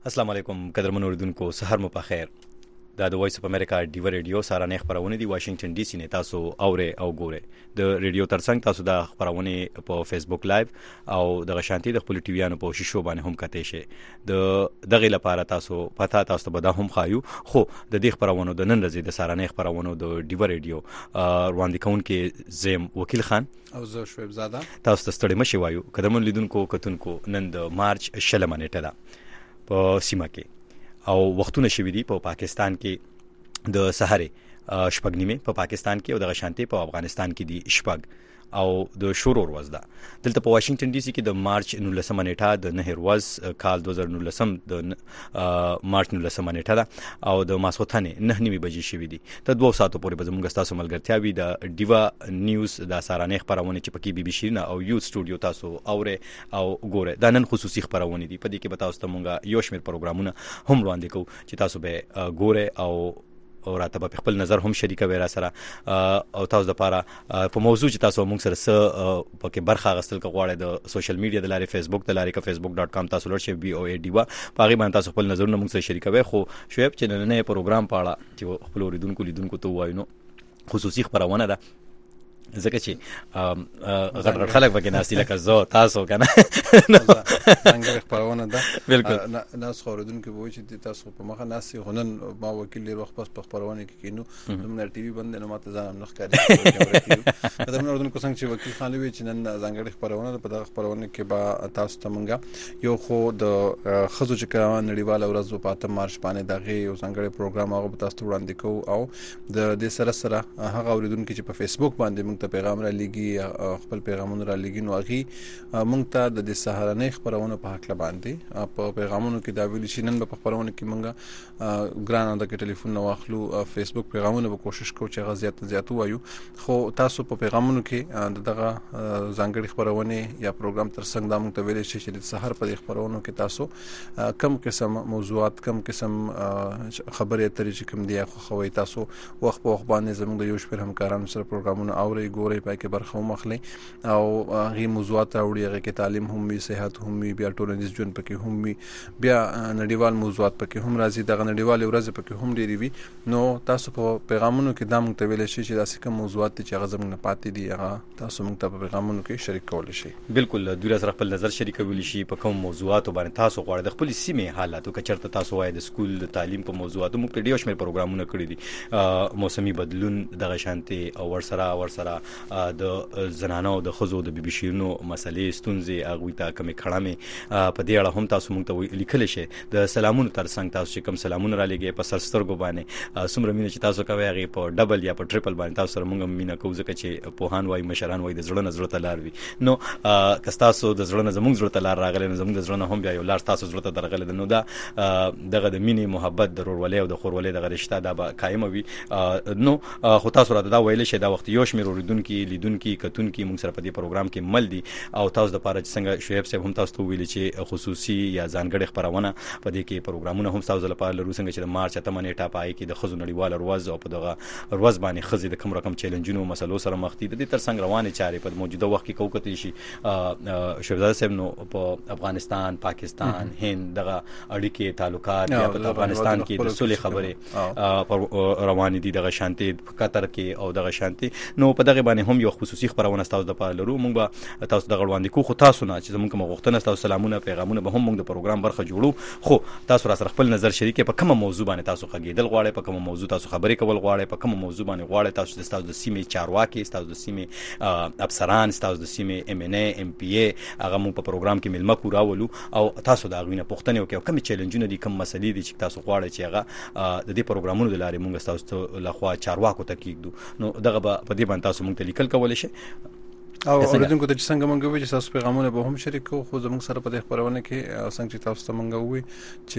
السلام علیکم قدرمنو اوریدونکو سحر مو په خیر. دا د وایس اف امریکا ډیو ریډیو سره نه خبرونه دي واشنگټن ډي سي نه تاسو اوري او ګوره د ریډیو ترڅنګ تاسو د خبرونه په فیسبوک لایو او د غشانتي د خپل ټي ویانو په شیشو باندې هم کته شي د دغه لپاره تاسو تاسو به دا هم خایو خو د دې خبرونه د نن ورځې د سره نه خبرونه د ډیو ریډیو وړاندې کون کې زم وکیل خان او زه شعیب زاده تاسو ته ستړي مشي وایو قدرمن لیدونکو کتونکو نن د مارچ 16 منېټه ده په سیمه کې او وختونه شوي دي په پاکستان کې د سحرې شپږ نیمه په پاکستان کې او د غشانتي په افغانستان کې دي شپږ او د شورور ورځ ده دلته په واشنگټن ډي سي کې د مارچ 19 منېټه د نه ورځ کال 2019 د مارچ 19 منېټه ده او د ماسوتانه 9:30 بجې شوي دي ته 2 ساعتو پورې به زموږ تاسو ملګرتیا وي د ډیوا نیوز د سارانه خبرونه چې پکې بي بي شي او یو سټوډیو تاسو اوره او ګوره دا نن خصوصي خبرونه دي په دې کې به تاسو ته مونږه یو شمېر پروګرامونه هم وړاندې کوو چې تاسو به ګوره او راته په خپل نظر هم شریکه وره سره او تاسو د پاره په موضوع چې تاسو موږ سره پکې برخه غستل کوغواړئ د سوشل میډیا د لارې فیسبوک د لارې facebook.com تاسو لرشي BOA ډیوا پاغي باندې تاسو خپل نظرونه موږ سره شریکوي خو شعیب چې نن نه پروګرام پاړه چې خپل اوریدونکو ته وایو خصوصي خبرونه ده ځکه چې غړ خلک وکړي ناسي لکه زه تاسو کنه څنګه خبرونه ده بالکل ناس خوردونکو وایي چې تاسو په مخه ناسي غنن ما وکیل لري وخت پس په خبرونه کې کینو موږ ټي وي باندې نو ماته ځان نه ښکاري دا موږ اوردونکو څنګه چې وکیل خان وی چې نن ځنګړي خبرونه په دغه خبرونه کې با تاسو ته مونږه یو خو د خزو چې کاوه نړیواله ورځ په 8 مارچ باندې دغه یو ځنګړي پروګرام هغه تاسو ته وړاندې کوو او د دې سره هغه اوریدونکو چې په فیسبوک باندې ته پیغام را لګي خپل پیغامونه را لګي نو اغي مونږ ته د سهارنۍ خبرونه په حق باندې په پیغامونو کې دا ویل شي نن په خبرونه کې مونږه ګران د ټلیفون نو واخلو فیسبوک پیغامونه به کوشش کوو چې غزيات زیاتو وایو خو تاسو په پیغامونو کې دغه ځانګړي خبرونه یا پروګرام تر څنګه دا مونږ ته ویل شي چې د سحر په خبرونو کې تاسو کم قسم موضوعات کم قسم خبرې اترې چې کوم دی خو خوي تاسو وخت په وخت باندې زموږ د یو شپږ همکارانو سره پروګرامونه اوري ګوري پای کې برخه مخلي او غي موضوعات راوړي هغه کې تعلیم هم وي صحت هم وي بیا ټولنیز ژوند پکې هم وي بیا نړیوال موضوعات پکې هم راځي دغه نړیوال ورځ پکې هم ډېری وي نو تاسو په پیغامونو کې دا مونږ ته ویل شي چې داسې کوم موضوعات چې هغه زموږ نه پاتې دي هغه تاسو مونږ ته په پیغامونو کې شریک کول شي بالکل دوی سره خپل نظر شریکول شي په کوم موضوعات باندې تاسو غواړئ د خپل سیمه حالاتو کچرته تاسو وایي د سکول د تعلیم په موضوعاتو مونږ ته ډېر شمېر پروګرامونه کړی دي موسمي بدلون دغه شانتي او ورسره د زنانو د خزو د بيبي شیرونو مسلې ستونزې اغوي ته کمې کړهمه په دې اړه هم تاسو مونږ ته لیکل شي د سلامونو ترڅنګ تاسو چې کوم سلامونه را لګي په سرسترګو باندې سمره مینه چې تاسو کوي هغه په ډبل یا په ټریپل باندې تاسو سره مونږ مینه کوو ځکه چې پوهان وای مشران وای د زړه نظر ته لار وي نو کستاسو د زړه نظر مونږ زړه ته لار راغلی نه زموږ د زړه نه هم بیا یو لار تاسو زړه ته درغلی نو دا دغه د مینې محبت د ورولې او د خورولې دغه رشتہ دا به قائم وي نو خو تاسو را دا ویل شي دا وخت یو شمیر اوریدونکو لیدونکو کتونکو موږ سره په دې پروګرام کې مل دي او تاسو د پاره څنګه شعیب صاحب هم تاسو ته ویل چې خصوصي یا ځانګړي خبرونه په دې کې پروګرامونه هم تاسو لپاره لرو څنګه چې مارچ 8 منېټه پای کې د خزو نړیوال ورځ او په دغه ورځ باندې خزي د کوم رقم چیلنجونو مسلو سره مخ دي د دې ترڅنګ روانه چارې په موجوده وخت کې کوکتي شي شعیب صاحب نو په افغانستان پاکستان هند دغه اړیکې تعلقات یا په افغانستان کې د صلح خبره روانه دي دغه شانتي قطر کې او دغه شانتي نو په دغه باندې هم یو خصوصي خبرونه تاسو د پاره لرو مونږ به تاسو د غړوندې کو خو تاسو نه چې زموږ کوم غوښتنه تاسو سلامونه پیغامونه به هم مونږ د پروګرام برخه جوړو خو تاسو را سره خپل نظر شریکه په کومه موضوع باندې تاسو خګیدل غواړئ په کومه موضوع تاسو خبرې کول غواړئ په کومه موضوع باندې غواړئ تاسو د سیمې چارواکي تاسو د سیمې افسران تاسو د سیمې MNA MPA هغه مونږ په پروګرام کې ملما کو راولو او تاسو دا غوینه پوښتنه وکړئ کوم چیلنجونه دي کوم مسلې دي چې تاسو غواړئ چې هغه د دې پروګرامونو د لارې مونږ تاسو لخوا چارواکو ته کېږدو نو دغه په دې باندې تاسو مونږ ته لیکل کولای شئ او اوریدونکو ته څنګه مونږ وی چې تاسو پیغامونه به هم شریک کوو خو زموږ سره په دې خبرونه کې څنګه چې تاسو ته مونږ وی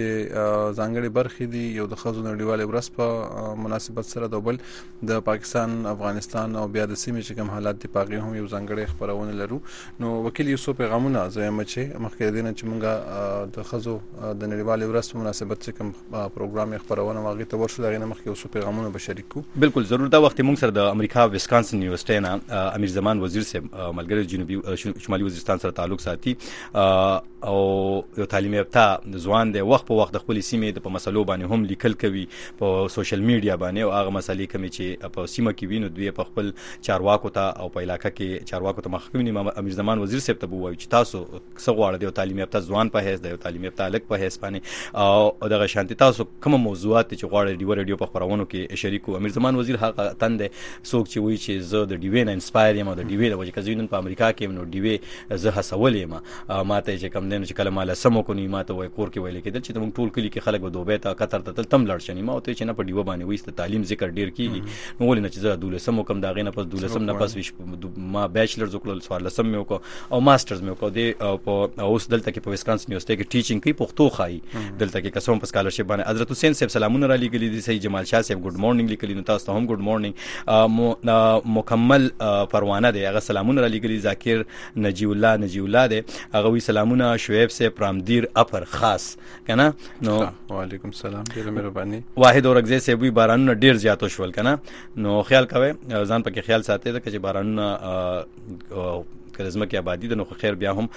چې ځانګړي برخې دي یو د خزو نړیوال ورځ په مناسبت سره د بل د پاکستان افغانستان او بیا د سیمې چې کوم حالات دي پاغي هم یو ځانګړي خبرونه لرو نو وکیل یوسف پیغامونه زما چې مخکې دینه چې مونږ د خزو د نړیوال ورځ په مناسبت چې کوم پروګرام خبرونه واغې ته ورشو دغه مخکې یوسف پیغامونه به شریک کوو بالکل ضرور دا وخت مونږ سره د امریکا ویسکانسن یونیورسيټي نه امیر زمان وزیر صاحب ملګری جنوبي شمالي وزیرستان سره تعلق ساتي او یو تعلیم یافته ځوان دی وخت په وخت د خپل سیمې د په مسلو باندې هم لیکل کوي په سوشل میډیا باندې او هغه مسلې کوي چې په سیمه کې وینو دوی په خپل چارواکو ته او په علاقې کې چارواکو ته مخکونی امیر زمان وزیر صاحب ته وایي چې تاسو څه غواړئ د تعلیم یافته ځوان په حیث د تعلیم یافته الګ په حیث باندې او دغه شانتي تاسو کوم موضوعات چې غواړئ ډیو ریډیو په خبرونو کې شریکو امیر زمان وزیر هغه تند څوک چې وایي چې زه د ډیوی نه انسپایر یم او د ډیوی د وجه کزینن په امریکا کې نو ډیوی زه هڅول یم ماته چې کم دین چې کله مال سمو کو نه ماته وای کور کې ویل کېدل چې موږ ټول کلی کې خلک به دوبه ته قطر ته تم لړ شنی ما ته چې نه په ډیو باندې وایست تعلیم ذکر ډیر کیږي نو ولې نه چې زه دولسم کم دا غینه پس دولسم نه پس ما بیچلرز وکړل سوال لسم مې وکړ او ماسترز مې وکړ د اوس دلته کې په ویسکانسن یونیورسيټي کې ټیچینګ کوي پښتو خای دلته کې قسم په سکالرشپ باندې حضرت حسین صاحب سلامونه را لګلی دي سید جمال شاه صاحب ګډ مارننګ لیکلی نو تاسو ته هم ګډ مارننګ مکمل پروانه دی هغه سلامونه را لګلی ذاکر نجی الله دی هغه وی سلامونه شعیب صاحب پرامدیر اپر خاص کنه نو وعلیکم السلام ډیر مهرباني واحد اورغزی صاحب وی بارانونه ډیر زیات شول کنه نو خیال کوئ ځان پکې خیال ساتئ چې بارانونه کلزمه کې آبادی د نو خیر بیا هم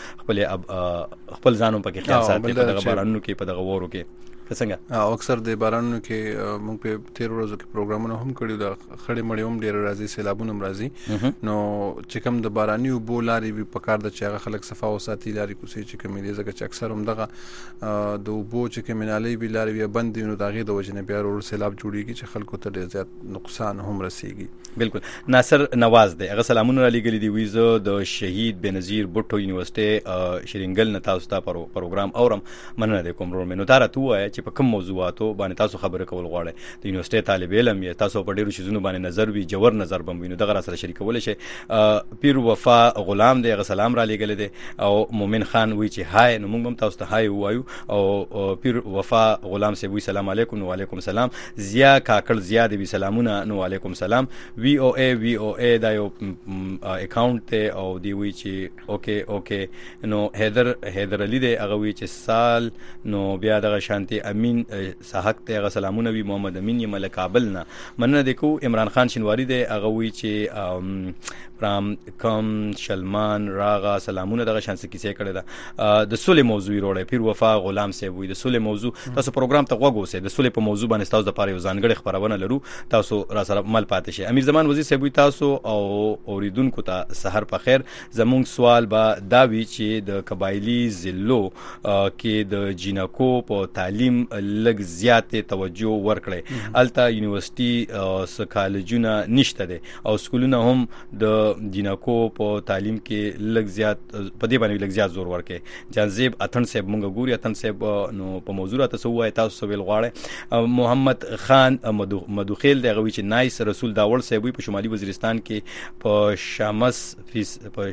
خپل ځانو پکې خیال ساتي په دغه بارانونو کې په دغه وورو کې څنګه او اکثر د بارانونو کې موږ په 13 ورځو کې پروګرامونه هم کړیو د خړې مړې هم ډیر راځي سیلابونه هم راځي نو چې کوم د باراني او بولاري په پکار د چې هغه خلک صفا او ساتي لاري کوسي چې کومې دي ځکه چې اکثر هم دغه د بو چې کومنالي وی لاري بیا بند دي نو دغه د وجنه بیا ور سیلاب جوړیږي چې خلکو ته ډیر زیات نقصان هم رسیږي بالکل ناصر نواز دی هغه سلامونه را لګلې دی ویزو د شهید بنظیر بوټو یونیورسيټي شرینګل نه تاسو ته پروګرام اورم مننه د کوم رول منو دارا تو چې په کوم موضوعاتو باندې تاسو خبرې کول غواړئ د یونیورسيټي طالب علم یې تاسو په ډیرو شیزونو باندې نظر وی جوړ نظر بم وینو دغه سره شریکول شي پیر وفا غلام دی غ سلام را لګل دی او مومن خان وی چې هاي نو موږ هم تاسو ته هاي وایو او پیر وفا غلام سی وی سلام علیکم و علیکم السلام زیا کاکړ زیاد وی سلامونه نو علیکم السلام وی او ای دا یو اکاونټ ته او دی وی چې اوکے نو حیدر علی دی هغه وی چې سال نو بیا دغه شانتي امین صحت ته سلامونه وی محمد امین یم کابل نه مننه دیکو عمران خان شنواری دی هغه وی چې پرام کم شلمان راغا سلامونه دغه شانس کیسه کړی دا د سولې موضوع وروړی پیر وفا غلام صاحب وی د سولې موضوع تاسو پروګرام ته غوږ د سولې په موضوع باندې تاسو د پاره یو ځانګړی خبرونه لرو تاسو را سره مل پاتې شي امیر زمان وزیر صاحب تاسو او اوریدونکو ته سحر په خیر زموږ سوال با دا وی چې د قبایلی ضلعو کې د جینکو په تعلیم لږ زیات توجه ورکړي الته یونیورسيټي سکالجونه نشته دي او سکولونه هم د جینکو په تعلیم کې لږ زیات په دې باندې لږ زیات زور ورکړي جانزیب اتن صاحب مونږ ګوري اتن صاحب نو په موضوع تاسو وای تاسو ویل غواړي محمد خان مدوخیل دی غوي چې نایس رسول داول صاحب په شمالي وزیرستان کې په شامس فیس په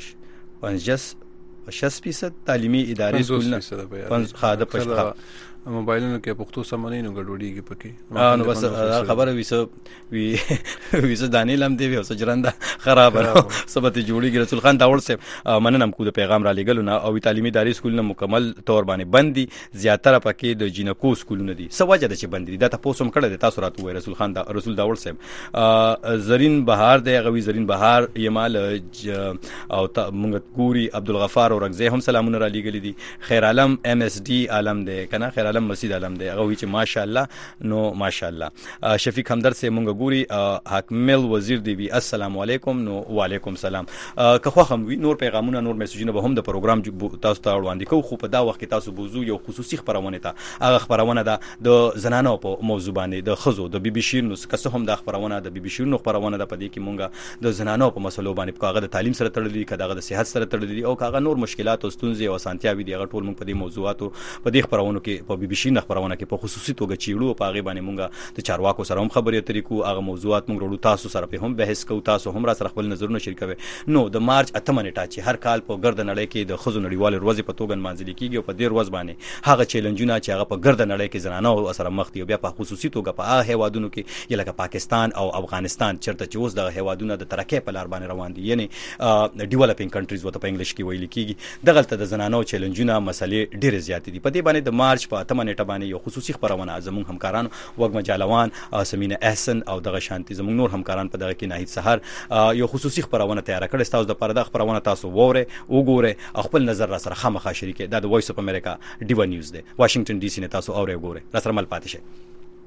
50% تعلیمي ادارې سکولونه 50% موبایلونو کې پښتو سمونې نو ګډوډیږي پکې نو بس خبره ویسه دانیل هم دی او سجرنده خراب سبت جوړیږي رسول خان داول صاحب مننم کو د پیغام را لګلو نه او تعلیمي ادارې سکولونه مکمل تور باندې بندي زیاتره پکې د جینکو سکولونه دي سوجه د چې بندي دا تاسو هم کړه د تاسو راته وای رسول داول صاحب زرین بهار دی غوي زرین بهار یمال او مونږ ګوري عبدالغفار اورغزی هم سلامونه را لګل دي خیر عالم ام اس ډي عالم دی کنه خیر مسجد علم دی هغه وی چې ماشاءالله نو ماشاءالله شفیق همدرد سے مونږ ګوري حاکمل وزیر دی وی السلام علیکم نو وعلیکم السلام که خو هم وی نور پیغامونه نور میسجونه به هم د پروګرام تاسو ته وړاندې کوو خو په دا وخت کې تاسو بوزو یو خصوصي خبرونه ته هغه خبرونه ده د زنانو په موضوع باندې د خزو د بي بي شیر نو که هم د خبرونه د بي بي شیر نو خبرونه ده په دې کې مونږ د زنانو په مسلو باندې کاغه د تعلیم سره تړلې کاغه د صحت سره تړلې او کاغه نور مشکلات او ستونزې او اسانتیاوي دي هغه ټول مونږ په دې موضوعاتو په دې خبرونو کې په بي بي شیر خبرونه کې په خصوصي توګه چیړو په هغه باندې مونږه د چارواکو سره هم خبرې اترې کو هغه موضوعات مونږ وروړو تاسو سره په هم بحث کوو تاسو هم را سره خپل نظرونه شریکوي نو د مارچ 8 نیټه چې هر کال په ګرد نړۍ کې د خزو نړیوال ورځ په توګه منځلي کیږي او په دې ورځ باندې هغه چیلنجونه چې هغه په ګرد نړۍ کې زنانه سره مخ دي بیا په خصوصي توګه په هغه هیوادونو کې لکه پاکستان او افغانستان چرته چې اوس د هیوادونو د ترقې په لار باندې روان دي یعنی ډیولپینګ کنټریز وته په انګلیش کې ویل کیږي دغه د زنانه چیلنجونه مسلې ډېر زیات دي په دې باندې د مارچ په 8 اتمه نیټه باندې یو خصوصي خبرونه زموږ همکارانو وګ مجالوان سمینه احسن او دغه شانتي زموږ نور همکاران په دغه کې ناهید سحر یو خصوصي خبرونه تیار کړې تاسو د پرده خبرونه تاسو وګوره خپل نظر را سره خامخا شریکه د وایس اف امریکا ډیوا نیوز دی واشنگټن ډي سي نه تاسو اورئ وګورئ را سره مل پاتې شئ.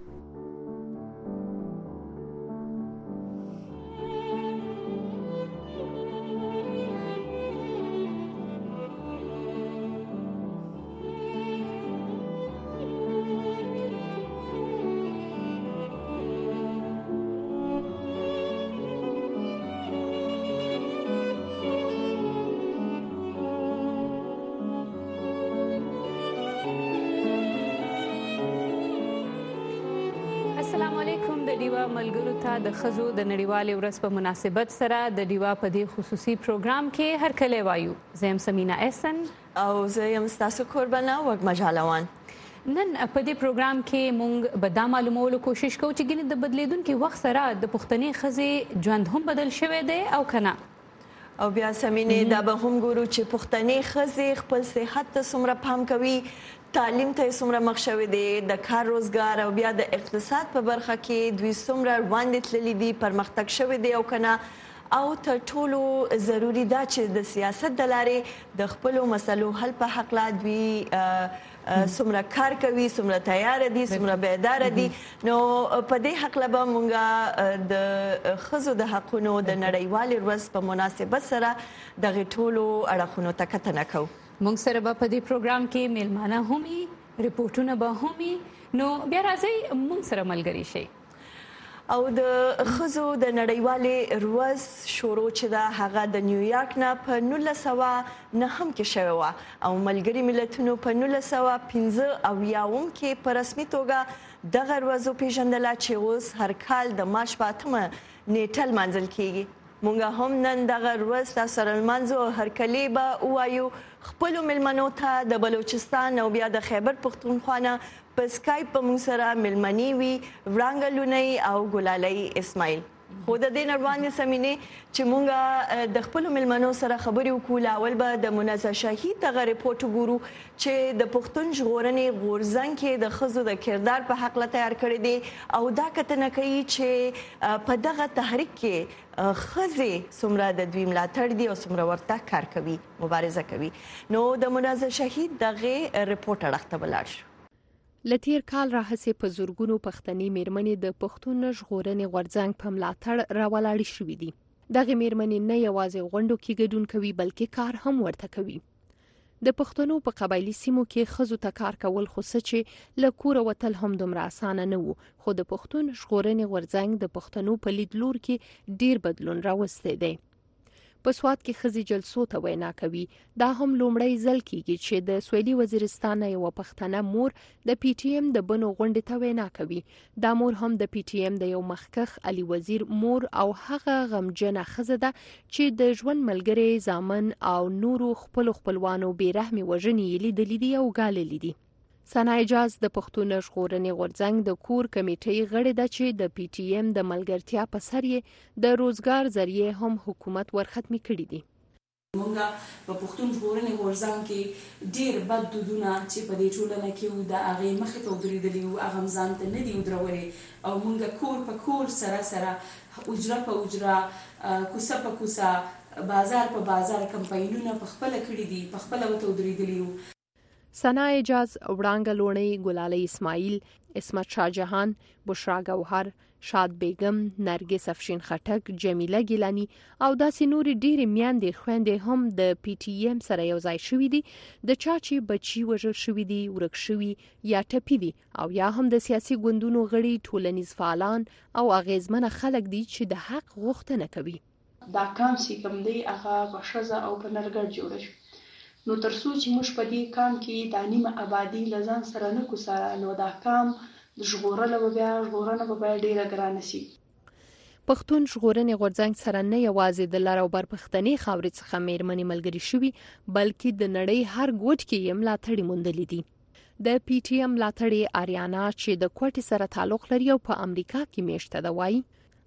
السلام علیکم. د ډیوا ملګرو ته د ښځو د نړیوالې ورځ په مناسبت سره د ډیوا په دې خصوصي پروګرام کې هرکلی وایو. زه یم سمینه احسن او زه یم ستاسو قربانه وږمه جالوان. نن په دې پروګرام کې موږ به دا معلومولو کوشش کوو چې ګینې د بدلیدونکي وخت سره د پښتنې ښځې ژوند هم بدل شوی دی او که نه. او بیا سمینې دا به هم ګورو چې پښتنې ښځې خپل صحت ته څومره پام کوي، تعلیم ته څومره مخ شوی دی، د کار روزګار او بیا د اقتصاد په برخه کې دوی څومره وړاندې تللي دي، پرمختګ شوی دی او که نه. او تر ټولو ضروري ده چې د سیاست د لارې د خپلو مسلو حل په هکله دوی څومره کار کوي، څومره تیار دي، څومره بیداره دي. نو په دې هکله به موږ د ښځو د حقونو د نړیوالې ورځ په مناسبت سره دغې ټولو اړخونو ته کتنه کوو. موږ سره به په دې پروګرام کې میلمانه هم وي، ریپورټونه به هم وي. نو بیا راځئ موږ سره ملګري شئ. او د ښځو د نړیوالې ورځ شروع چې ده هغه د نیویارک نه په 1909 کې شوې وه او ملګري ملتونو په 1985 کې په رسمي توګه دغه ورځ وپېژندله چې اوس هر کال د مارچ په 8 نیټه لمانځل کیږي. مونږ هم نن دغه ورځ تاسو سره لمانځو او هرکلی به ووایو خپلو میلمنو ته د بلوچستان او بیا د خیبر پښتونخوا نه په سکایپ په موږ سره میلمنې وي وړانګه لونۍ او ګلالۍ اسماعیل. خو د دې نه وړاندې سمینې چې مونږ د خپلو میلمنو سره خبرې وکړو، اول به د منازع شهید دغه ریپورټ وګورو چې د پښتون ژغورنې غورځنګ کې د ښځو د کردار په هکله تیار کړی دی او دا کتنه کوي چې په دغه تحریک کې ښځې څومره د دوی ملاتړ دي او څومره ورته کار کوي، مبارزه کوي. نو د منازع شهید دغه ریپورټ اړخ ته ولاړ شو. له تیر کال راهیسې په زورګونو پښتني میرمنې د پښتون ژغورنې غورځنګ په ملاتړ راولاړې شوې دي. دغه میرمنې نه یوازې غونډو کې ګډون کوي بلکې کار هم ورته کوي. د پښتنو په قبایلي سیمو کې ښځو ته کار کول خو څه چې له کوره وتل هم دومره اسانه نه وو، خو د پښتون ژغورنې غورځنګ د پښتنو په لیدلور کې ډیر بدلون راوستی دی. په سوات کې ښځې جلسو ته وینا کوي. دا هم لومړی ځل کیږي چې د سویلي وزیرستان یوه پښتنه مور د پی ټی ایم د بنو غونډې ته وینا کوي. دا مور هم د پی ټی ایم د یو مخکښ علي وزیر مور او هغه غمجنه ښځه ده چې د ژوند ملګری، زامن او نورو خپلوانو بې رحمې وژنې یې لیدلي دي او ګاللي دي. ثنا اجاز د پښتون ژغورنې غورځنګ د کور کمیټې غړې ده چې د پی ټی ایم د ملګرتیا په سر یې د روزګار ذریعې هم حکومت ورختمي کړي دي. مونږ په پښتون ژغورنې غورځنګ کې ډیر بد دودونه چې په دې ټولنه کې وو د هغې مخې ته ودرېدلي وو، هغه هم ځان ته نه دي ودرولې او مونږ کور په کور سره اجره په اجره کوڅه په کوڅه بازار په بازار کمپاینونه په خپله کړي دي، په خپله ورته ودرېدلي وو. ثنا اجاز، وړانګه لونۍ، ګلالۍ اسماعیل، اسمت شاه جهان، بشرا گوهر، شاد بیگم، نرګس افشین خټک، جمیله ګیلانی او داسې نورې ډېرې میندې خویندې هم د پی ټی ایم سره یو ځای شوي دي. د چا چې بچي وژل شوي دي، ورک شوي یا ټپي دي او یا هم د سیاسي ګوندونو غړي، ټولنیز فعالان او اغیزمنه خلک دي چې د حق غوښتنه کوي. دا کام چې کوم دی هغه په ښځه او په نرګړ جوړ شو. نو تر څو چې موږ په دې کام کې دا نیمه آبادي له ځان سره نه کوساره، نو دا کام ژغورنه به بیا ډیره ګرانه شي. پښتون ژغورنې غورځنګ سره نه یوازې د لر او بر پښتنې خاورې څخه میرمنې ملګري شوي بلکې د نړۍ هر ګوټ کې یې ملاتړي موندلي دي. د پی ټی ایم ملاتړې آریانا چې د کوټې سره تعلق لري او په امریکا کې میشته ده وایي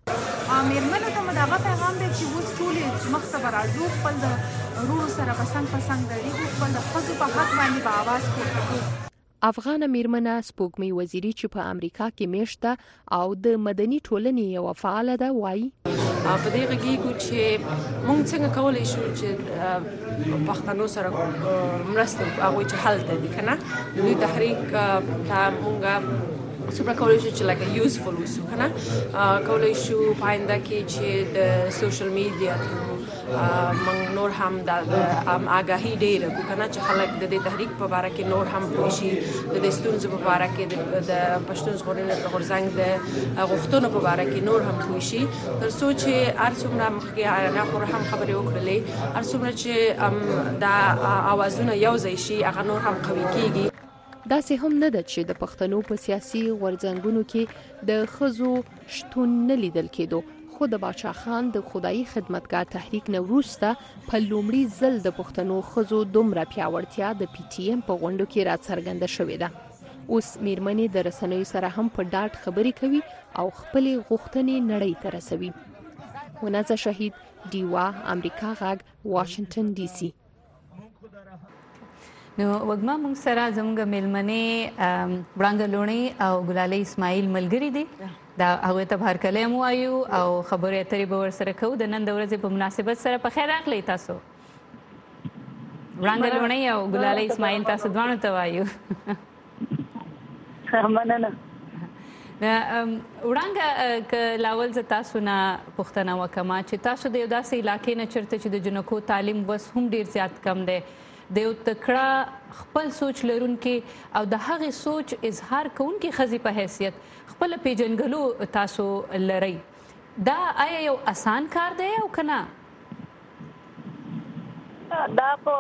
میرمنو ته مو دغه پیغام دی چې اوس ټولې مخ ته به راځو، خپل د وروڼو سره به څنګ په څنګ درېږو، خپل د ښځو په حق باندې به اواز پورته کړو. افغان میرمنه سپوږمۍ وزیری چې په امریکا کې میشته او د مدني ټولنې یو فعال ده وایي په دې غږیږو چې موږ څنګه کولای شو چې پښتنو سره مرسته هغه چې حل ته دي کنه دوی تحریک ته موږ څومره کولای شو چې لکه یوزفل وسو کنه کولای شو پاینده کې چې د سوشل میډیا موږ نور هم د آگاهی ډیره کو کنه چې خلک د دې تحریک په اړه کې نور هم پوه شي د دې ستونزو په اړه کې د پښتون ژغورنې غورځنګ د غوښتنو په اړه کې نور هم پوه شي تر څو چې هر څومره مخکې نه خو هم خبرې وکړلې هر څومره چې د اوازونه یو ځای شي هغه نور هم قوي کیږي داسې هم نه ده چې د پښتنو په سیاسي غورځنګونو کې د ښځو شتون نه لیدل کېدو خو د باچا خان د خدایي خدمتګار تحریک نه وروسته په لومړي ځل د پښتنو ښځو دومره پیاوړتیا د پی ټی ایم په غونډو کې راڅرګنده شوې ده اوس میرمنې د رسنیو سره هم په ډاډ خبرې کوي او خپلې غوښتنې نړۍ ته رسوي ونازه شهید ډیوا امریکا غږ واشنگټن ډي سي نو وګما موږ سره زموږ میلمنې وړانګه لونی او ګلالۍ اسماعیل ملګری دي دا هغه ته بهر کلام وایو او خبرې اترې به ورسره کوو د نن د ورځې په مناسبت سره په خیر راغلی تاسو وړانګه لونی او ګلالۍ اسماعیل تاسو دوانو ته وایو مننه وړانګه ک لاول ز تاسو نه پښتنه وکما چې تاسو د یو داسې علاقې نه چرته چې د جنکو تعلیم وس هم ډیر زیات کم دی د یو تکړه خپل سوچ لرونکي او د هغې سوچ اظهار کوونکي ښځې په حیثیت خپل پیژنګلو تاسو لرئ دا آیا یو آسان کار دی او که نه دا په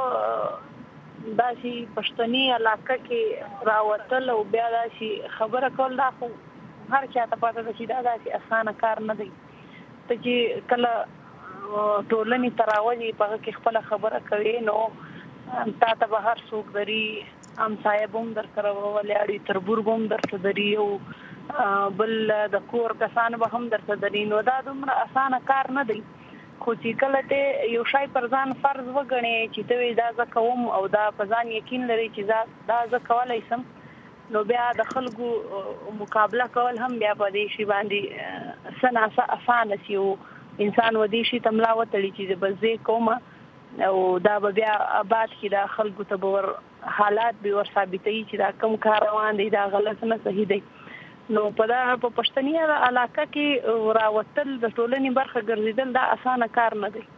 داسې پښتني علاقه کې راوتل او بیا داسې خبره کول دا خو هر چا ته پته ده چې دا داسې اسانه کار نه دی ته چې کله ټولنې ته راولي په هغه کې خپله خبره کوي نو تا ته به هر څوک دري همسایه به هم در سره ولاړي تربور به هم درته دري او بل د کور کسان به هم درته دري نو دا دومره اسانه کار نه دی خو چې کله ته یو شی پر ځان فرض وګڼې چې ته دا زه کوم او دا په ځان یقین لري چې دا زه کولی شم نو بیا د خلکو مقابله کول هم بیا په دې شي باندې څه ناڅه اسانه شي او انسان و دې شي ته ملا وتړي چې بس زه کومه او دا به بیا آباد کې دا خلکو ته به ور حالات به ور ثابتوي چې دا کوم کار روان دی دا غلط نه صحیح دی نو په پښتني علاقه کې راوتل د ټولنې برخه ګرځیدل دا اسانه کار نه دی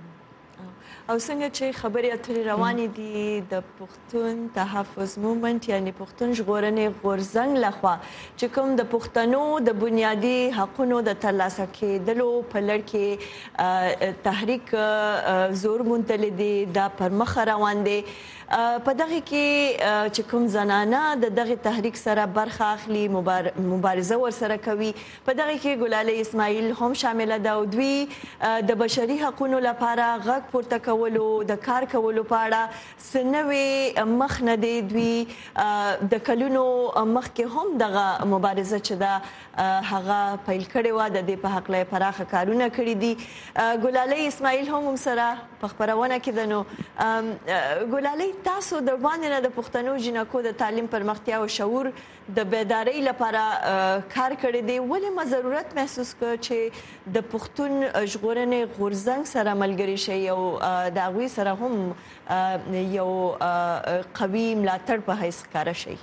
او څنګه چې خبرې اترې روانې دي د پښتون تحفظ مومنت یعنی پښتون ژغورنې غورځنګ لخوا چې کوم د پښتنو د بنیادي حقونو د ترلاسه کېدلو په لړ کې تحریک زور موندلی دی دا پر مخ روان دی په دغه کې چې کوم زنانه د دغه تحریک سره برخه اخلي مبارزه ورسره کوي په دغه کې ګلالۍ اسماعیل هم شامل ده او دوی د بشري حقوقو لپاره غږ پورته کولو د کار کولو په اړه سنوي مخ نه دی دوی د کلونو مخکې هم دغه مبارزه چې ده هغه پیل کړې و د دې په حق له پراخه کارونه کړی دي ګلالۍ اسماعیل هم سره په خبرونه کې ده نو ګلالۍ تاسو د باندې د پښتنو جنکو د تعلیم پرمختیا او شعور د بیداری لپاره کار کړی دی ولې ما ضرورت محسوس کړ چې د پښتون ژغورنې غورځنګ سره ملګری شي او د هغوی سره هم یو قوي ملاتړ په حیث ښکاره شي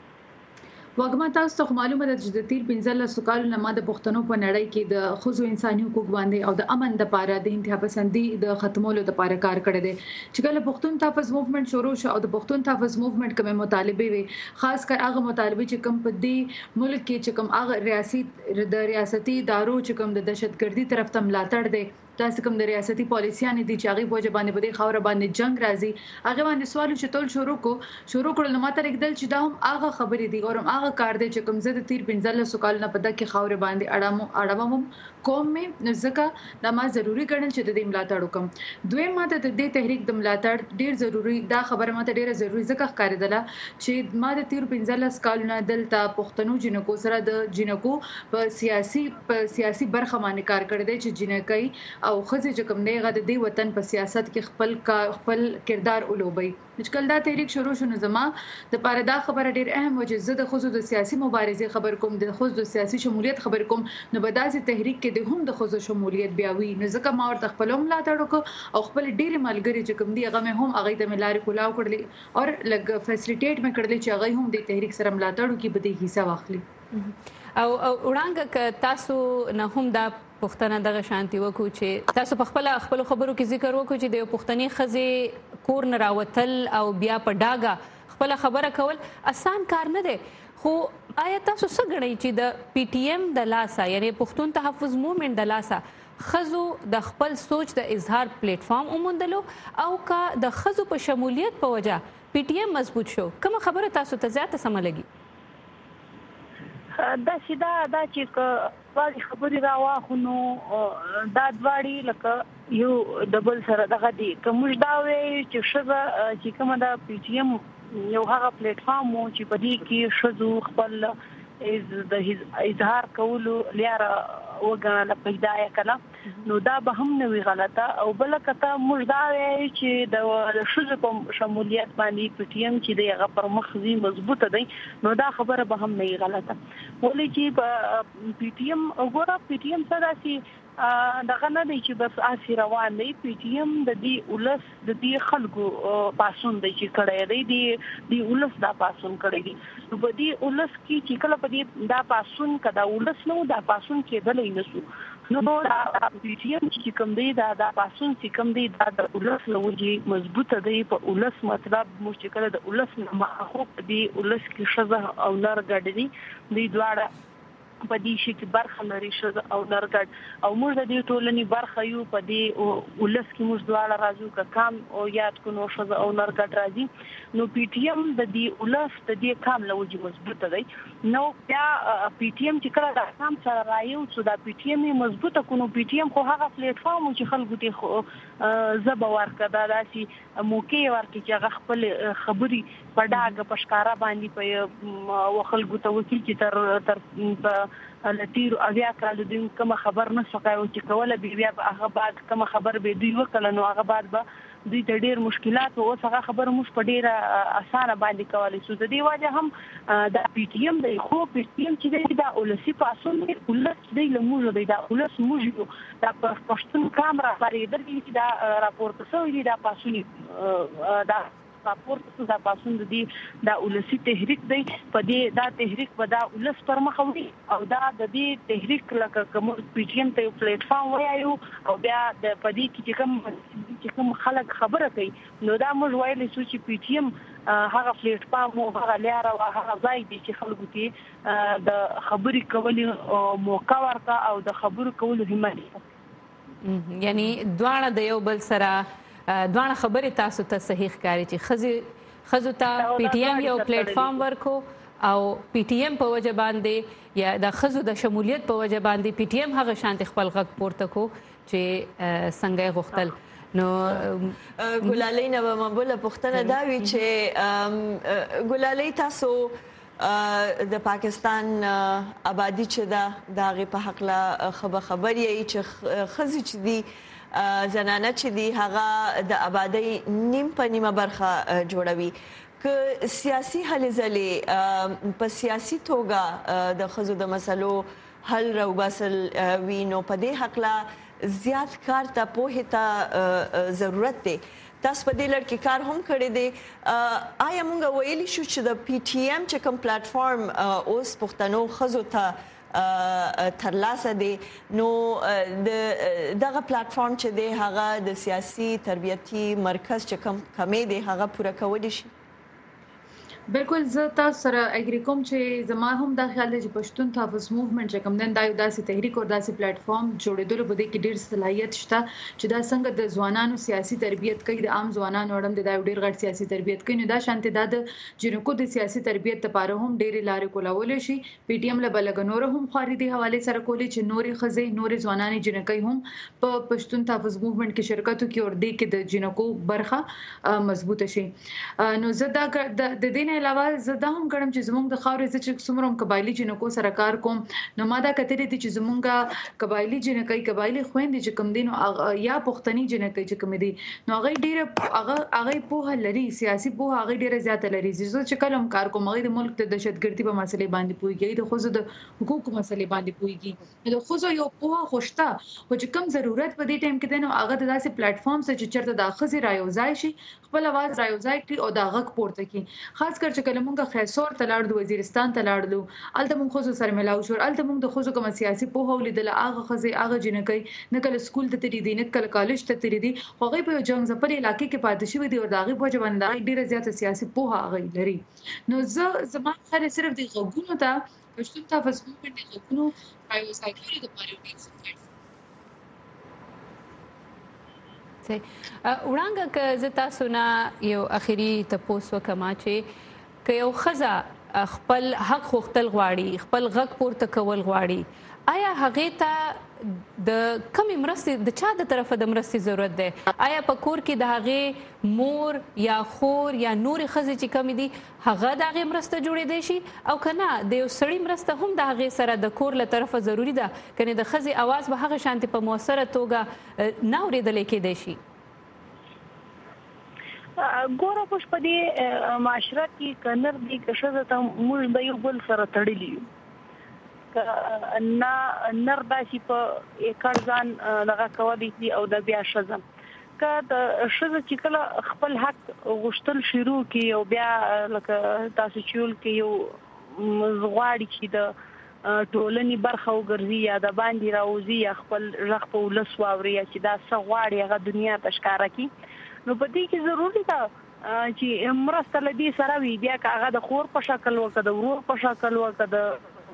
وګما تاسو ته معلومه ده چې د تیر 15 کالو نه ما د پښتنو په نړۍ کې د خزو انساني حقوق باندې او د امن لپاره د انتها پسندي د ختمولو لپاره کار کړی دی چې کله پښتون تحفظ موومېنټ شروع شو او د پښتون تحفظ موومېنټ کومه مطالبه وي خاص کر هغه مطالبه چې کوم په دې ملک کې چې کوم هغه ریاستي ادارو چې کوم د دهشتګردي طرف ته ملاتړ دی تاسو کوم د ریاستي پالیسیانې دي چې هغه په باندې په دې خاور باندې جنگ راځي هغه باندې سوال چې ټول شروع کړل نو ماته لیکدل چې دا هم هغه خبرې دي او هغه کار دی چې کوم زه د تیر 15 کال نه په دغه خاور باندې اړوم کوم مې ځکه دا ما ضروری ګڼل چې د دې ملاتړ وکم دوی ماته د دې تحریک د ملاتړ ډیر ضروری دا خبره ماته ډیره ضروری ځکه ښکارېدله چې ما د تیر 15 کال نه دلته پښتنو جنکو سره د جنکو په سیاسي برخه باندې کار کړی دی چې جنکۍ او خزي چې کوم نه غد دی وطن په سیاست کې خپل کردار ولوبي چې کله دا تحریک شروع شو نو زما د پاره دا خبره ډیر اهم و چې زه د خزو د سیاسي مبارزې خبر کوم د خزو د سیاسي شمولیت خبر کوم نو په داسې تحریک کې د هم د خزو شمولیت بیا وی نو ځکه ما ورته خپل ملاتړ وکړ او خپل ډیر ملګری چې کوم دی هغه مې هم هغه د ملاري کولاو کړل او لګ فیسیلیټیټ مې کړل چې هغه هم د تحریک سره ملاتړ وکړي بده حصہ واخلي او وړاندې تاسو نه هم دا پښتنه دغه شانتي وکړو چې تاسو په خپل خبرو کې ذکر وکړو چې د پښتني خزي کور نه راوتل او بیا په ډاګه خپل خبره کول اسان کار نه دی خو آیا تاسو څه غړئ چې د پی ټی ایم د لاسه یعنی پښتون تحفظ موومېنټ د لاسه خزو د خپل سوچ د اظهار پلیټ فارم اوموندلو او کا د خزو په شمولیت په وجه پی ټی ایم مضبوط شو کوم خبره تاسو ته زیاته سم لګي دا چې واړي خبرې راواخونو دا دواړي لکه یو ډبل سره دغه دي کوم دا وی چې شګه چې کومه دا پی ټی ایم یو هغه پلیټ فارم چې په دې کې شذو خپل د اظهار کولو لاره وګڼل پیدايه کړه نو دا به هم نوې غلطه او بل کته موږ دا وی چې د شذو په شمولیت باندې پی ټی ایم چې دغه پر مخزي مضبوطه دی نو دا خبره به هم نه غلطه ولې چې پی ټی ایم وګوره پی ټی ایم سره سي دغه نه دی چې بس اسی روان دی پی ټی ایم د دې ولس د دې خلکو پاسون دی چې کړی دی د ولس دا پاسون کړی دی نو په دې ولس کې چې کله په دې دا پاسون کدا ولس نو دا پاسون کې دلې نسو نو دا پی ټی ایم چې کوم دی دا پاسون چې کوم دی دا د ولس لوجي مضبوطه دی په ولس مطلب مشکل د ولس نه مخه دی ولس کې شزه او نر ګډ دی دواړه په دې شي کې برخه لري شزه او نرګډ او موږ د دې ټولنې برخه یو په دې ولس کې موږ دواړه راځو که کام او یاد کو نو شزه او نرګډ راځي نو پی ټی ایم د دې ولس د دې کام لوجي مضبوطه دی نو بیا پی ټی ایم چې کله د کام سره رايو چې د پی ټی ایم مضبوطه کو نو پی ټی ایم خو هغه پلیټ فارم چې خلکو ته زبا ورکړه داسي موقع ورکړي چې هغه خپل خبري په ډاګه پښکارا باندې په وخلکو ته وکړي چې تر لتیر اویا کال د کوم خبر نه سکایو چې کوله بیا هغه بعد کوم خبر به دوی وکړه نو هغه بعد به دوی ته ډیر مشکلات او هغه خبر موږ په ډیره اسانه باندې کولای شو د دې وجه هم د پی ټی ایم د خو پی ټی ایم چې دا ولسی پاسون دی ولس دی لموږ دی دا ولس موږ دا پښتون کامرا لري د دې دا راپورټ شوی دا پاسونی دا راپورټ دا پاسون دی دا ولسی تحریک دی په دې دا تحریک په دا ولس پر مخ وړي او دا د دې تحریک لکه کوم پی ټی ایم ته پلیټ فارم وایو او بیا د پدې کې کوم خلک خبره کوي نو دا موږ وایلی چې پی ټی ایم هغه پلیټ فارم او هغه لاره او هغه ځای دی چې خلکو ته د خبرې کولو موقع ورکا او د خبرو کولو همت یعنی دواړه د یو بل سره دوه خبرې تاسو ته صحیح ښکاري چې خزو ته پی ټی ایم یو پلیټ فارم ورکو او پی ټی ایم په وجه باندې یا د خزو د شمولیت په وجه باندې پی ټی ایم هغه شانت خپل غږ پورته کو چې څنګه غوښتل نو ګلالۍ نه مبوله پښتنه دا وی چې ګلالۍ تاسو د پاکستان آبادی چې دا غي په حق لا خبر یې چې خزي چې دی زنانه چې دی هغه د آبادی نیم په نیمه برخه جوړوي ک سیاسي هلې ځلې په سیاسي توګه د خزو د مسلو حل راوباسل وینو په دې حق لا زیات کار ته په هته ضرورت دی تاسو په دې لړ کې کار هم کړی دی آیا موږ ویلی شو چې د پی ټی ایم چې کوم پلیټ فارم اوس پښتنو خزو ته ترلاسه دی نو دغه پلیټ فارم چې دی هغه د سیاسي تربیتي مرکز چې کمې دی هغه پوره کولی شي بالکل زه تاسو سره اګری کوم چې زما هم دا خیال دی چې پښتون تحفظ موومېنټ چې کوم نن دا یو داسې تحریک او داسې پلیټ فارم جوړېدل په دې کې ډېر صلاحیت شته چې دا څنګه د ځوانانو سیاسي تربیت کوي د عام ځوانانو اړم د ډېر غټ سیاسي تربیت کوي نو دا شانته د جنکو د سیاسي تربیت لپاره هم ډېر لارې کولول شي پی ټی ایم له بلګنور هم خاريدي حواله سره کولی چې نوري خزي نوري ځوانانې جنکۍ هم په پښتون تحفظ موومېنټ کې شرکت کوي او د دې کې د جنکو برخه مضبوطه شي نو زه دا د دې دین علاوه زه دا هم ګڼم چې زموږ د خاورې چې څومره قبایلی جنکو سره کار کوم نو ما دا کتلې دي چې زموږ قبایلی جنکې قبایلی خويندې چې کوم دین یا پښتني جنکې چې کوم دي نو هغه ډیره هغه په لري سیاسي په هغه ډیره زیاته لري چې کلم کار کوم هغه د ملک د دهشتګردي په مسلې باندې پويږي د خوځو د حقوقو مسلې باندې پويږي د خوځو یو په خوشته او چې کم ضرورت په دې ټیم کې دی نو هغه د داسې پلیټ فارم سره چې چرته د خزي رايوځای شي خپل आवाज رايوځای کړي او دا غږ پورته کړي خاص کر چې کله مونږه خیسور تلاړو وزیرستان تلاړو الته مونږ خوځو سره ملاو شو الته مونږ د خوځو کوم سیاسي په هولې د هغه خزي هغه جنکې نه کله سکول ته تری دي نه کله کالج ته تری دي هغه په جنگ زپل علاقې کې پاتې شوی دي او داغه په ځوان دا ډیره زیاته سیاسي په هغه لري نو زما خره صرف د غوګونو ته پښتون تاسو په دې غوګونو رايوځای کړي د پاره وړاندې که زه تاسو نه یو اخیری تپوس وکما چې که یو ښځه خپل حق غوښتل غواړي خپل غږ پورته کول غواړي آیا هغه ته د کمی مرستې د چا د طرفه د مرستې ضرورت ده آیا په کور کې د هغه مور یا خور یا نور ښځې چې کمی دي هغه د هغه مرسته جوړې دي شي او کنه د یو سړی مرسته هم د هغه سره د کور له طرفه ضروری ده کنه د ښځې आवाज به هغه شانتي په موثره توګه نه اورېدل کېدای شي ګوره خوش په دې معاشره کې کنر دي که ښځه ته موږ د یو بل سره تړلي یو نر داسې په ایکړ ځان دغه کولی دي او د بیا ښځه که د ښځه چې کله خپل حق غوښتل شروع کړي او بیا لکه تاسو چول کې یو غواړي چې د ټولنې برخه وګرځي یا د باندې راوځي یا خپل غږ په ولس واوري چې دا څه غواړي هغه دنیا ته ښکاره کړي نو په دې کې ضروري ده چې مرسته له دې سره وي بیا که هغه د خور په شکل وکړه د ورور په شکل وکړه د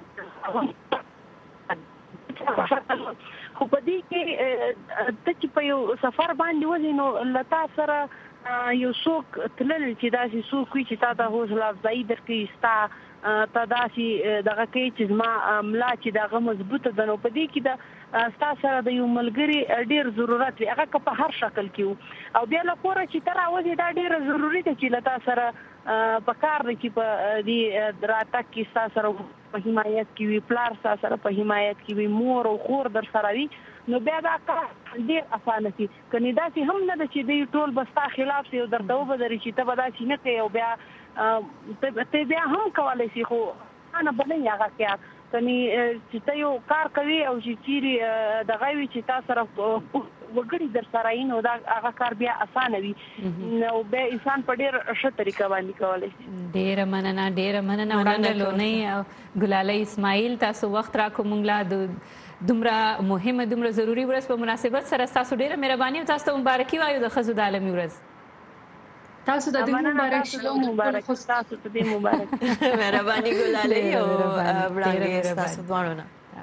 خو په دې کې ته چې په یو سفر باندې وځې نو لتا سره یو څوک تلل چې داسې څوک وي چې تا ته حوصله افزایي درکړي ستا ته داسې دغه کوي چې زما ملا چې دغه مضبوطه ده نو په دې کې د ستا سره د یو ملګري ډېر ضرورت وي هغه که په هر شکل کې او بیا له کوره چې ته راوځې دا ډېره ضروري ده چې له تا سره په کار دی چې په دې راتګ کې ستا سره په حمایت کې وي پلار ستا سره په حمایت کې وي مور او خور در سره وي نو بیا دا کار ډېر اسانه شي کني داسې هم نه ده چې دوی ټول به ستا خلاف شي او درته وبدري چې ته به داسې نه کوې او بیا ته بیا هم کولی شي خو اسانه به نه وي هغه کار کني چې ته یو کار کوي او چې چیرې دغه وي چې تا سره وګړي در سره یې نو دا هغه کار بیا اسانه وي نو بیا انسان په ډېر ښه طریقه باندې کولی شي ډېره مننه وړاندې لونۍ او ګلالۍ اسماعیل تاسو وخت راکړو موږ لا دومره مهمه دومره ضروري ورځ په مناسبت سره تاسو ډېره مهرباني او تاسو ته مبارکي وایو د ښځو د عالمي ورځ تاسو د دې مبارک شي مبارک تاسو ته دې مبارک مهرباني ګلالۍ او وړاندې تاسو دوانو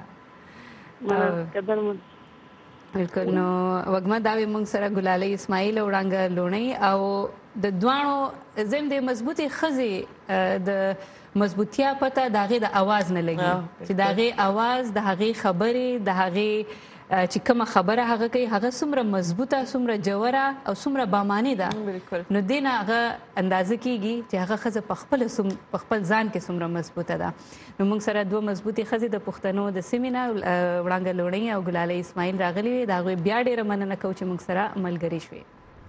قدرمن بالکل نو وګما دا وي موږ سره ګلالۍ اسماعیل او وړاندې لونۍ او د دوانو زم د مضبوطي خزي د مضبوطیا پته دغه د आवाज نه لګي چې دغه आवाज د هغه خبرې د هغه چې کومه خبره هغه کوي هغه څومره مضبوطه څومره جوړه او څومره باماني ده نو دینه هغه اندازه کیږي چې هغه خزه په خپل ځان کې څومره مضبوطه ده نو موږ سره دوه مضبوطي خزه د پښتنو د سیمینار وړاندې لونۍ او ګلالۍ اسماعیل راغلي دا بیا ډیره مننه کوم چې موږ سره ملګری شوي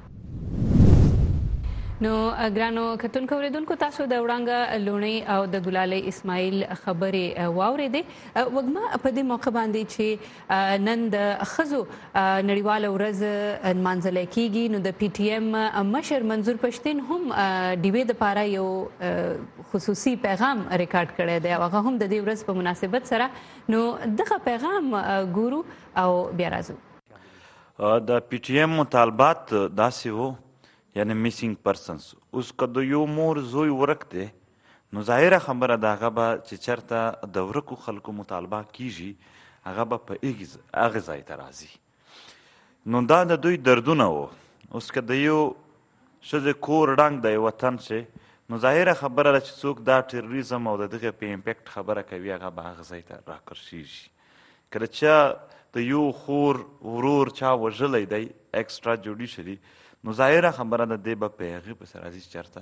نو ګرانو کتونکو اوریدونکو تاسو د وړاندې لونۍ او د ګلالۍ اسماعیل خبرې واورېدې وګما په دې موقع باندې چې نن د ښځو نړیواله ورځ نمانځل کیږي نو د پی ټی ایم مشر منظور پښتين هم ډیوې د پاره یو خصوصي پیغام ریکارډ کړی دی هغه هم د دې ورځ په مناسبت سره نو دغه پیغام ګورو او بیا راځو د پی ټی ایم مطالبات داسې وو یعنی میسینګ پرسنز اوس که د یو مور زوی ورک دی نو ظاهره خبره ده هغه به چې چېرته د ورکو خلکو مطالبه کیږي هغه به په هغه ځای ته راځي نو دا د دوی دردونه وو اوس که د یو ښځې کور ړنګ دی وطن چې نو ظاهره خبره ده چې څوک دا ټیروریزم او د دغه په امپیکټ خبره کوي هغه به هغه ځای ته راکرشیږي کله چې د یو خور ورور چا وژلی دی ایکسټرا جوډیشلي نو ظاهره خبره ده دی به په هغې پسې راځي چې چېرته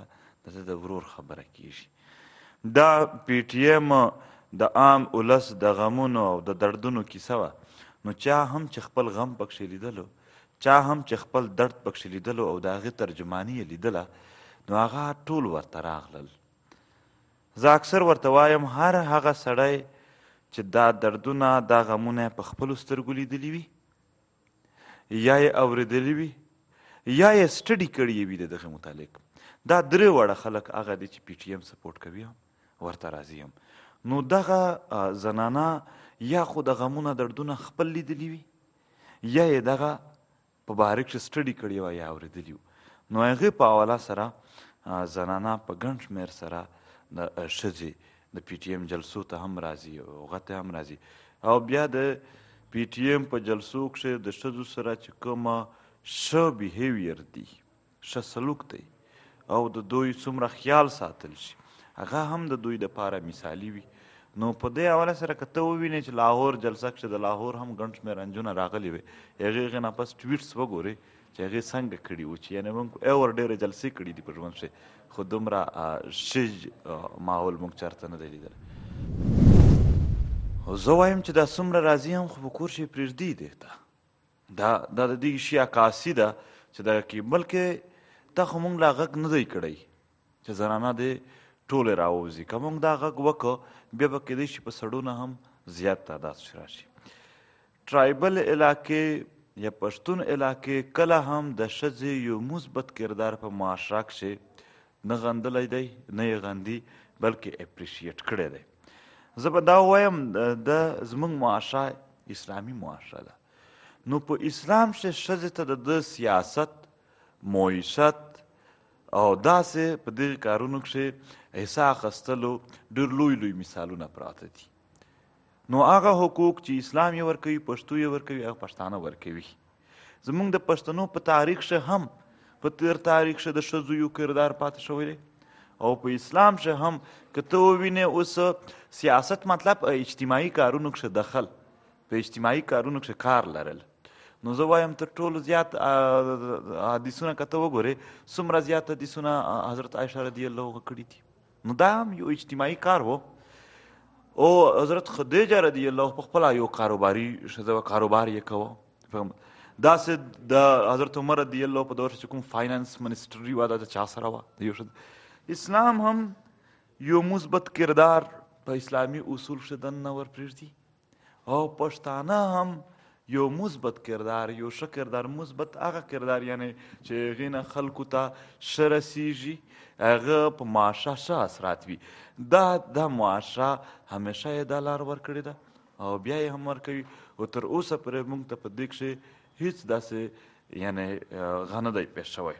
د ورور خبره کیږي. دا پی ټی ایم د عام ولس د غمونو او د دردونو کیسه وه. نو چا هم چې خپل غم پکښې لیدلو، چا هم چې خپل درد پکښې لیدلو او د هغې ترجماني یې لیدله، نو هغه ټول ورته راغلل. زه اکثر ورته وایم هر هغه سړی چې دا دردونه دا غمونه په خپلو سترګو لیدلي وي یا یې اورېدلي وي یا یې سټډي کړي وي د دغه متعلق، دا درې واړه خلک هغه دي چې پی ټي ایم سپورټ کوي ورته راضي یم. نو دغه زنانه یا خو د غمونه دردونه خپل لیدلي وي یا یې دغه په باره کښې سټډي کړي وه یا اورېدلي وو. نو هغې په حواله سره زنانه په ګڼ شمېر سره د ښځې د پی ټي ایم جلسو ته هم راځي او هغه ته هم راځي. او بیا د پی ټي ایم په جلسو کښې د ښځو سره چې کومه ښه بیهیویر دی، ښه سلوک دی او د دوی څومره خیال ساتل شي، هغه هم د دوی دپاره مثالي وي. نو په دې حواله سره که ته ووینې چې لاهور جلسه کښې د لاهور هم ګڼ شمېر انجونه راغلي وې، هغې نه پس ټویټس وګورې چې هغې څنګه کړي وو، چې یعنې موږ اور ډېرې جلسې کړي دي په ژوند کښې، خو دومره ښه ماحول موږ چېرته نه دی لیدلی. زه وایم چې دا څومره راځي هم خو په کور کښې پرېږدي دې ته. دا د دې شي عکاسي ده چې دغه کې، بلکې دا خو موږ لا غږ نه دی کړی چې زنانه دې ټولې راووځي. که موږ دا غږ وکړو بیا به کېدای شي په سړو نه هم زیات تعداد راشي. ټرایبل علاقې یا پښتون علاقې کله هم د ښځې یو مثبت کردار په معاشره کښې نه غندلی دی، نه یې غندي، بلکې اپریشیټ کړی دی. زه به دا ووایم د زموږ معاشره اسلامي معاشره ده. نو په اسلام کښې ښځې ته د سیاست، معیشت او داسې په دغې کارونو کښې حصه اخیستلو ډېر لوی لوی مثالونه پراته دي. نو هغه حقوق چې اسلام یې ورکوي، پښتو یې ورکوي، هغه پښتانه ورکوي. زموږ د پښتنو په تاریخ کښې هم په تېر تاریخ کښې د ښځو یو کردار پاتې شوی دی او په اسلام کښې هم که ته ووینې اوس سیاست مطلب اجتماعي کارونو کښې دخل، په اجتماعي کارونو کښې کار لرل. نو زه وایم تر ټولو زیات حدیثونه که ته وګورې څومره زیات حدیثونه حضرت عایشه رضی الله عنها کړي دي. نو دا هم یو اجتماعي کار و. او حضرت خدیجه رضی الله په خپله یو کاروباري ښځه وه، کاروبار یې کوه. داسې د حضرت عمر رضی الله په دور چې کوم فاینانس منسټري وه دا د چا سره وه؟ د یو ښځه. اسلام هم یو مثبت کردار په اسلامي اصول کښې دننه ورپرېږدي او پښتانه هم یو مثبت کردار، یو ښه کردار، مثبت هغه کردار یعنی چې هغې نه خلکو ته ښه رسېږي، هغه په معاشره ښه اثرات وي. دا معاشره همیشه یې دا لار ورکړې ده او بیا یې هم ورکوي. او تر اوسه پورې موږ ته په دې کښې هېڅ داسې یعنې غه نه دی پېښ شوی.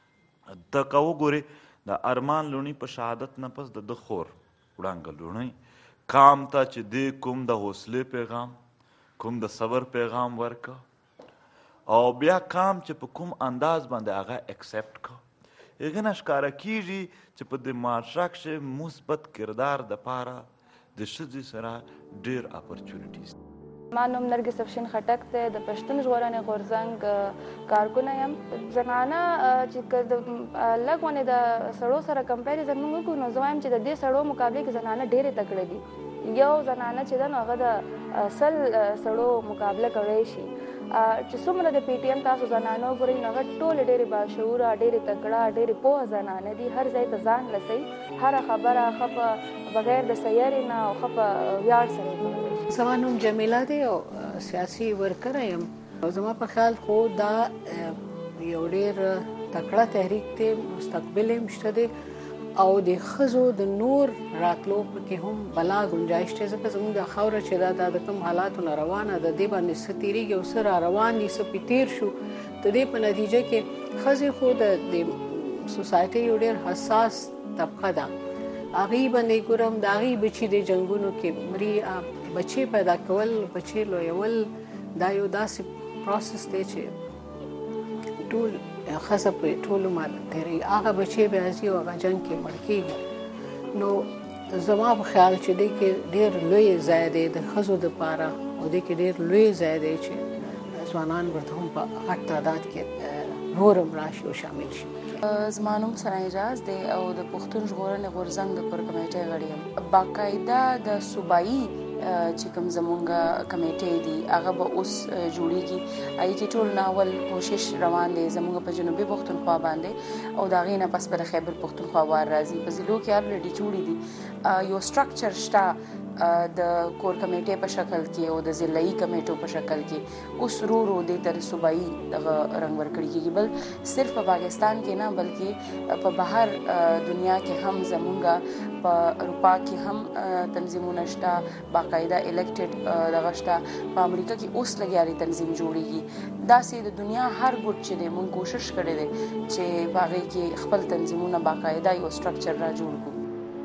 ته که وګورې د ارمان لوڼي په شهادت نه پس د ده خور وړانګه لوڼۍ قام ته چې دې کوم د حوصلې پیغام، کوم د صبر پیغام ورکه او بیا قام چې په کوم انداز باندې هغه اکسپټ که، هغې نه ښکاره کېږي چې په دې معاشره کښې مثبت کردار دپاره د ښځې سره ډېر اپرچونیټیز. ما نوم نرګس افشین خټک دی، د پښتون ژغورنې غورځنګ کارکونه یم. زنانه چې لږ ونې د سړو سره کمپیریزن موږ وکړو نو زه وایم چې د دې سړو مقابلې کې زنانه ډېرې تکړه دي. یو زنانه چې ده نو هغه د 100 سړو مقابله کولی شي. چې څومره د پی ټي ایم تاسو زنانه وګورئ نو هغه ټولې ډېرې باشعوره، ډېرې تکړه، ډېرې پوهه زنانه دي. هر ځای ته ځان رسوي، هره خبره ښه په بغیر د سیارې نه او ښه په ویاړ سره یې کولی شي. زما نوم جمیله دی او سیاسي ورکره یم. زما په خیال خو دا یو ډېر تکړه تحریک دی، مستقبل یې شته دی او د ښځو د نور راتلو پکې هم بلا ګنجایش دی. ځکه زموږ دا خاوره چې دا د کوم حالاتو نه روانه ده، دې باندې څه تېرېږي او څه را روان دي، څه پې تېر شو. د دې په نتیجه کې ښځې خو د سوسایټۍ یو ډېر حساس طبقه ده. هغې باندې ګورم د هغې بچي د جنګونو کې مري، بچې پیدا کول، بچې لویول، دا یو داسې پروسس دی چې ټول ښځه پرې ټول عمر تېروي. هغه بچې بیا ځي او هغه جنګ کې مړ کېږي. نو زما په خیال چې دې کې ډېر لوی ځای دی د ښځو دپاره او دې کې ډېر لوی ځای دی چې ځوانان ورته هم په غټ تعداد کې نور هم راشي او شامل شي. زما نوم ثناء اجاز دی او د پښتون ژغورنې غورځنګ د کور کمیټې غړی یم. باقاعده د صوبایي چې کوم زمونږ کمیټې دي هغه به اوس جوړیږي. ای کې ټول ناول کوشش روان دی زمونږ په جنوبي پښتونخوا باندې او دا غي نه پس په خیبر پښتونخوا وار راځي. په ضلعو کې الریډي جوړی دي یو سټرکچر شته د کور کمیټې په شکل کې او د ضلعي کمیټو په شکل کې اوس ورو د تر صوبایي دغه رنګ ورکړي کېږي. بل صرف په پاکستان کې نه بلکې په بهر دنیا کې هم زمونږ په اروپا کې هم تنظیمونه شته باقاعده الیکټډ دغه شته. په امریکا کې اوس لګیاري تنظیم جوړیږي. داسې د دنیا هر ګوټ چې دی مونږ کوشش کړی دی چې په هغې کې خپل تنظیمونه باقاعده یو سټرکچر را جوړ کړو.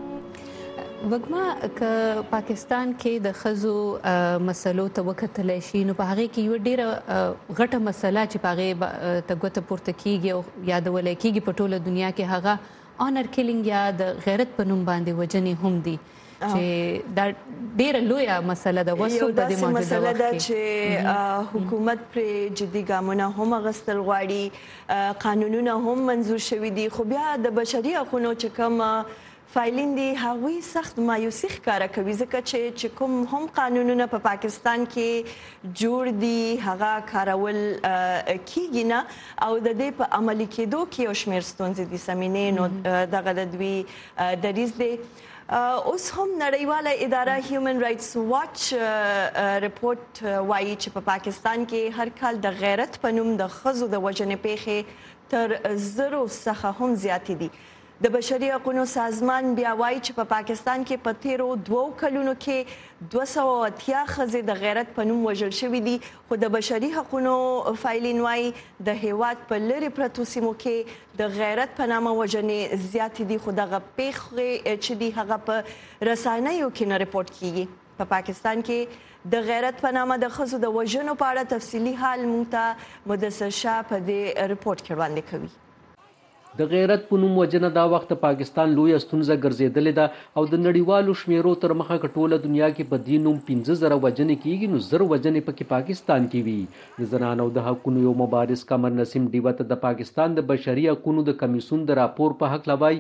وګما که پاکستان کې د ښځو مسلو ته وکتلی شي نو په هغې کې یوه ډېره غټه مسله چې په هغې ته ګوته پورته کېږي او یادولی کېږي په ټوله دنیا کې هغه آنر کیلینګ یا د غیرت په نوم باندې وژنې هم دي چې دا ډېره لویه مسله ده. اوس په دې موجوده مسله ده چې حکومت پرې جدي ګامونه هم اخیستل غواړي، قانونونه هم منظور شوي دي، خو بیا د بشري حقونو چې کوم فایلین دي هغوی سخت مایوسي ښکاره کوي ځکه چې کوم هم قانونونه په پاکستان کې جوړ دي هغه کارول کیږي نه او د دې په عملي کېدو کې یو شمېر ستونزې دي سمینې نو دغه د دوی دریځ دی. اوس هم نړیواله اداره هیومن رایټس واچ رپورت وایي چې په پاکستان کې هر کال د غیرت په نوم د ښځو د وژنې پیښې تر 0 څخه هم زیاتې دي. د بشري حقوقو سازمان بیا وایي چې په پاکستان کې په تیرو 2 کلونو کې 280 ښځې د غیرت په نوم وژل شوي دي، خو د بشري حقوقو فایلین وایي د هیواد په لرې پرتو سیمو کې د غیرت په نامه وژنې زیاتې دي، خو دغه پیښې چې دي هغه په رسنیو کې نه رپورټ کیږي. په پاکستان کې د غیرت په نامه د ښځو د وژنو په اړه تفصیلي حال موږ ته مدثر شاه په دې رپورټ کې وړاندې کوي. د غیرت په نوم وجنه دا وخت پاکستان لویه ستونزه ګرځېدلې ده او د نړیوالو شمیرو تر مخه ټوله دنیا کې په دې نوم 15,000 وجنې کېږي نو 0 وجنې پکې پاکستان کې وي. د زنانو د حقونو یو مبارز قمر نسیم ډیوه ته د پاکستان د بشري حقونو د کمیسیون د راپور په حق لوي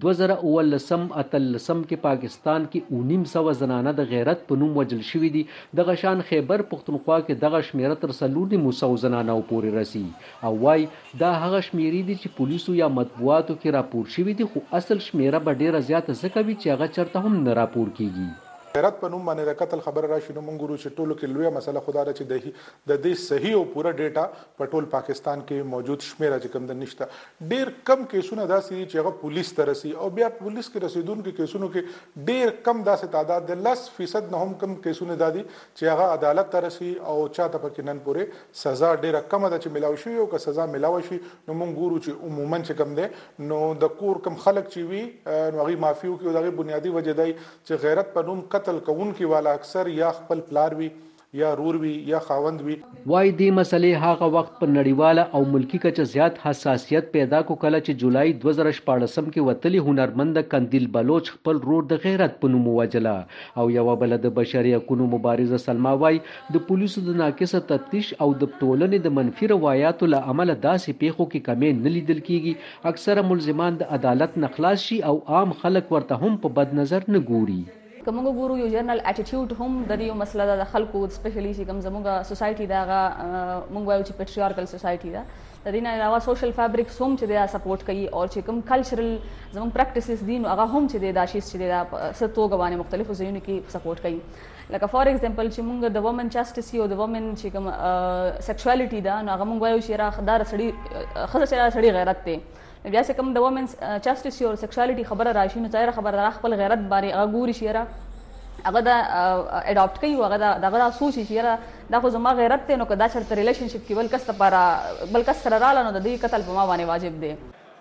2019 کې پاکستان کې 1900 زنانه د غیرت په نوم وجل شوي دي. دغه شان خیبر پښتونخوا کې دغه شمیره تر 400 زنانو پورې رسي او وايي دا هغه شمیرې دي چې پولیسو یا مطبوعاتو کې راپور شوي دي، خو اصل شمیره به ډیره زیاته ځکه وي چې هغه چرته هم نه راپور کیږي. غیرت په نوم باندې د قتل خبر راشي نو موږ ګورو چې ټولو کې لویه مسله خدا را چې د دې صحیح او پوره ډیټا په ټول پاکستان کې موجود شمیره چې کوم د نشته. ډیر کم کیسونه داسې دي چې هغه پولیس ته رسي او بیا پولیس کې رسیدونکو کیسونو کې ډیر کم داسې تعداد د 10% نه هم کم کیسونه دادي چې هغه عدالت ته رسي او چاته پکې نن پورې سزا ډیره کم ده چې ملاوي شي او که سزا ملاوي شي نو موږ ګورو چې عموما چې کم ده نو د کور کم خلک چې وي نو هغه مافیو کې دغه بنیادی وجه دی چې غیرت په نوم قتل کوونکي والا اکثر یا خپل پلار وي یا رور وي یا خاوند وي. وای دې مسلې هغه وخت په نړیواله او ملکی کچه زیات حساسیت پیدا کو کله چې جولای 2014 کې وتلی هنرمند کندیل بلوچ خپل رور د غیرت په نوم وجله او یو بل د بشري حقوقو مبارزه سلما وای د پولیسو د ناقصه تفتیش او د ټولنې د منفي روایتو له امله داسې پیښو کې کمې نه لیدل کیږي. اکثره ملزمان د عدالت نه خلاص شي او عام خلک ورته هم په بد نظر نه ګوري. کومه ګورو یو جنرال اټیټیوډ هم د دې مسله د خلکو سپیشلی چې کوم زموږه سوسایټي دا موږ وایو چې پیټریارکل سوسایټي دا د دې نه علاوه سوشل فیبریکس هم چې دا سپورټ کوي او چې کوم کلچرل زموږ پریکټیسز دي نو هغه هم چې دا شیز چې دا ستوګه باندې مختلفو ځایونو کې سپورټ کوي. لکه فار ایگزامپل چې موږ د وومن چاستس او د وومن چې کوم سیکشوالټي دا نو هغه موږ وایو چې را خدار سړی خزه چې سړی غیرت دی. بیا چې کوم د وومن چاستس او سیکشوالټي خبره راشي نو ظاهر خبر دا خپل غیرت باندې هغه ګوري شي هغه دا اډاپټ کوي هغه دا سوچ چې دا خو زما غیرت دی نو که دا چرته ریلیشنشپ کې بل کس سره رااله نو د دې قتل په ما باندې واجب دی.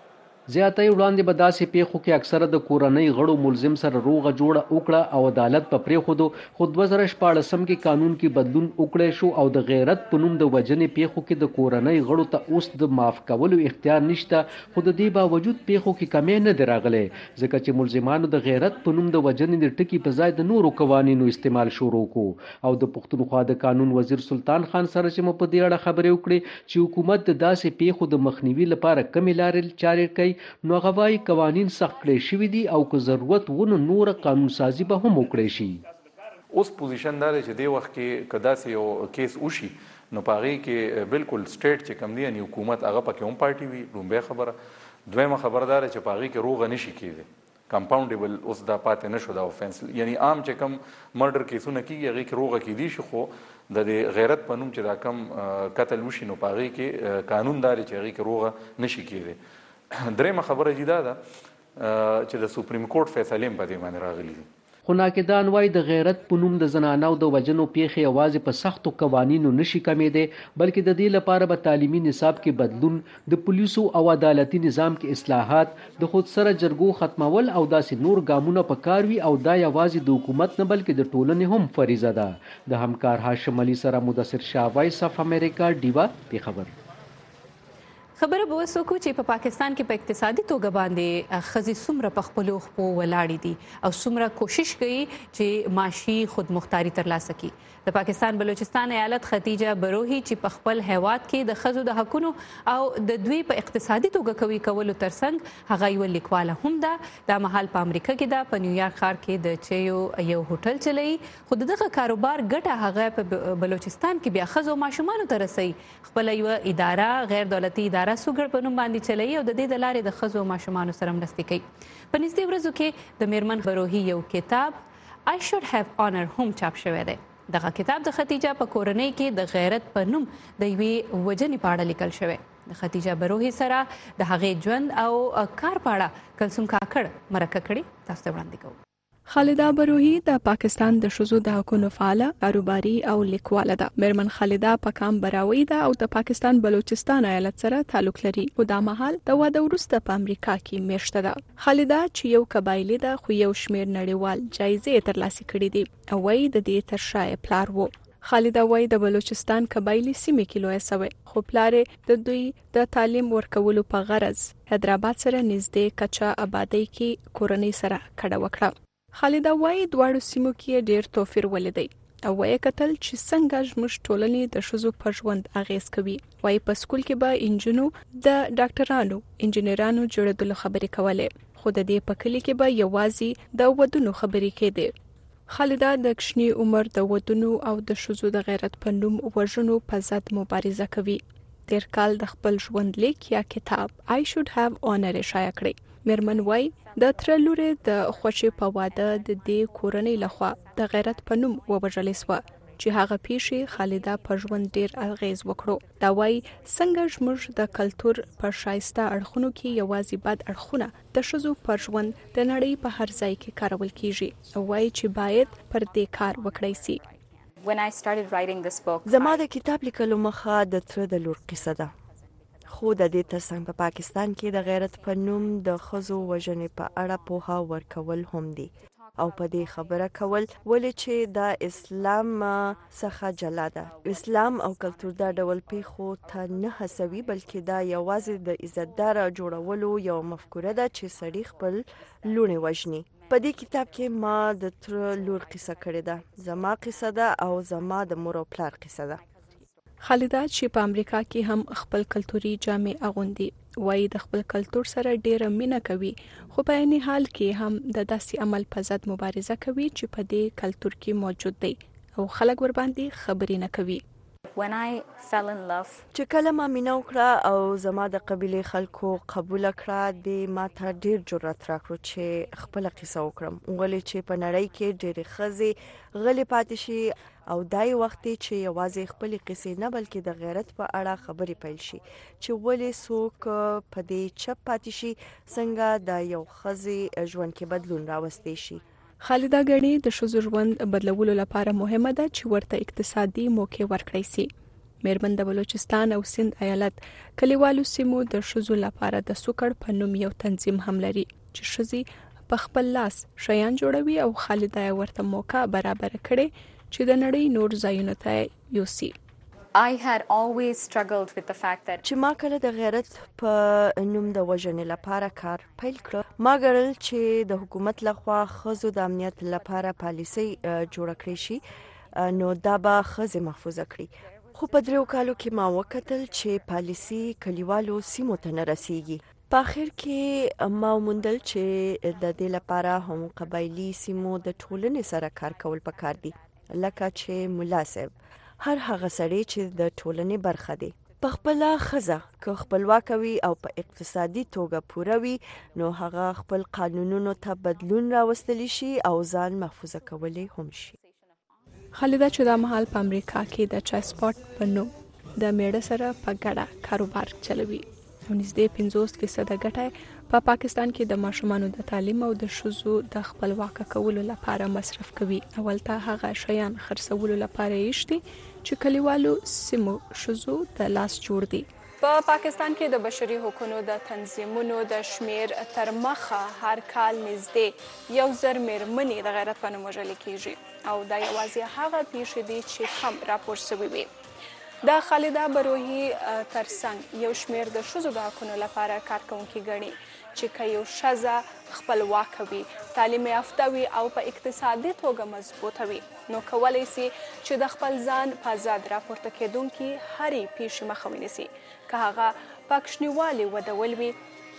زیاتې وړاندې به داسې پیښو کې اکثره د کورنۍ غړو ملزم سره روغه جوړه وکړه او عدالت په پرېښودو، خو 2014 کې قانون کې بدلون وکړی شو او د غیرت په نوم د وژنې پیښو کې د کورنۍ غړو ته اوس د معاف کولو اختیار نشته، خو د دې باوجود پیښو کې کمی نه دی راغلی، ځکه چې ملزمانو د غیرت په نوم د وژنې د ټکي په ځای د نورو قوانینو استعمال شروع کو. او د پښتونخوا د قانون وزیر سلطان خان سره چې مو په دې اړه خبرې وکړې چې حکومت د داسې پیښو د مخنیوي لپاره کمې لارې چارې کوي، نو هغه وايي قوانین سخت کړی شوي دي او که ضرورت ونه نوره قانون سازي به هم وکړی شي. اوس پوزیشن دا دی چې دې وخت کې که داسې یو کیس وشي نو په هغې کې بالکل سټیټ چې کوم دی یعنې حکومت هغه پکې هم پارټي وي. لومبۍ خبره. دویمه خبره دا ده چې په هغې کې روغه نشي کېدی، کمپاونډیبل اوس دا پاتې نه شو دا اوفنس، یعنی عام چې کم مرډر کیسونه کېږي هغې کې روغه کېدی شي، خو د دې غیرت په نوم چې دا کم قتل وشي نو په هغې کې قانون دا دی چې هغې کې روغه نشي کېدی. درېیمه خبره چې دا ده چې د سپریم کورټ فیصلې هم په دې باندې راغلي دي. خو ناقدان وایي د غیرت په نوم د زنانو د وژنو پیښې یوازې په سختو قوانینو نشي کمېدی، بلکې د دې لپاره به تعلیمي نصاب کې بدلون، د پولیسو او عدالتي نظام کې اصلاحات، د خود سره جرګو ختمول او داسې نور ګامونه پکار وي، او دا یوازې د حکومت نه بلکې د ټولنې هم فریضه ده. د همکار هاشم علي سره مدثر شاه، وایس اف امریکا، ډیوا، پیښور. خبره به وسو کو چې په پاکستان کې په اقتصادي توګه باندې ښځې څومره په خپلو خپو ولاړې دي او څومره کوشش کوي چې معاشي خودمختاري ترلاسه کړي. د پاکستان بلوچستان ایالت ختیجه بروهي چې په خپل هیواد کې د ښځو د حقونو او د دوی په اقتصادي توګه قوي کولو ترڅنګ هغه یو لیکواله هم ده. دا مهال په امریکا کې ده، په نیویارک ښار کې د چایو یو هوټل چلوي، خو دغه کاروبار ګټه هغه په بلوچستان کې بیا ښځو ماشومانو ته رسوي. خپل یو اداره غیر دولتي اداره سوګړ په نوم باندې چلوي او د دې د لارې د ښځو ماشومانو سره مرستې کوي. په نږدې ورځو کې د میرمن بروهي یو کتاب I should have honor هم چاپ شوی دی. دغه کتاب د ختیجه په کورنۍ کې د غیرت په نوم د یوې وژنې په اړه لیکل شوی. د ختیجه بروهي سره د هغې ژوند او کار په اړه کلثوم کاکړ مرکه کړې، تاسو ته وړاندې کوو. خالده بروهي د پاکستان د ښځو د حقوقو فعاله، کاروباري او لیکواله ده. میرمن خالده په کام براوي ده او د پاکستان بلوچستان ایالت سره تعلق لري، خو دا مهال د واده وروسته په امریکا کې میشته ده. خالده چې یو قبایلی ده خو یو شمیر نړیوال جایزې ترلاسه کړې دي او وايي د دې تر شا پلار وو. خالده وايي د بلوچستان قبایلی سیمې کې لوی سوی، خو پلار د دوی د تعلیم ورکولو په غرض حیدرآباد سره نږدې کچا آبادی کې کورنۍ سره کډه وکړه. خالده وايي دواړو سیمو کې ډېر توپیر ولیدي او وايي کتل چې څنګه زموږ ټولنې د ښځو په ژوند اغیز کوي. وايي په سکول کې به انجینو د ډاکټرانو انجینرانو جوړېدلو خبرې کولې، خو د دې په کلي کې به یوازې د ودونو خبرې کېدې. خالده د کشنی عمر د ودونو او د ښځو د غیرت په نوم وژنو په ضد مبارزه کوي. تیر کال د خپل ژوند لیک یا کتاب I should have honor شایع کړی. میرمن وايي د تر لوري د خوشې په واده د دې کورنۍ لخوا د غیرت په نوم ووژلې سوه چې هغه پیښې خالده په ژوند ډیر اغیز وکړو. دا وايي څنګه زموږ د کلتور په شایسته اړخونو کې یوازې بد اړخونه د ښځو په ژوند د نړۍ په هر ځای کې کارول کیږي او وايي چې باید پر دې کار وکړی سي. زما د کتاب لیکلو مخه د تر د لور قصه ده، خو د دې ترڅنګ په پاکستان کې د غیرت په نوم د ښځو وژنې په اړه پوهه ورکول هم دي او په دې خبره کول ولې چې د اسلام څخه جلا ده. اسلام او کلتور دا ډول پیښو ته نه هڅوي، بلکې دا یوازې د عزتدار جوړولو یو مفکوره ده چې سړی خپل لوڼې وژني. په دې کتاب کې ما د تر لور قصه کړې ده، زما قصه ده او زما د مور او پلار قصه ده. خالده چې په امریکا کې هم خپل کلتوري جامې اغوندي، وايي د خپل کلتور سره ډیره مینه کوي، خو په عین حال کې هم د داسې عمل په ضد مبارزه کوي چې په دې کلتور کې موجود دی او خلک ور باندې خبرې نه کوي. چې کله ما مینه وکړه او زما د قبیلې خلکو قبول کړه، د ما ته ډیر جرأت راکړو چې خپل قصه وکړم، ولې چې په نړۍ کې ډېرې ښځې غلې پاتې شي او دای وخت چې یوازې خپل قصې نه بلکې د غیرت په اړه خبرې پیل شي چې ولې څوک په دې چپ پاتې شي، څنګه د یو ښځې ژوند کې بدلون راوستي شي. خالده ګڼي د ښځو ژوند بدلولو لپاره مهمه ده چې ورته اقتصادي موقع ورکړی سي. میرمن د بلوچستان او سند ایالت کلیوالو سیمو د ښځو لپاره د سوکړ په نوم یو تنظیم هم لري چې ښځې په خپل لاس شیان جوړوي او خالده ورته موقع برابر کړي چې د نړۍ نور ځایونو ته یوسي. I had always struggled with the fact that چې ما کله د غیرت په نوم د وژنې لپاره کار پیل کړ، ما ګرل چې د حکومت لخوا ښځو د امنیت لپاره پالیسي جوړ کړی شي نو دا به ښځې محفوظه کړي. خو په 3 کالو کې ما وکتل چې پالیسي کلیوالو سیمو ته نه رسیږي. په اخر کې ما وموندل چې د دې لپاره هم قبایلی سیمو د ټولنې سره کار کول پکار دي، لکه چې ملا صاحب هر هغه سړی چې د ټولنې برخه دی په خپل ښځه که خپلواک وي او په اقتصادي توګه پوره وي نو هغه خپل قانونونو ته بدلون راوستلی شي او ځان محفوظه کولی هم شي. خالده چې دا مهال په امریکا کې د چای سپاټ په نوم د میړه سره په ګډه کاروبار چلوي او نږدې 50% ګټه په پاکستان کې د ماشومانو د تعلیم او د ښځو د خپلواک کولو لپاره مصرف کوي. اولته هغه شیان خرڅولو لپاره یشتي چې کلیوالو سیمو ښځو د لاس جوړ دي. په پاکستان کې د بشري حقوقو د تنظیمونو د شمیر تر مخه هر کال نږدې 1,000 میرمنې د غیرت په نوم وژل کیږي او دا یوازې هغه پیښې دي چې کم راپور شوي وي. د خالده بروهي ترڅنګ یو شمیر د ښځو د حقوقو لپاره کارکونکي ګڼي چې که یو ښځه خپلواک وي، تعلیم یافته وي او په اقتصادي توګه مضبوطه وي نو کولی سي چې د خپل ځان په آزاد راپورته کېدونکي هرې پیښې مخه ونیسي، که هغه په کوچنیوالي ودول وي،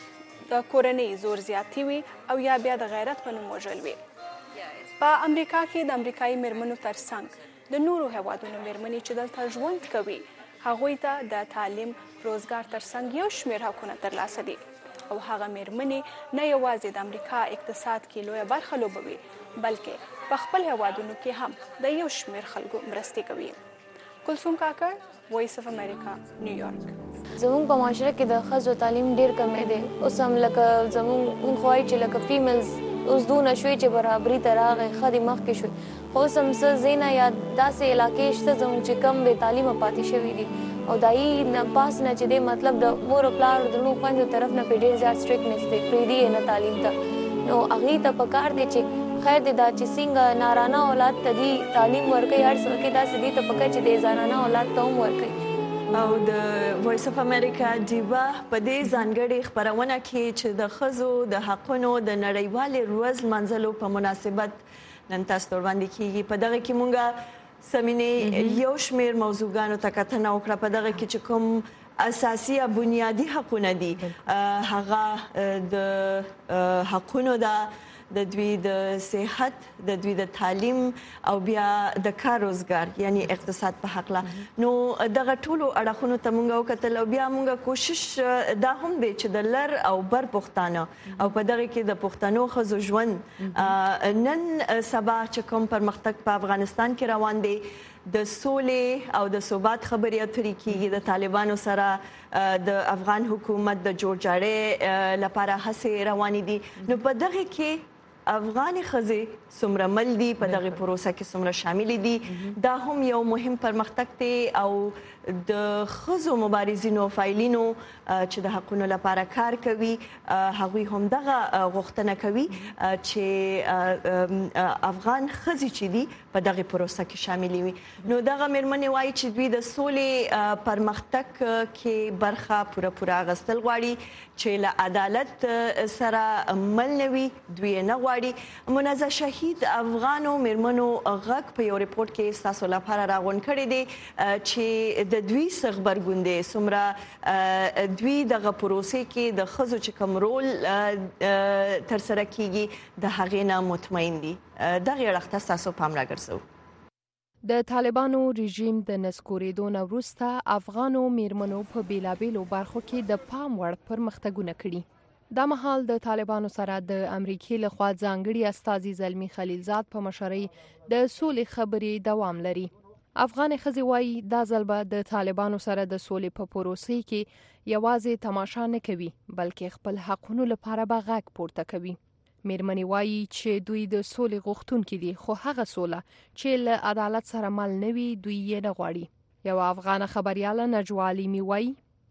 د کورنۍ زور زیاتی وي او یا بیا د غیرت په نوم وژل وي. په امریکا کې د امریکایي میرمنو ترڅنګ د نورو هیوادونو میرمنې چې دلته ژوند کوي هغوی ته د تعلیم روزګار ترڅنګ یو شمیر حقونه ترلاسه دي او هغه میرمنې نه یوازې د امریکا اقتصاد کې لویه برخه لوبوي بلکې په خپل هیوادونو کې هم د یو شمیر خلکو مرستې کوي. کلثوم کاکړ، وایس اف امریکا، نیویارک. زموږ په معاشره کې د ښځو تعلیم ډیر کم دی. اوس هم لکه زموږ خوای چې لکه فیمیلز اوس دونه شوي چې برابري ته راغی، ښځې مخکې شوي، خو اوس هم څه ځایونه یا داسې علاقې شته زموږ چې کم بې تعلیمه پاتې شوي دي او د هغې نه پاس نه چې دی مطلب د مور او پلار د لوڼو خویندو طرف نه پرې ډېر زیات سټرکټنس دی، پرېږدي یې نه تعلیم ته. نو هغې ته پکار دی چې خیر دی دا چې څنګه نارانه اولاد ته دی تعلیم ورکوي، هر څه کې داسې دی ته پکار چې دی زنانه اولاد ته هم ورکوي. او د وایس اف امریکا ډیوا په دې ځانګړې خبرونه کې چې د ښځو د حقونو د نړیوالې ورځ لمانځلو په مناسبت نن تاسو ته وړاندې کیږي. په دغه کې مونږ سمینې یو شمیر موضوعګانو ته کتنه وکړه. په دغه کې چې کوم اساسي یا بنیادی حقونه دي هغه د حقونو د دوی د صحت، د دوی د تعلیم او بیا د کار روزګار یعنی اقتصاد په حق لا نو دغه ټولو اړخونو ته مونږ وکتل او بیا مونږ کوشش دا هم دی چې د لر او بر پښتانه او په دغه کې د پښتنو ښځو ژوند نن سبا چې کوم پرمختګ په افغانستان کې روان دی د سولې او د ثبات خبرې اترې کیږي د طالبانو سره د افغان حکومت د جوړجاړۍ لپاره هڅې روانې دي نو په دغه کې افغان ښځې څومره مل دي په دغه پروسه کې څومره شامل دي دا هم یو مهم پرمختګ دی او د ښځو مبارزینو فایلینو چې د حقونو لپاره کار کوي هغوی هم دغه غوښتنه کوي چې افغان ښځې چې دي په دغه پروسه کې شامل وي نو دغه میرمنې وایي چې دوی د سولې پرمختګ کې برخه پوره اخیستل غواړي چې له عدالت سره مل نه وي دوی نه غواړي منازع شهید افغانو میرمنو غږ په یو ریپورت کې ستاسو لپاره راغونډ کړی دی چې د دوی څه غبرګون دی څومره دوی دغه پروسې کې د ښځو چې کوم رول ترسره کیږي د هغې نه مطمئن دي دغه اړخ ته ستاسو پام راګرځوو. د طالبانو رژیم د نسکورېدو نه وروسته افغانو میرمنو په بیلابیلو برخو کې د پام وړ پرمختګونه کړي. دا مهال د طالبانو سره د امریکای لخوا ځانګړي استازي زلمی خلیلزاد په مشرۍ د سولې خبرې دوام لري. افغان ښځې وایي دا ځل به د طالبانو سره د سولې په پروسې کې یوازې تماشا نه کوي بلکې خپل حقونو لپاره به غږ پورته کوي. میرمنې وایي چې دوی د سولې غوښتونکي دي خو هغه سوله چې له عدالت سره مل نه وي دوی یې نه غواړي. یو افغان خبرياله نجوا علیمی وایي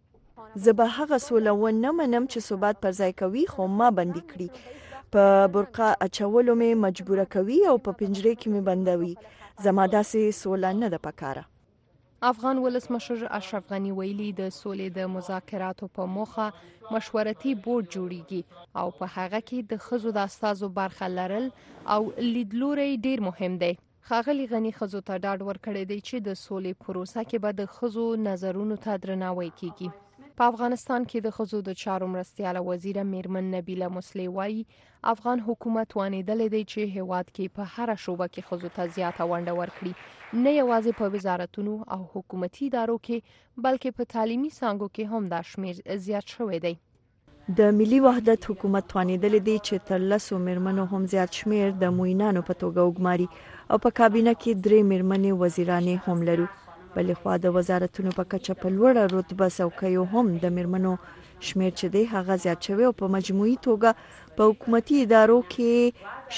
زه به هغه سوله ونه منم چې ثبات پر ځای کوي خو ما بندي کړي په برقه اچولو مې مجبوره کوي او په پنجره کې مې بندوي زما داسې سوله نه ده پکاره. افغان ولسمشر اشرف غنی ویلي د سولې د مذاکراتو په موخه مشورتي بورډ جوړیږي او په هغه کې د ښځو د استازو برخه لرل او لیدلوري ډیر مهم دی. ښاغلي غنی ښځو ته ډاډ ورکړی دی چې د سولې پروسه کې به د ښځو نظرونو ته درناوی کیږي. په افغانستان کې د ښځو د چارو مرستیاله وزیر میرمن نبیله مسلی وایي افغان حکومت وانیدلی دی چې هیواد کې په هر شوبه کې ښځو ته زیاته ونډه ورکړي نه یوازې په وزارتونو او حکومتي ادارو کې بلکې په تعلیمي څانګو کې هم دا شمیر زیات شوی دی. د ملي وحدت حکومت توانیدلی دی چې تر 10 میرمنو هم زیات شمیر د موینانو په توګه وګماري او په کابینه کې 3 میرمنې وزیرانې هم لرو. بلې خوا د وزارتونو په کچه په لوړه رتبه څوکیو هم د میرمنو شمیر چې دی هغه زیات شوی او په مجموعي توګه په حکومتي ادارو کې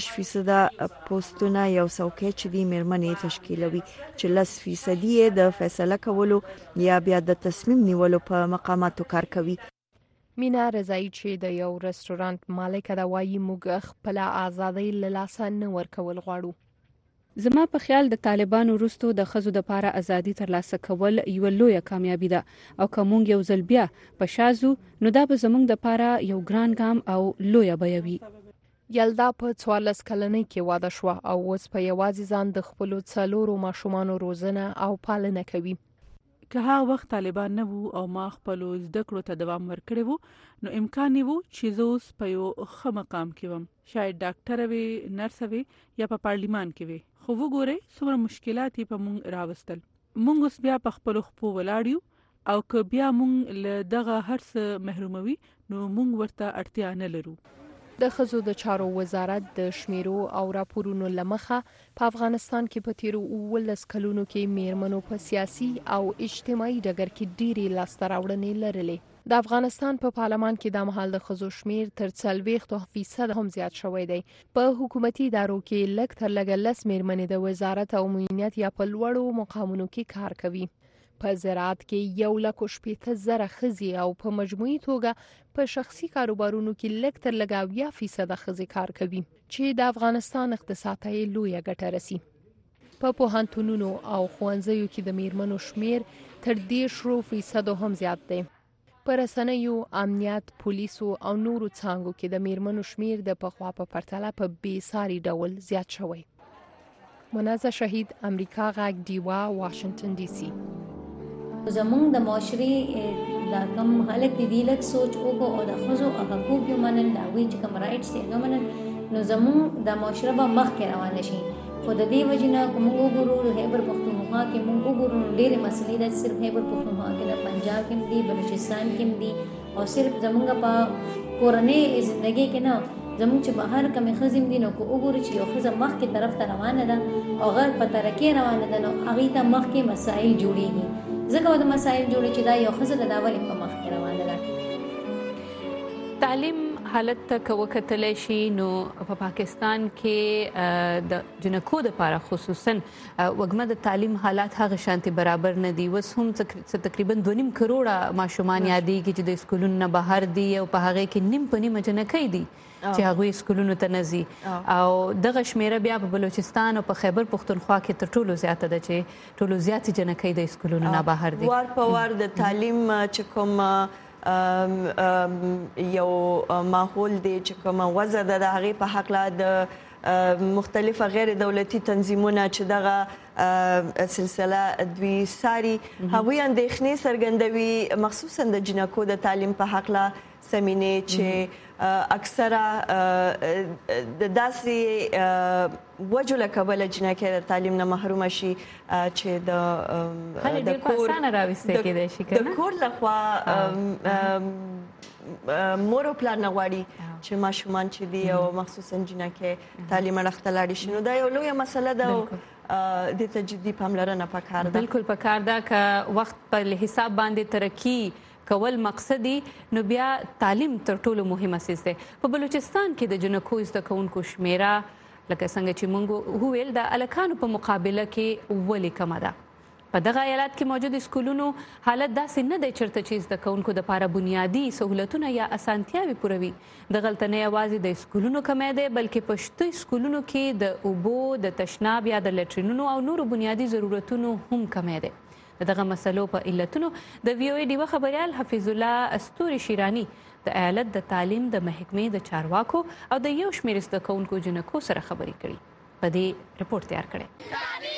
6% پوسټونه یو څوکۍ چې دی میرمنې تشکیلوي چې 10% یې د فیصله کولو یا بیا د تصمیم نیولو په مقاماتو کار کوي. مینا رضایی چې د یو رستورانت مالک ده وایي موږ خپل ازادۍ له لاسه نه ورکول غواړو. زما په خیال د طالبانو وروسته د ښځو لپاره ازادي ترلاسه کول یو لویه کامیابی ده او کوم یو ځل بیا په شازو نو دا به زموږ لپاره یو ګران ګام او لویه بیاوي. یلدا په 14 کلنۍ کې واده شو او اوس په یوازې ځان د خپل 4 ماشومانو روزنه او پالنه کوي. که هغه وخت طالبان نه وو او ما خپل زده کړو ته دوام ورکړی وو نو امکان وو چې زه اوس په یو ښه مقام کې وم شاید ډاکټر وي نرس وي یا په پارلیمان کې وي خو وګورئ څومره مشکلات په مونږ راوستل مونږ اوس بیا په خپل خپو ولاړیو او که بیا مونږ له دغه هرڅ محروموي نو مونږ ورته اړتیا نه لرو. د ښځو د چارو وزارت د شمیرو او راپورونو لمخه په افغانستان کې په تیرو 19 کلونو کې میرمنو په سیاسي او اجتماعي ډګر کې ډېرې لاسته راوړنې لرلې. د افغانستان په پارلمان کې د مهال د ښځو شمیر تر 40% هم زیات شوی دی. په حکومتي ادارو کې لږ تر لږه 10 میرمنې د وزارت او معاونیت یا په لوړو مقامونو کې کار کوي. په زراعت کې 1,80,000 ښځې او په مجموعي توګه په شخصي کاروبارونو کې لږ تر لږه 20% ښځې کار کوي چې د افغانستان اقتصاد ته لویه ګټه رسي. په پوهنتونونو او ښوونځیو کې د میرمنو شمیر تر 10% هم زیات دی. په رسنیو، امنیت، پولیسو او نورو څانګو کې د میرمنو شمیر د پخوا په پرتله په بېساري ډول زیات شوی. منازه شهید، امریکا غږ، ډیوا، واشنگټن ډي سي. زمونږ د معاشري دا کم خلک دي لږ سوچ وکړو او د ښځو حقوق یې منل د هغوی چې کوم رایټس یې ومنل نو زمونږ د معاشره به مخکې روانه شي. خو د دې وجې نه که موږ وګورو د خیبر پښتونخوا کې موږ وګورو نو ډېرې مسلې ده صرف خیبر پښتونخوا کې د پنجاب کې هم دي بلوچستان کې هم دي او صرف زمونږ په کورنۍ زندګۍ کې نه زمونږ چې بهر کمې ښځې هم دي نو که وګورو چې یو ښځه مخکې طرف ته روانه ده او هغه په ترقۍ روانه ده نو هغوی ته مخکې مسایل جوړېږي ځکه د مسایل جوړي چې دا یو ښځه ده دا ولې په مخ کې روانه ده. تعلیم حالت ته وکتلی شي نو په پاکستان کې د جنکو لپاره خصوصا وګمه د تعلیم حالات هغه شانتي برابر نه دي. اوس هم تقریبا 2.5 کروړه ماشومان یادېږي چې د سکولونو نه بهر دي او په هغه کې نیم په نیمه جنکۍ دي چې هغوی سکولونو ته نه ځي او دغه شمیره بیا په بلوچستان او په خیبر پښتونخوا کې تر ټولو زیاته ده چې ټولو زیاتې جنکۍ د سکولونو نه بهر دي. وار په وار د تعلیم چې کوم یو ماحول دی چې کوم وضع ده د هغې په هکله د مختلفه غیر دولتي تنظیمونه چې دغه سلسله دوی ساري هغوی اندېښنې څرګندوي مخصوصا د جنکو د تعلیم په هکله سمینې چې اکثره د داسې وجو له کبله جنکۍ د تعلیم نه محرومه شي چې د کور لخوا مور او پلار نه غواړي چې ماشومان چې دي او مخصوصا جنکۍ تعلیم اړخته لاړې شي نو دا یو لویه مسله ده او دې ته جدي پاملرنه پکار ده. بالکل پکار ده که وخت په حساب باندې ترقي کول مقصدي نو بیا تعلیم تر ټولو مهمه څیز دی. په بلوچستان کې د جنکو زده کوونکو شمیره لکه څنګه چې موږ وویل د الکانو په مقابله کې ولې کمه ده. په دغه ایالت کې موجود سکولونو حالت داسې نه دی چېرته چې زده کوونکو دپاره بنیادي سهولتونه یا اسانتیاوې پوروي. دغلته نه یوازې د سکولونو کمی دی بلکې په شته سکولونو کې د اوبو د تشناب یا د لټرینونو او نورو بنیادي ضرورتونو هم کمی دی. د دغه مسلو په علتونو د وی او ای ډیوه خبریال حفیظ الله استوري شیرانی د ایالت د تعلیم د محکمې د چارواکو او د یو شمېر زده کوونکو جنکو سره خبرې کړي. په دې رپورټ تیار کړی.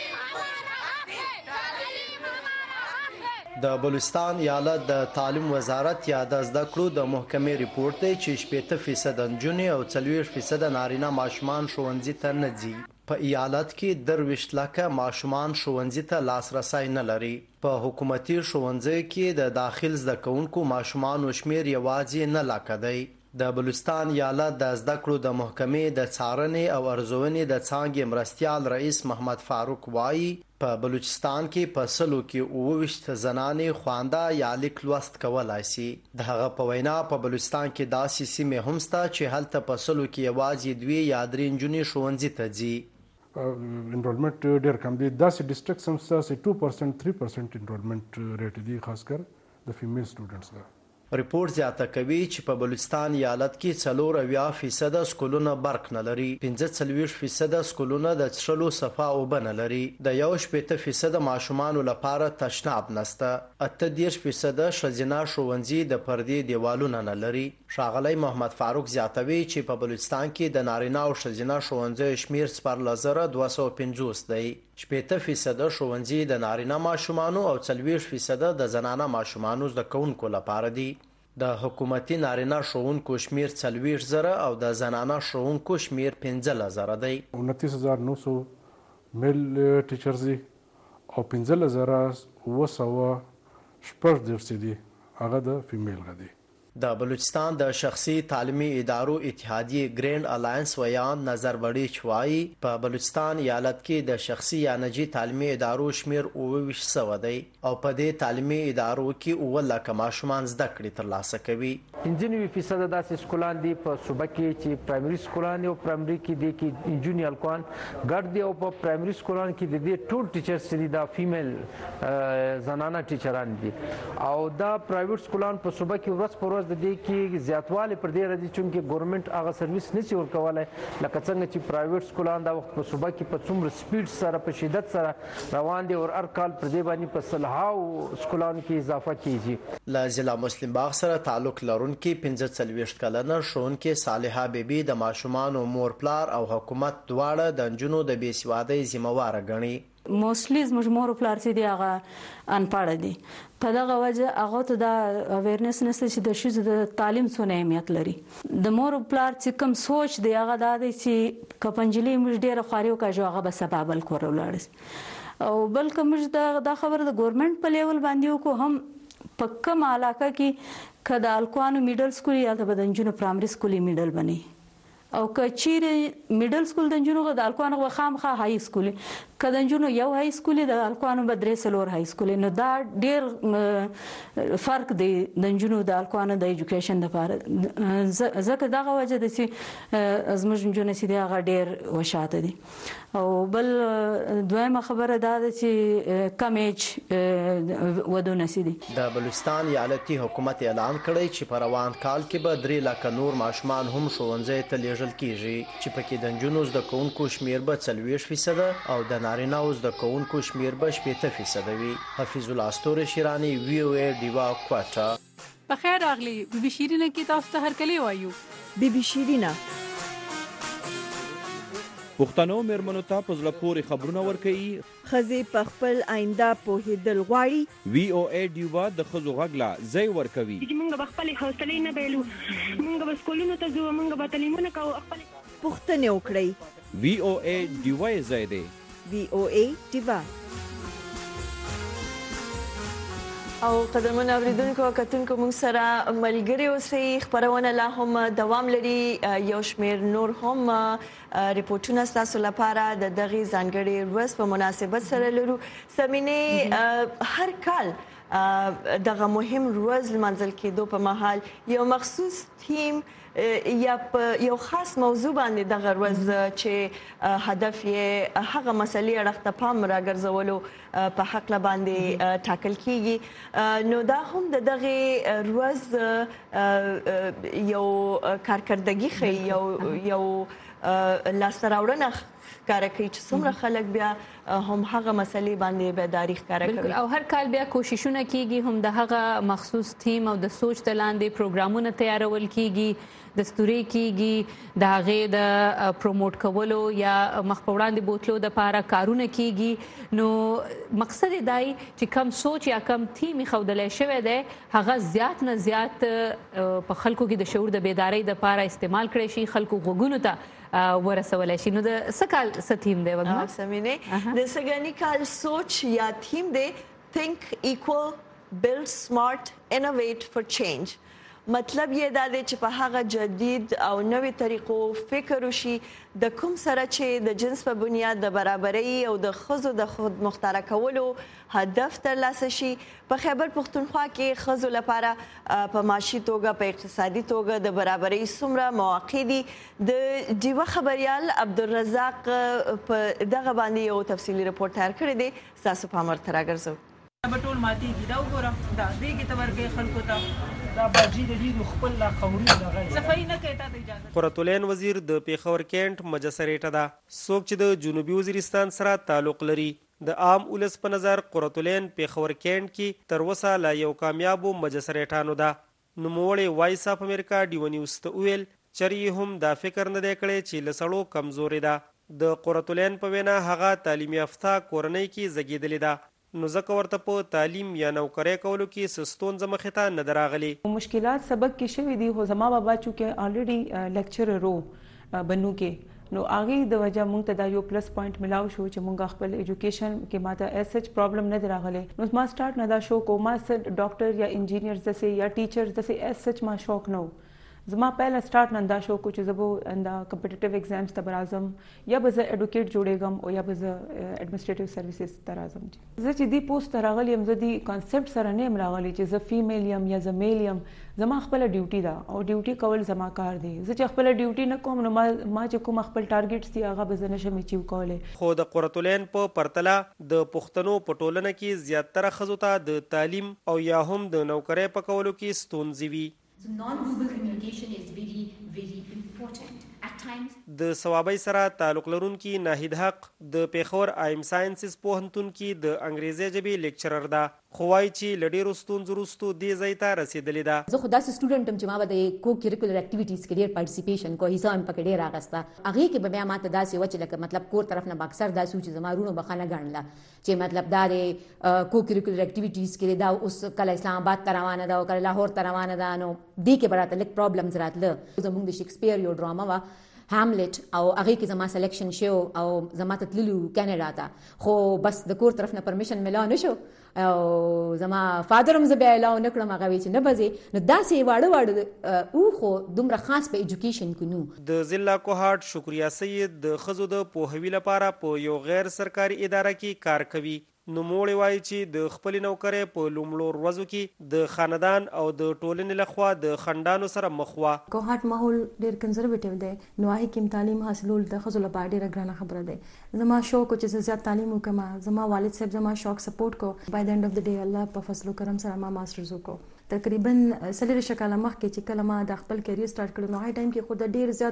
د بلوچستان ایالت د تعلیم وزارت یا د زده کړو د محکمې ریپورت دی چې 80% نجونې او 40% نارینه ماشومان ښوونځي ته نه ځي. په ایالت کې 23 لکه ماشومان ښوونځي ته لاسرسی نه لري. په حکومتي ښوونځیو کې د داخل زده کوونکو ماشومانو شمیر یوازې 9 لکه دی. د بلوچستان ایالت د زده کړو د محکمې د څارنې او ارزونې د څانګې مرستیال رئیس محمد فاروق وایي په بلوچستان کې په سلو کې 29 زنانې خوانده یا لیک لوست کولای شي. د هغه په وینا په بلوچستان کې داسې سیمې هم شته چې هلته په سلو کې یوازې 2 یا 3 نجونې ښوونځي ته ځي. انرولمنٹ ډېر کم دی. داسې ډسټرکټس هم شته 2% 3% انرولمنٹ ریټ دی خاص کر د فیمیل سټوډنټس دا. ریپورت زیاته کوي چې په بلوچستان ایالت کې 40% سکولونه برق نه لري. 45% سکولونه د څښلو صفا اوبه نه لري. د 18% ماشومانو لپاره تشناب نشته. 38% ښځینه ښوونځي د پردې دیوالونه نه لري. ښاغلی محمد فاروق زیاتوي چې په بلوچستان کې د نارینه او ښځینه ښوونځیو شمیر 14,250 دی. 80% ښوونځي د نارینه ماشومانو او 40% د زنانه ماشومانو زده کوونکو لپاره دي. د حکومتي نارینه ښوونکو شمیر 40,000 او د زنانه ښوونکو شمیر 15,000 دی. 29,900 میل ټیچرز دي او 15,900 دي هغه د فیمیل غدي. د بلوچستان د شخصي تعلیمي ادارو اتحادیه ګرینډ الاینس ویان نظر وړي چوي په بلوچستان ایالت کې د شخصي یا نجی تعلیمي ادارو شمیر 2900 دی او په دې تعلیمي ادارو کې 9 لک ماشومان زده کړې ترلاسه کوي. 95% داسې سکولان دي په صوبه کې چې پرایمري سکولان او پرایمري کې دي کې انجینیر الکوان ګډ دي او په پرایمري سکولان کې د دې ټول ټیچرز دي د فیمیل زنانه ټیچران دي او دا پرایویټ سکولان په صوبه کې ورځ پر ورځ د دې کې زیاتوالی پر دې راځي چې ګورنمنت هغه سرویس نشي ورکولای لکه څنګه چې پرایویټ سکولان دا وخت په صوبه کې په څومره سپیډ سره په شدت سره روان دي او هر کال پر دې باندې په صلحاو سکولان کې اضافه کیږي. لا ضلع مسلم باغ سره تعلق لرونکي 45 کلنه ښوونکې صالحه بیبي د ماشومانو مور پلار او حکومت دواړه د نجونو د بېسوادۍ ذمہواره ګڼي. موستلی زموږ مور پلار چې دی هغه انپاړه دي په دغه وجه هغه ته دا اویرنس نشته چې د ښځو د تعلیم څونه اهمیت لري. د مور پلار چې کوم سوچ دی هغه دا دی چې کپنجلی موږ ډیره خواري وکړو هغه به سبب کول ولاړ او بلکې موږ دا خبره د ګورنمنت په لیول باندې وکړو هم په کوم علاقه کې کله الکوانو میډل سکول یا د بدنجونو پرایمري سکول میډل بني او کچیر میډل سکول د جنونو د الکوانو خامخا های سکول کله جنونو یو های سکول د الکوانو بدرې سلور های سکول نو دا ډیر فرق دی د جنونو د الکوانو د ایجوکیشن لپاره ځکه دغه وجه د چې زموږ جنونو چې هغه ډیر وشاته دي او بل دویمه خبره دا ده چې کمیج ودونه سي دي. د بلوچستان ایالتي حکومت اعلان کړی چې په روان کال کې به 3 لک نور ماشومان هم ښوونځي ته لیږل کیږي چې پکې د نجونو زده کوونکو شمیر به 40% او د نارینه زده کوونکو شمیر به 80% وي. حفیظ الله استوري شیرانی وی او ای دیوا کوټا. بخیر راغلی بي شیرینه کې تاسو ته هرکلی وایو. بي شیرینه پښتنو مېرمنو ته په زړه پورې خبرونه ورکوي. ښځې په خپل آینده پوهېدل غواړي. وی او ای ډیوا د ښځو غږ لا ځای ورکوي. موږ به خپلې حوصلې نه بایلو، موږ به سکولونو ته ځو، موږ به تعلیمونه کوو، خپلې پوښتنې وکړئ. وی او ای ډیوا یې ځای دی. وی او ای ډیوا. او قدرمن اوریدونکو او کتونکو موږ سره ملګري اوسئ. خبرونه لا هم دوام لري. یو شمېر نور هم ریپورتونه ستاسو لپاره د دغې ځانګړې ورځ په مناسبت سره لرو. سمینې هر کال دغه مهم ورځ لمانځل کېدو په مهال یو مخصوص تیم یا په یو خاص موضوع باندې دغه ورځ چې هدف یې هغه مسلې اړخ ته پام راګرځولو په حق باندې ټاکل کیږي نو دا هم دغه ورځ یو کارکردګي خي یو لاسته راوړنه ښکاره کوي چې څومره خلک بیا هم هغه مسلې باندې بیداری ښکاره کوي او هر کال بیا کوششونه کیږي هم د هغه مخصوص تیم او د سوچ د لاندې پروګرامونه تیارول کیږي دستوري کیږي د هغه د پروموټ کولو یا مخ په وړاندې بوتلو د لپاره کارونه کیږي نو مقصد دی چې کم سوچ یا کم تیم خودلې شوی دی هغه زیات نه زیات په خلکو کې د شعور د بیداری د لپاره استعمال کړي شي خلکو غوګونو ته ورسولای شي نو د سکال ستیم دی وګما سمینه د سګانی کال سوچ یا تیم دی think equal build smart innovate for change مطلب یې دا دی چې په هغه جدید او نوې طریقو فکر وشي د کوم سره چې د جنس په بنیاد د برابرۍ او د ښځو د خود مختاره کولو هدف ترلاسه شي په خیبر پښتونخوا کې ښځو لپاره په معاشي توګه په اقتصادي توګه د برابرۍ څومره مواقع دي د ډیوه خبریال عبدالرزاق په دغه باندې یو تفصیلي رپورټ تیار کړی دی ستاسو پام ورته راګرځو بټول ماتي کی دا وګوره دا دې کې تورګه خلکو ته دا باجی د دې خپل لا قوري لغای صفای نه کوي ته اجازه قرۃالعین وزیر د پیښور کینټ مجسریټه دا څوک چې د جنوبي وزیرستان سره تعلق لري د عام ولس په نظر قرۃالعین پیښور کینټ کې تر اوسه لا یو کامیابو مجسریټانو دا نوموړی وایس اف امریکا ډیو نیوز ته ویل چرې هم دا فکر نه دی کړی چې لسړو کمزوري ده د قرۃالعین په وینا هغه تعلیم یافته کورنۍ کې زګیدلې ده نو ځکه ورته په تعلیم یا نوکرۍ کولو کې ستونزه مخې ته نه دراغلي مشکلات سبق کې شوي دي خو زما بابا چې الریډي لیکچرر وو بنو کې نو هغه د وجه مونږ ته دا یو پلس پوینټ ملاو شو چې مونږ خپل ایجوکیشن کې ماته اس اچ پرابلم نه دراغلي نو ما سٹارټ نه دا شو کو ما ډاکټر یا انجینیر دسه یا ټیچر دسه اس اچ ما شوق نو زما پہلا سٹارټ نن دا شو کو چې زبو اندا کمپټیټیو ایگزامز ته برازم یا به زه اډوکیټ جوړېږم او یا به زه اډمنسټریټیو سرویسز ته راځم زه چې دی پوسټ راغلی يم زه دی کانسپټ سره نه راغلی چې زه فیمیل یم یا زه میل یم زما خپل ډیوټي ده او ډیوټي کول زما کار دی زه چې خپل ډیوټي نه کوم نو ما چې کوم خپل ټارګټس دی هغه به زه نشم اچیو کولی خو د قرۃالعین په پرتله د پښتنو په ټولنه کې زیاتره ښځو ته د تعلیم او یا هم د نوکرۍ په کولو کې ستونزې وي So non-verbal communication is very, very important. At times, د ثوابۍ سره تعلق لرونکي ناهید حق د پیښور آیم ساینسز پوهنتون کې د انګریزي ژبې لیکچرر ده خو وايي چې له ډېرو ستونزو وروسته دې ځای ته رسېدلې ده زه خو داسې سټوډنټ یم چې ما به د کو کریکولر اکټیویټیز کې ډېر پارټیسیپیشن کو حصہ هم پکې ډېر اخیسته هغې کې به بیا ماته داسې وه چې لکه مطلب کور طرف نه به اکثر داسې و چې زما وروڼو به ښه نه ګڼله چې مطلب دا د کو کریکولر اکټیویټیز کې دا اوس کله اسلام آباد ته روانه ده او کله لاهور ته روانه ده نو دې کې به راته لږ پرابلمز راتله زموږ د شکسپیر یو ډرامه وه هاملټ او هغه کې زما سلیکشن شو او زما ته تللو کینیډا ته خو بس د کور طرف نه پرمیشن ملا نه شو او زما فادر هم زه بیا الاو نه کړم هغه وی چې نه بځې نو داسې واړه او خو دومره خاص په ایجوکیشن کې نو د ضلع کوهاټ شکریا سید د ښځو د پوهوي لپاره په یو غیر سرکاري اداره کې کار کوي نوموړی وایي چې د خپلې نوکرۍ په لومړو ورځو کې د خاندان او د ټولنې لخوا د خنډانو سره مخ وه کوهاټ ماحول ډېر کنزرویټیو دی نو هغې کې تعلیم حاصلول د ښځو لپاره ډېره ګرانه خبره دی زما شوق و چې زه زیات تعلیم وکړم زما والد صاحب زما شوق سپورټ کو بای د اینډ اف د ډے الله په فضل و کرم سره ما ماسټرز وکړو تقریبا څلور کاله مخکې چې کله ما د خپل کیریئر سٹارټ کړو نو هغه ټایم کې خو د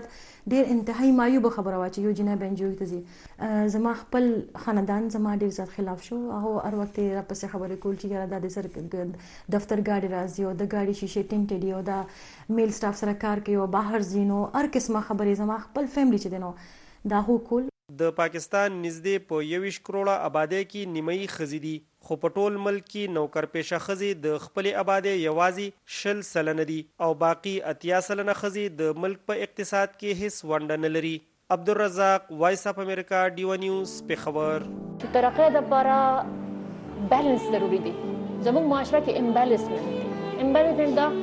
ډېر انتهایی مایوبه خبره وه چې یو جناب انجوی ته ځي زما خپل خاندان زما ډېر زیات خلاف شو هغه هر وخت راپسې خبرې کول چې یاره دا د سر دفتر ګاډي راځي او د ګاډي شیشې ټینټډ دي او دا میل سټاف سره کار کوي او بهر ځي نو هر قسمه خبرې زما خپل فیملی چې دی نو دا هو کول د پاکستان نږدې په 21 کروڑه آبادۍ کې نیمایي ښځې دي خو په ټول ملک کې نوکر پیشه ښځې د خپلې آبادۍ یوازې 10% دي او باقي 80% ښځې د ملک په اقتصاد کې هیڅ ونډه نه لري عبدالرزاق وایس اف امریکا ډیو نیوز پیښور چې ترقۍ دپاره بیلنس ضروري دی زموږ معاشره کې امبیلنسمنټ دا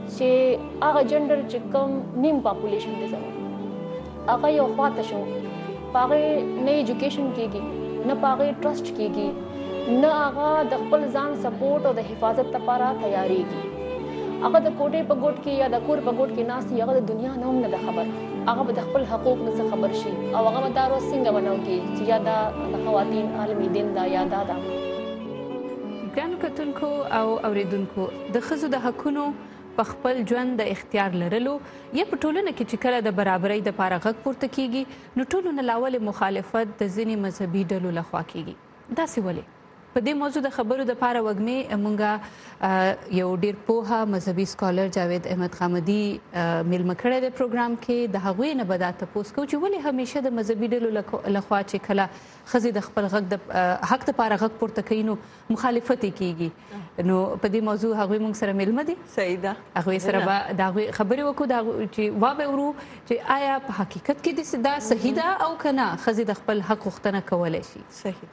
چې هغه جنډر چې کوم نیم پاپولیشن دی زموږ هغه یو خواته شو په هغې نه ایجوکیشن کېږي نه په هغې ټرسټ کېږي نه هغه د خپل ځان سپورټ او د حفاظت لپاره تیاریږي هغه د کوټې په ګوټ کې یا د کور په ګوټ کې ناست هغه د دنیا نوم نه د خبر هغه به د خپل حقوق نه خبر شي او هغه به دا روز څنګه ونو کې چې یا د خواتین عالمي دین دا یا دا ګرانو کتونکو او اوریدونکو د ښځو د حقونو په خپل ژوند د اختیار لرلو یا په ټولنه کې چې کله د برابرۍ دپاره غږ پورته کیږي نو ټولو نه لاولې مخالفت د ځینې مذهبي ډلو لخوا کیږي داسې ولې په دې موضوع د خبرو دپاره وږمې مونږه یو ډیر پوهه مذهبي سکالر جاوید احمد خامدي میلمه کړی دی پروګرام کې د هغوی نه به دا تپوس کوو چې ولې همیشه د مذهبي ډلو لخوا چې کله ښځې د خپل حق دپاره غږ پورته کوي نو مخالفت یې کیږي نو په دې موضوع هغوی مونږ سره میلمه دي صحیح ده هغوی سره به د هغوی خبرې وکړو چې وابه ورو چې آیا په حقیقت کې دا صحیح ده او که نه ښځې د خپل حق غوښتنه کولی شي صحیح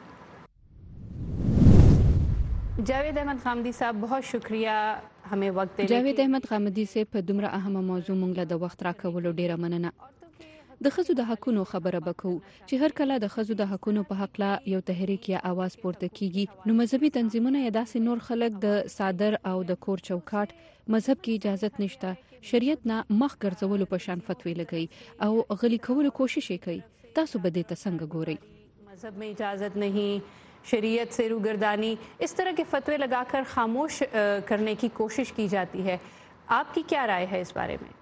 جاوید احمد خامدي صاحب बहुत शुक्रिया हमें वक्त देने جاوید احمد خامدي سے په دومره اهمه موضوع مونږ له د وخت راکولو ډیره مننه د ښځو د حقونو خبره وکړو چې هر کله د ښځو د حقونو په حق لا یو تحریک یا आवाज پورته کیږي نو مذهبي تنظیمونه یا داسې نور خلک د صادر او د کور چوکاټ مذهب کې اجازه نشته شریعت نه مخ ګرځولو په شان فتوی لګي او غلي کولو کوشش کوي تاسو به دې څنګه ګورئ مذهب में इजाजत नहीं शरीयत से रूगर्दानी इस तरह के फतवे लगाकर खामोश करने की कोशिश की जाती है आपकी क्या राय है इस बारे में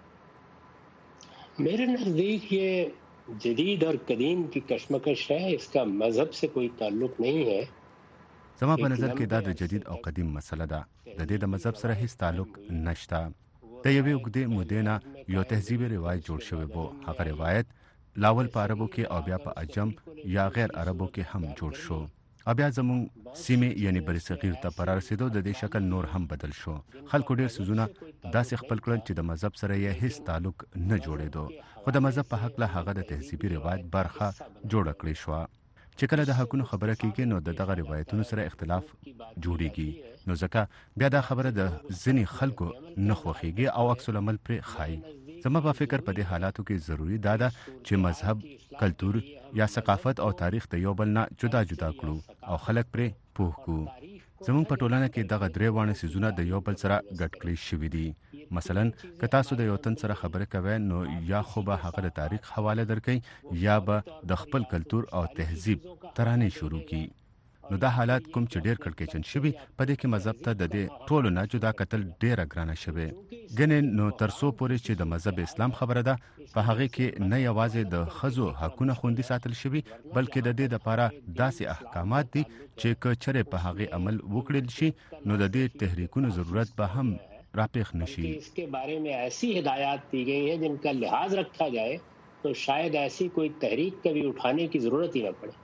मेरे नज़दीक ये जदीद और कदीम की कशमकश है इसका मजहब से कोई ताल्लुक नहीं है زما په نظر کې دا د جدید او قدیم مسله ده د دې د مذهب سره هیڅ تعلق نشته د یوې اوږدې مودې نه یو تهذیبي روایت جوړ شوی وو هغه روایت لاول په عربو کې او بیا په عجم یا غیر عربو کې هم جوړ شو بیا زموږ سیمې یعنی بر صغیر ته پر رسیدو د دې شکل نور هم بدل شو خلکو ډیر سوزونه داسې خپل کړل چې د مذهب سره یې هیڅ تعلق نه جوړېدو خو د مذهب په حق له هغه د تهذیبي روایت برخه جوړه کړې شو چې کله د حقونو خبره کیږي نو دغه روایتونو سره اختلاف جوړیږي نو ځکه بیا دا خبره د ځینې خلکو نه خوښیږي او عکس العمل پرې ښایي زما په فکر په دې حالاتو کې ضروری ده چې مذهب کلتور یا ثقافت او تاریخ ته یو بل نه جدا جدا کړو او خلک پرې پوه کړو زموږ په ټولنه کې دغه درې وانه سيزونه د یو بل سره ګډ کړی شوي دي مثلا که تاسو د یو تن سره خبرې کوئ نو یا خو به هغه د تاریخ حواله درکړي یا به د خپل کلتور او تهذیب ترانه شروع کړي نو دا حالات کوم چې ډیر کړکېچن شوي په دې کې مذهب ته د دې ټولو نه جدا کتل ډیره ګرانه شوي ګنې نو ترڅو پورې چې د مذهب اسلام خبره ده په هغه کې نه یوازې د ښځو حقونه خوندي ساتل شوي بلکې د دې لپاره داسې احکامات دي چې که چېرې په هغه عمل وکړل شي نو د دې تحریکونو ضرورت به هم راپیښ نشي इसके बारे में ऐसी हिदायत दी गई है जिनका लिहाज रखा जाए तो शायद ऐसी कोई तहरीक कभी उठाने की जरूरत ही न पड़े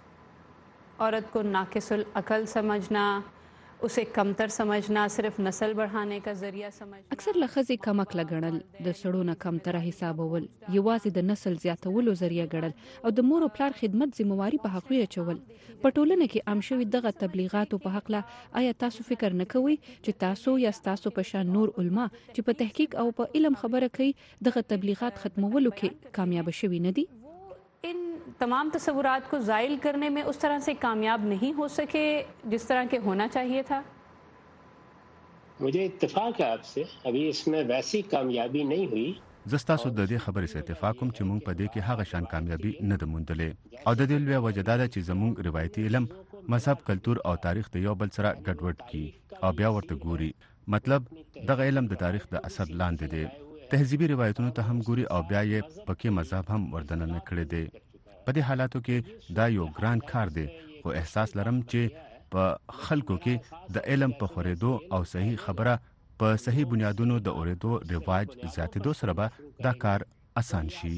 औरत को नाकिसुल अकल समझना उसे कमतर समझना सिर्फ नस्ल बढ़ाने का जरिया समझ اکثر لخصې کم عقل ګڼل د سړو نه کمتره حسابول یوازې د نسل زیاتولو ذریعہ ګڼل او د مور او پلار خدمت ذمہواری په حق وی اچول په ټولنه کې عام شوی دغه تبلیغاتو په حق لا آیا تاسو فکر نه کوئ چې تاسو یا تاسو په شان نور علما چې په تحقیق او په علم خبره کوي دغه تبلیغات ختمولو کې کامیاب شوي نه دي इन तमाम तस्वुरात को ज़ाइल करने में उस तरह से कामयाब नहीं हो सके जिस तरह के होना चाहिए था मुझे इत्तेफाक है आपसे अभी इसमें वैसी कामयाबी नहीं हुई زستاسو د دې خبرې سره اتفاق کوم چې مونږ په دې کې هغه شان کامیابی نه د موندلې او د دې لوی وجه دا ده چې زموږ روایتي علم مذهب کلتور او تاریخ د یو بل سره ګډوډ کی او بیا ورته ګوري مطلب دغه علم د تاریخ د اثر لاندې دی تهذیبي روایتونو ته هم ګوري او بیا یې پکې مذهب هم وردننه کړی دی په دې حالاتو کې دا یو ګران کار دی خو احساس لرم چې په خلکو کې د علم په خورېدو او صحیح خبره په صحیح بنیادونو د اورېدو رواج زیاتېدو سره به دا کار آسان شي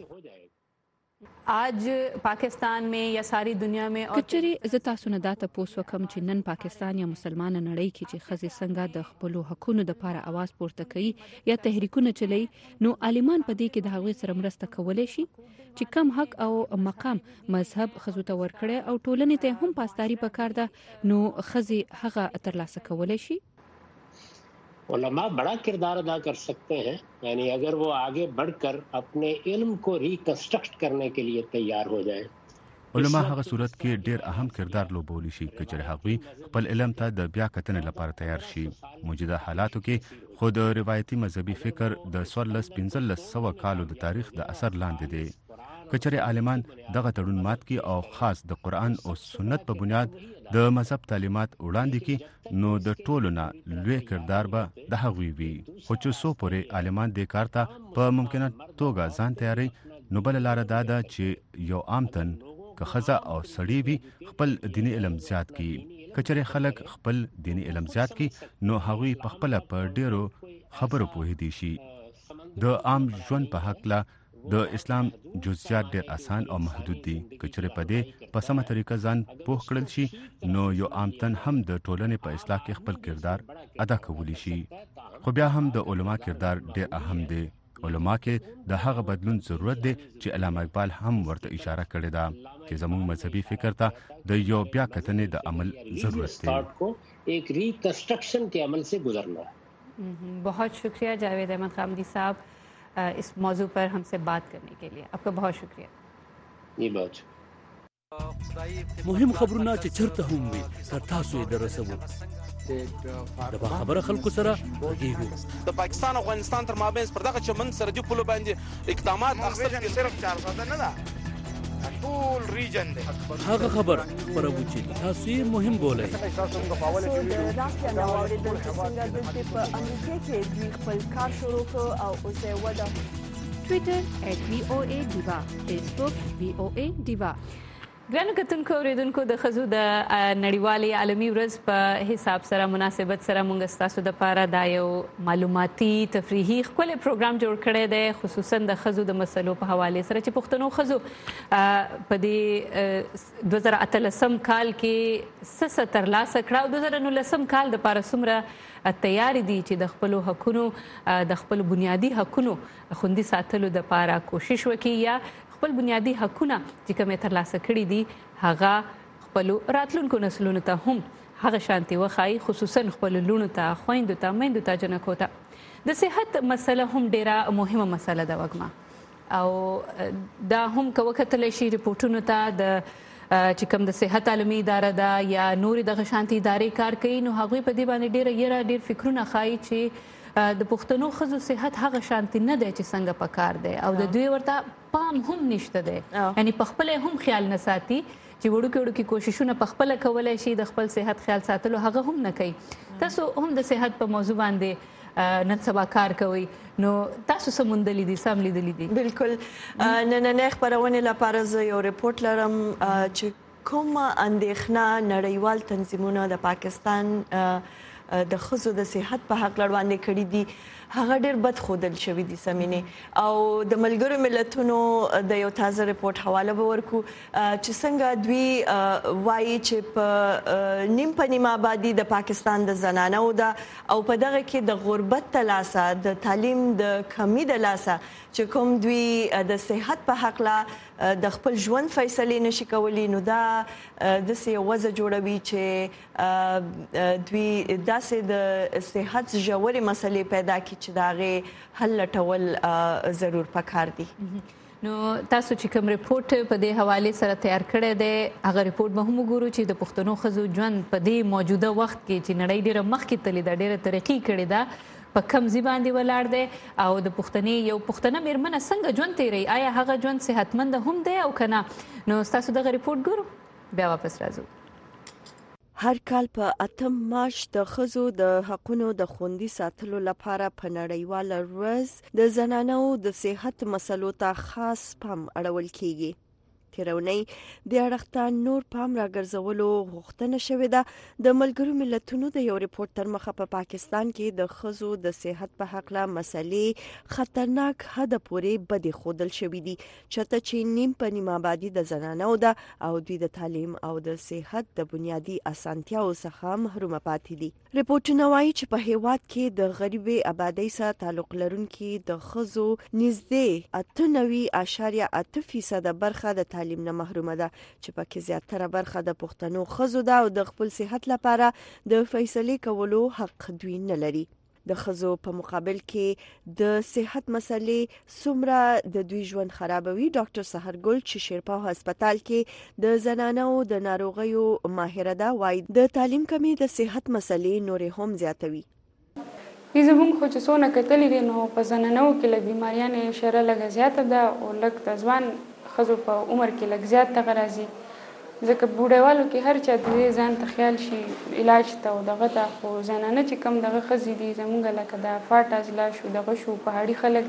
आज पाकिस्तान में या सारी दुनिया में کچري زه تاسو نه دا تاسو کوم چې نن پاکستان یا مسلمان نړۍ کې چې ښځې څنګه د خپل حقوقو لپاره आवाज پورته کوي یا تحریکونه چلی نو عالمان په دې کې د هغوی سره مرسته کولای شي چې کم حق او مقام مذهب ښځو ته ورکړي او ټولنې ته هم پاسداري پکار ده نو ښځې هغه ترلاسه کولای شي उलमा बड़ा किरदार अदा कर सकते हैं यानी अगर वो आगे बढ़कर अपने इल्म को रिकंस्ट्रक्ट करने के लिए तैयार हो जाए علما هغه صورت کې ډیر اهم کردار لوبولی شي چې هغوی خپل علم ته د بیا کتنې لپاره تیار شي. موجوده حالاتو کې خود روایتي مذهبي فکر د 1400 کالو د تاریخ د اثر لاندې دی. کچره عالمان دغه تړون مات کی او خاص د قرآن او سنت په بنیاد د مذهب تعلیمات وړاندې کی نو د ټولو نه لوی کردار به د هغوی وي. خو چې څو پورې عالمان دې کار ته په ممکنه توګه ځان تیاری نو بل لار دا ده چې یو عام تن که ښځه او سړی وي خپل دیني علم زیات کی. کچره خلک خپل دیني علم زیات کی نو هغوی په خپل په ډیرو خبرو پوهیدي شي. د عام ژوند په حق لا د اسلام جزئیات ډیر آسان او محدود دي. کچره په دې په سمه طریقه ځان پوه کړل شي نو یو عام تن هم د ټولنې په اصلاح کې خپل کردار ادا کولی شي. خو بیا هم د علما کردار ډیر اهم دی. علما کې د هغه بدلون ضرورت دی چې علامه اقبال هم ورته اشاره کړې ده چې زموږ مذهبي فکر ته د یو بیا کتنې د عمل ضرورت دی. ایک ریکنسٹرکشن کے عمل سے گزرنا ہے. बहुत शुक्रिया जावेद अहमद खामदी साहब इस मौजू पर हमसे बात करने के लिए. आपका बहुत शुक्रिया. ये बात مهم خبرونه چې چرته هم وي تر تاسو یې درسوو. د باخبره خلکو سره غږیږو. د پاکستان او افغانستان تر مابین پر دغه چمن سرحدي پولو باندې اقدامات اخیستل صرف 400 نه ده، ټول ریجن دی. هغه خبر خپروو چې تاسو یې مهم بولئ. د رافیا نو اوریدل چې څنګه دلته په امریکا کې دوی خپل کار شروع کړ او اوس یې وده. ټویټر @VOA Diva، فیسبوک VOA Diva. ګرانو کتونکو اوریدونکو د ښځو د نړیوالې عالمي ورځ په حساب سره مناسبت سره موږ ستاسو دپاره دا یو معلوماتي تفریحي ښکلی پروګرام جوړ کړی دی، خصوصا د ښځو د مسلو په حوالې سره چې پښتنو ښځو په دې 2018 کال کې څه ترلاسه کړه او 2019 کال دپاره څومره تیاری دي چې د خپلو حقونو د خپلو بنیادي حقونو خوندي ساتلو دپاره کوشش وکړي یا خپل بنیادي حقونه چې کومې ترلاسه کړي دي هغه خپلو راتلونکو نسلونو ته هم هغه شانتي وښایي، خصوصا خپلو لوڼو ته، خویندو ته، میندو ته، جنکو ته. د صحت مسله هم ډیره مهمه مسله ده وږمه، او دا هم که وکتلی شي ریپورټونو ته د چې کوم د صحت عالمي اداره ده یا نورې دغه شانتي ادارې کار کوي نو هغوی په دې باندې ډیره یره ډیر فکرونه ښایي چې د پښتنو ښځو صحت هغه شانتي نه دی چې څنګه پکار دی او د دوی ورته پام هم نشته دی، یعنی په خپل هم خیال نه ساتي چې وړوکي کوششونه په خپل کولای شي د خپل صحت خیال ساتلو هغه هم نه کوي. تاسو هم د صحت په موضوع باندې نن سبا کار کوي نو تاسو څه موندلي دي، څه لیدلي دي؟ بالکل. نننۍ خپرونې لپاره زه یو رپورټ لرم چې کومه اندېښنه نړیوال تنظیمونه د پاکستان د ښځو د صحت په حق وړاندې کړي دي هغه ډېر بد ښودل شوي دي سمینې، او د ملګرو ملتونو د یو تازه رپورټ حواله به ورکو چې څنګه دوی وایي چې په نیم په نیمه آبادي د پاکستان د زنانو ده او په دغه کې د غربت د لاسه، د تعلیم د کمی د لاسه چې کوم دوی د صحت په حق د خپل ژوند فیصلې نشي کولی نو دا داسې یو وضع جوړوي چې دوی داسې د صحت ژورې مسلې پیدا کړي چې د هغې حل لټول ضرور پکار دي. نو تاسو چې کوم ریپورټ په دې حواله سره تیار کړی دی هغه ریپورټ به هم وګورو چې د پښتنو ښځو ژوند په دې موجوده وخت کې چې نړۍ ډیره مخکې تللې ده، ډیره ترقي کړې ده، په کم ځای باندې ولاړ دی او د پښتنې یو پښتنه میرمنه څنګه ژوند تیروي، آیا هغه ژوند صحتمند هم دی او که نه؟ نو ستاسو دغه ریپورټ ګورو بیا واپس راځو. هر کال په 8 مارچ د ښځو د حقونو د خوندي ساتلو لپاره په نړیواله ورځ د زنانو د صحت مسلو ته خاص پام اړول کیږي. تیرونی د اړخته نور پام راګرځولو غوښتنه شوې ده. د ملګرو ملتونو د یو ریپورټ تر مخه په پاکستان کې د ښځو د صحت په حق له مسلې خطرناک حد پورې بدې ښودل شوې دي چېرته چې نیم په نیمه آبادي د زنانو ده او دوی د تعلیم او د صحت د بنیادي اسانتیاو څخه محرومه پاتې دي. ریپورټونه وایي چې په هیواد کې د غریبې آبادۍ سره تعلق لرونکي د ښځو نږدې 98.8% برخه د تعلیم نه محرومه ده چې پکې زیاتره برخه د پښتنو ښځو ده او د خپل صحت لپاره د فیصلې کولو حق دوی نه لري. د ښځو په مقابل کې د صحت مسلې څومره د دوی ژوند خرابوي. ډاکټر سحرګل چې شیرپا هسپتال کې د زنانو د ناروغیو ماهره ده وايي د تعلیم کمی د صحت مسلې نورې هم زیاتوي. زموږ خو چې څونه کتلې دي نو په زنانو کې لږ بیماریانې شره لږه زیاته ده او لږ د ځوان ښځو په عمر کې لږ زیات دغه راځي ځکه بوډیوالو کې هر چا د ځان ته خیال شي علاج ته او دغه ته خو زنانه چې کم دغه ښځې دي زموږ لکه د فاټ ازلا شو دغه شو پهاړي خلک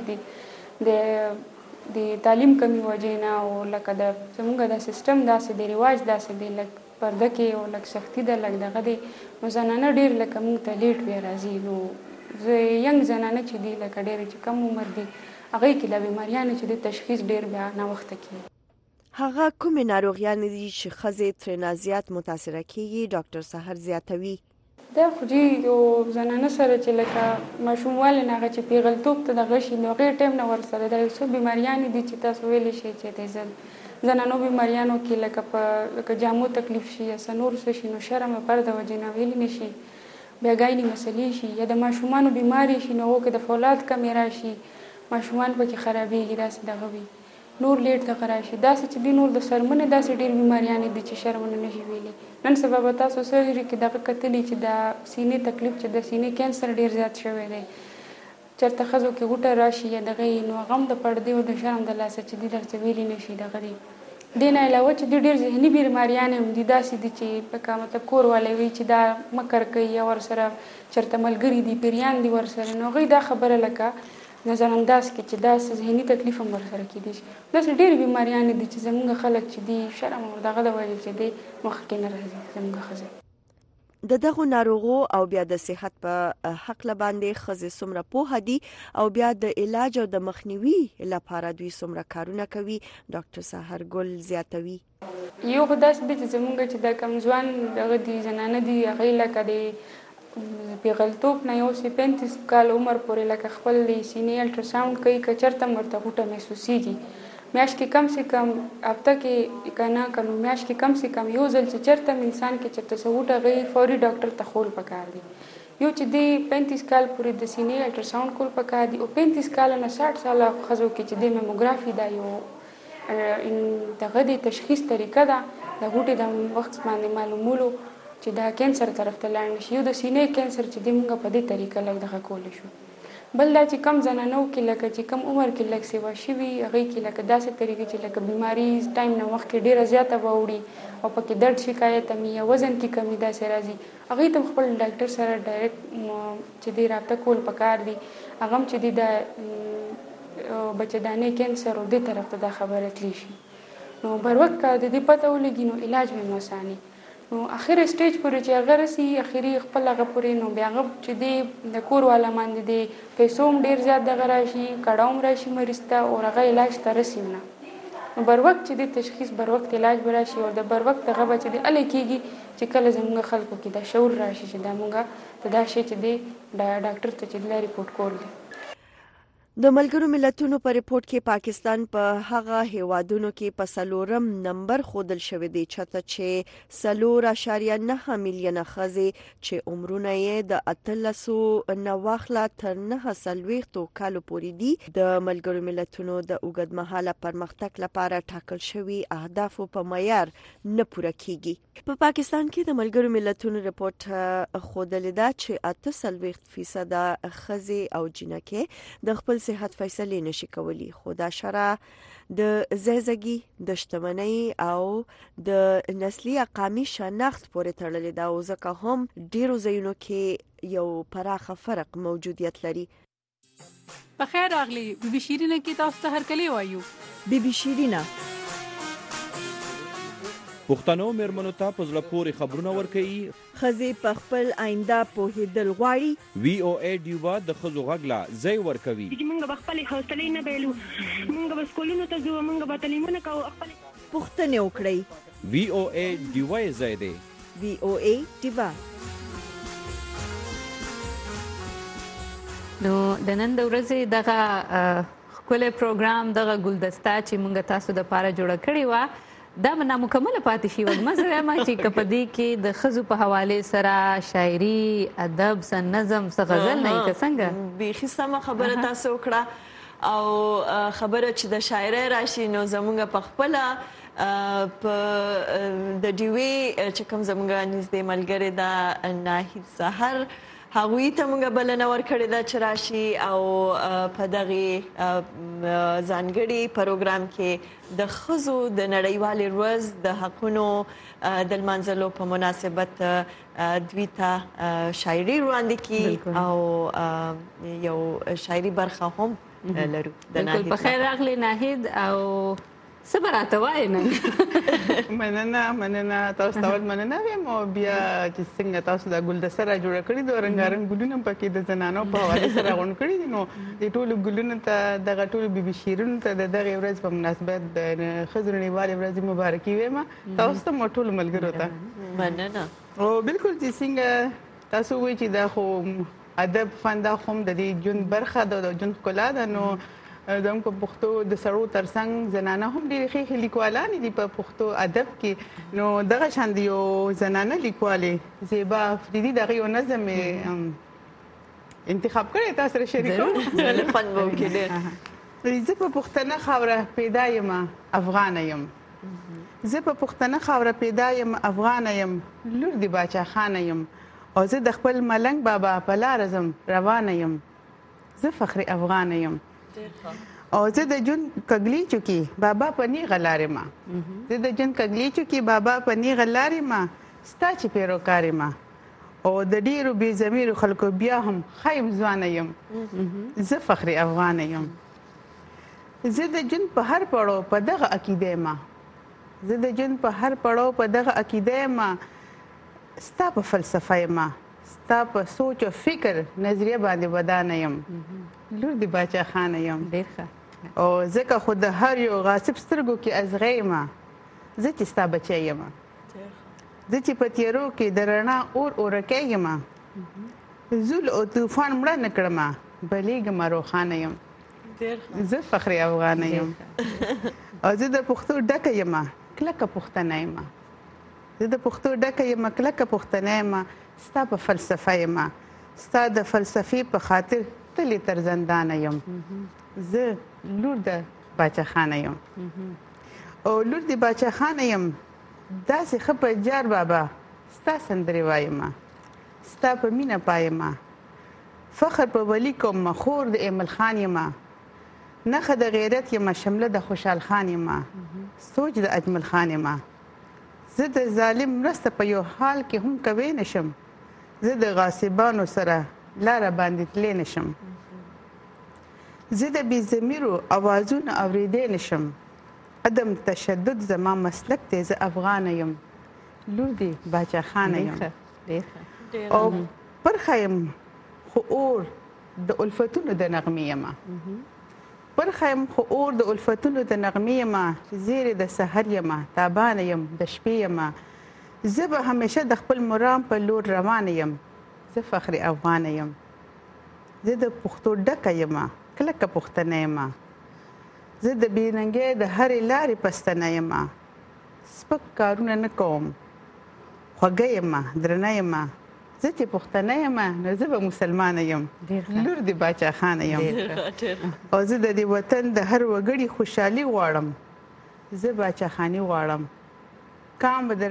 دي د تعلیم کمی وجې نه او لکه د زموږ د سیستم داسې د رواج داسې دی لږ پرده کې او لږ سختي ده لږ دغه دی نو زنانه ډېر لکه موږ ته لیټ بیا راځي نو ینګ زنانه چې دي لکه ډېر چې کم عمر دي هغوی کې د بیماریانو چې د تشخیص ډېر بیا ناوخته کېږي. هغه کومې ناروغیانې دي چې ښځې ترېنه زیات متاثره کېږي ډاکټر سحر زیاتوي. دا خو یو زنانه سره چې لکه ماشوموالی نه هغه چې پیغلتوب ته دغه شي نو هغې ټایم نه ورسره دا یو څو بیماریانې دي چې تاسو ویلی شئ چې د زنانو بیماریانو کې لکه جامو تکلیف شي یا څه نور څه شي نو شرم پرده وجې نه ویلی نه شي بیا ګاینې مسلې شي یا د ماشومانو بیماري شي نو هغو کې د فولاد کمې راشي ماشومان پکې خرابېږي داسې دغه وي نور لیټ دغه راشي داسې چې دي نور د سرمنې داسې ډېر بیماریانې دي چې شرمونه نه شي ویلی. نن سبا به تاسو سرجري کې دغه کتلي چې د سینې تکلیف چې د سینې کینسر ډېر زیات شوی دی چېرته ښځو کې غوټه راشي یا دغه یې نو هغه هم د پردې او د شرم د لاسه چې دي درته ویلي نه شي دغه دی. دې نه علاوه چې دوی ډېر ذهني بیماریانې هم دي داسې دي چې لکه مطلب کور والی وي چې دا مکر کوي یا ورسره چېرته ملګري دي پیریان دي ورسره نو هغوی دا خبره لکه نظرانداز کړي چې داسې ذهني تکلیف هم ورسره کیدی شي. داسې ډېرې بیماریانې دي چې زموږ خلک چې دي شرم او دغه د وجې چې دی مخکې نه راځي زموږ ښځې. د دغو ناروغو او بیا د صحت په حق باندې ښځې څومره پوهه دي او بیا د علاج او د مخنیوي لپاره دوی څومره کارونه کوي ډاکټر سحرګل زیاتوي. یو خو داسې دی چې زموږ چې د کم ځوان دغه دي زنانه دي هغوی لکه د پیغلتوب نه یو 35 کال عمر پورې لکه خپل د سینې الټراساونډ کوي که چېرته هم ورته غوټه محسوسېږي میاشت کې کم سے کم هفته کې که نه که نو میاشت کې کم سے کم یو ځل چې چېرته هم انسان کې چېرته څه غوټه غوي فوري ډاکټر ته خول پکار دی. یو چې دی 35 کال پورې د سینې الټراساونډ کول پکار دی او 35 کاله نه 60 ساله ښځو کې چې دی میموګرافي دا یو دغه د تشخیص طریقه ده د غوټې د وخت باندې معلومولو چې دا کینسر طرف ته لاړ نشي. یو د سینې کینسر چې دی موږ په دې طریقه لږ دغه کولی شو. بل دا چې کم زنانو کې لکه چې کم عمر کې لږ سیوا شوي هغوی کې لکه داسې طریقې چې لکه بیماري ټایم نه مخکې ډېره زیاته به وړي او پکې درد شکایت هم یا وزن کې کمی داسې راځي هغوی ته خپل ډاکټر سره ډایرکټ چې دی رابطه کول پکار دي. هغه هم چې دی د بچه‌دانې کینسر او دې طرف ته دا خبره تلی شي نو بر وخت که د دې پته ولګي نو علاج به آساني نو اخر سټیج پورې چې هغه رسي اخري خپل هغه پورې نو بیا هغه چې دی د کور والا باندې دی پیسو هم ډېر زیات دغه راشي کړه هم راشي مریض ته او هغه علاج ته رسي نه نو بر وخت چې دی تشخیص بر وخت علاج به راشي او د بر وخت هغه به چې دی هلې کېږي چې کله زموږ خلکو کې دا شعور راشي چې دا موږ ته دا شی چې دی ډاکټر ته چې دی ریپورټ کول دی. د ملګرو ملتونو په ریپورت کې پاکستان په هغه هیوادونو کې په 4 نمبر ښودل شوی دی چې 4.9 میلیونه ښځې چې عمرونه یې د 18 نه واخله تر 9 کالو پورې دي د ملګرو ملتونو د اوږدمهاله پرمختګ لپاره ټاکل شوي اهدافو په معیار نه پوره کیږي. په پاکستان کې د ملګرو ملتونو ریپورت ښودلې ده چې 48% ښځې او جنکې د خپل صحت فیصله نشي کولی خو دا شرع د زیږګي د شتمنۍ او د نسلي اقامي شناخت پورې تړلې ده او ځکه هم ډیرو ځایونو کې یو پراخه فرق موجودیت لري. بخیر راغلی بي بي شیرینه کې تاسو ته هرکلی وایو. بي بي شیرینه پښتنو مېرمنو ته په زړه پورې خبرونه ورکوي ښځې په خپل آینده پوهېدل غواړي. VOA ډیوبا د ښځو غږ لا ځای ورکوي. موږ به خپلې حوصلې نه بایلو موږ به سکولونو ته ځو موږ به تعلیمونه کوو خپلې پوښتنې وکړئ. VOA ډیوبا یې ځای دی. VOA ډیوبا. نو د نن د ورځې دغه ښکلی پروګرام دغه ګلدسته چې موږ تاسو دپاره جوړه کړې وه دا به نامکمله پاتې شي وږمه زه وایم چې که په دې کې د ښځو په حوالې سره شاعري ادب څه نظم څه غزل نه وي که څنګه بیخي سمه خبره تاسو وکړه او خبره چې د شاعرۍ راشي نو زموږ په خپله په د ډیوې چې کوم زموږ نږدې ملګری ده ناهید سحر هغوی ته موږ بلنه ورکړې ده چې راشي او په دغې ځانګړي پروګرام کې د ښځو د نړیوالې ورځ د حقونو د لمانځلو په مناسبت دوی ته شاعري وړاندې کړي او یو شاعري برخه هم لرو د ناهید په خیر راغلی ناهید او څه به راته وایې نن مننه تاسو ته مننه وایم او بیا چې څنګه تاسو دا ګلدسته را جوړه کړې د رنګارنګ ګلونه پکې د زنانو په حواله سره غونډ کړي دي نو د ټولو ګلونو ته دغه ټولو بیبي شیرونو ته د دغې ورځ په مناسبت د ښځو نړیوالې ورځې مبارکي وایم تاسو ته ټولو ملګرو ته مننه او بالکل چې څنګه تاسو وایئ چې دا خو ادب فن دا خو د دې ژوند برخه ده د ژوند ښکلا ده نو زموږ په پښتو د سړو ترڅنګ زنانه هم ډېرې ښې لیکوالانې دي په پښتو ادب کې نو دغه شان د یو زنانه لیکوالې زیبا افریدي دغه یو نظم انتخاب کړی تاسو سره شریکوم فن به وکړي ډېر زه په پښتنه خاوره پیدا یم افغانه یم زه په پښتنه خاوره پیدا یم افغانه یم لور د باچا خانه یم او زه د خپل ملنګ بابا په لاره ځم روانه یم زه فخر افغانه یم او زه د جون کګلی چوکي بابا پنی غلارې ما زه د جون کګلی چوکي بابا پنی غلارې ما ستا چې پیروکارې ما او د ډیرو بي ضمیر خلکو بیا هم خایم ځوانه یم زه فخر افغانه یم زه د جون په هر پړو په دغه عقیده ما زه د جون په هر پړو په دغه عقیده ما ستا په فلسفه ما ستا په سوچ او فکر نظریه باندې ودانه یم لور د باچا خانه یم او ځکه خو د هر یو غاصب سترګو کې ازغی یم زه چې ستا بچی یم زه چې په تیرو کې د رڼا اور اورکی یم زول او طوفان مړه نه کړم بلیږم روښانه یم زه فخر افغانه یم او زه د پښتو ډکه یم کلکه پښتنه یم زه د پښتو ډکه یم کلکه پښتنه یم ستا په فلسفه یم ستا د فلسفې په خاطر تلې تر زندانه یم زه لور د باچا خانه یم او لور د باچا خانه یم داسې ښه په جار بابا ستا سندرې وایم ستا په مینه پایم فخر په ولی کوم خور د ایمل خان یم نښه د غیرت یم شمله د خوشحال خان یم سوچ د اجمل خان یم زه د ظالم مرسته په یو حال کې هم کوی نشم زه د غاصبانو سره لاره باندې تللی نشم زه د بې ضمیرو اوازونه اورېدی نشم عدم تشدد زما مسلک دی زه افغانه یم لور د باچا خانه یم او پرخه یم خو اور د الفتونو د نغمې یم پرخه یم خو اور د الفتونو د نغمې یم زیرې د سحر یم تابانه یم د شپې یم زه به همیشه د خپل مرام په لور روانه یم زه فخر افغانه یم زه د پښتو ډکه یم کلکه پښتنه یم زه د بېننګۍ د هرې لارې پستنه یم سپک کارونه نه کوم خوږه یم درنه یم زه چې پښتنه یم نو زه به مسلمانه یم لور د باچا خانه یم او زه د دې وطن د هر وګړي خوشحالي غواړم زه باچا خاني غواړم کام به د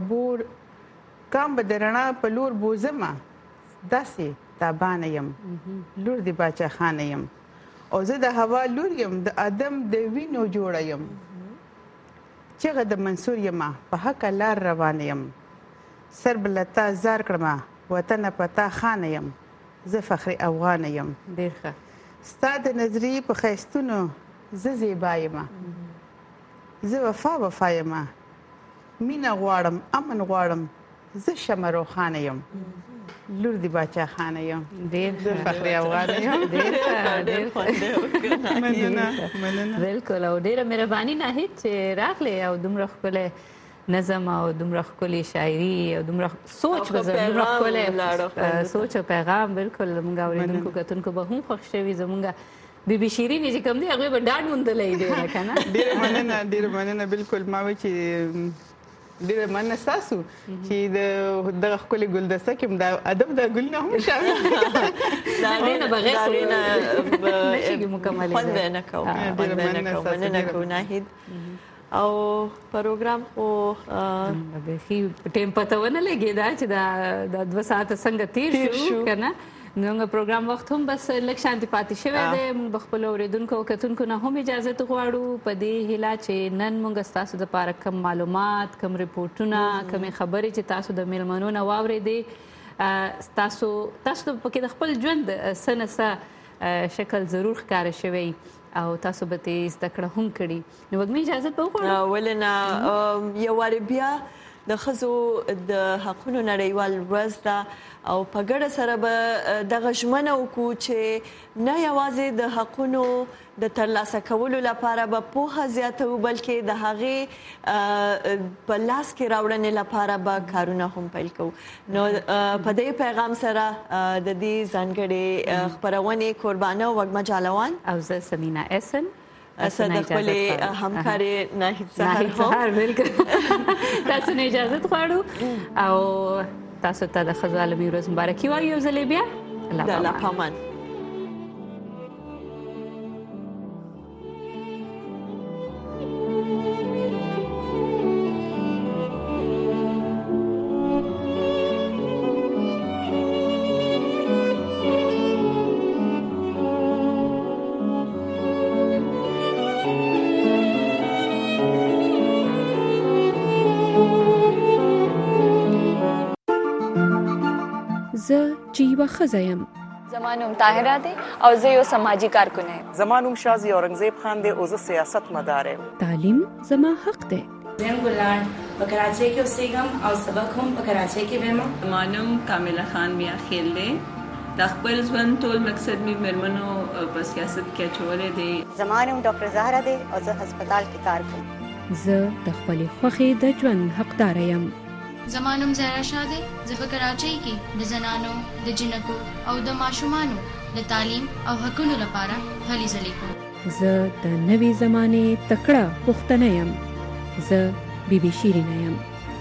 رڼا په لور بوزمه داسې تابانه یم لور د باچا خانه یم او زه د هوا لور یم د ادم د وینو جوړه یم چغه د منصور یم په حقه لار روانه یم سر به له تا زار کړمه وطنه په تا خانه یم زه فخر افغانه یم ډېر ښه ستا د نظریې په ښایستونو زه زیبا یم زه وفا یم مینه غواړم امن غواړم زه شمه روښانه یم لور د باچا خانه یم ډېر فخر افغانه یم مننه بالکل او ډېره مهرباني ناهید چې راغلی او دومره ښکلی نظم او دومره ښکلې شاعري او دومره سوچ دومره ښکلی سوچ او پیغام بالکل زموږ اورېدونکو کتونکو به هم خوښ شوي زموږ بي بي شیرین چې کوم دی هغه به ډاډ مونډلې دی کنه. ډیر مننه بالکل ما وی چې ډیر مننه تاسو چې د خپل ګلدسته کې د ادب د ګل نه هم شامل دا نه بغیر نشي مکمل دی. مننه کوم ناهید او پروګرام او به هی ټیم پته ونه لګی دا چې دا 2 ساعت څنګه تیر شو کنه. نو پروګرام وخت هم بس لږ شانتي پاتې شوی دی. موږ خپل اوریدونکو او کتونکو نه هم اجازه غواړو په دې هیله چې نن موږ تاسو د لپاره کم معلومات کم ریپورتونه کم خبرې چې تاسو د میلمنو نه واورېدې تاسو پکې د خپل ژوند سنسه شکل ضرور ښکاره شوی او تاسو به تیز تکړه هم کړي. نو وګمې اجازه به وغواړم ولنه یو وار بیا د ښځو د حقونو نړیوال ورځ ده او په ګډه سره به دغه ژمنه وکړو چې نه یوازې د حقونو د ترلاسه کولو لپاره به پوهه زیاتو بلکې د هغې په لاس کې راوړنې لپاره به کارونه هم پیل کوو. نو په دې پیغام سره د دې ځانګړې خپرونې قربانه وږمه جالوان او زه سمینا احسن د خپل همکارې ناهید سحر بالکل تاسو نه اجازه غواړو او تاسو ته د ښځو عالمي ورځ مبارکي وایو. یو ځل بیا الله پامان. زه چې یوه ښځه یم. زما نوم طاهره دی او زه یو سماجي کارکونه یم. زما نوم شازي اورنګزیب خان دی او زه سیاست مدار یم. تعلیم زما حق دی. زم ګلان په کراچۍ کې اوسېږم او سبق هم په کراچۍ کې وایم. زما نوم کامله خان میا خیل دی. د خپل ژوند ټول مقصد مې مېرمنو په سیاست کې اچولی دی. زما نوم ډاکټر زهره دی او زه هسپتال کې کار کوم. زه د خپلې خوښې د ژوند حقدار یم. زما نوم زهرا شاه دی. زه په کراچۍ کې د زنانو د جنکو او د ماشومانو د تعلیم او حقونو لپاره هلې ځلې کوم. زه د نوې زمانې تکړه پښتنه یم. زه بی بی شیرینه یم.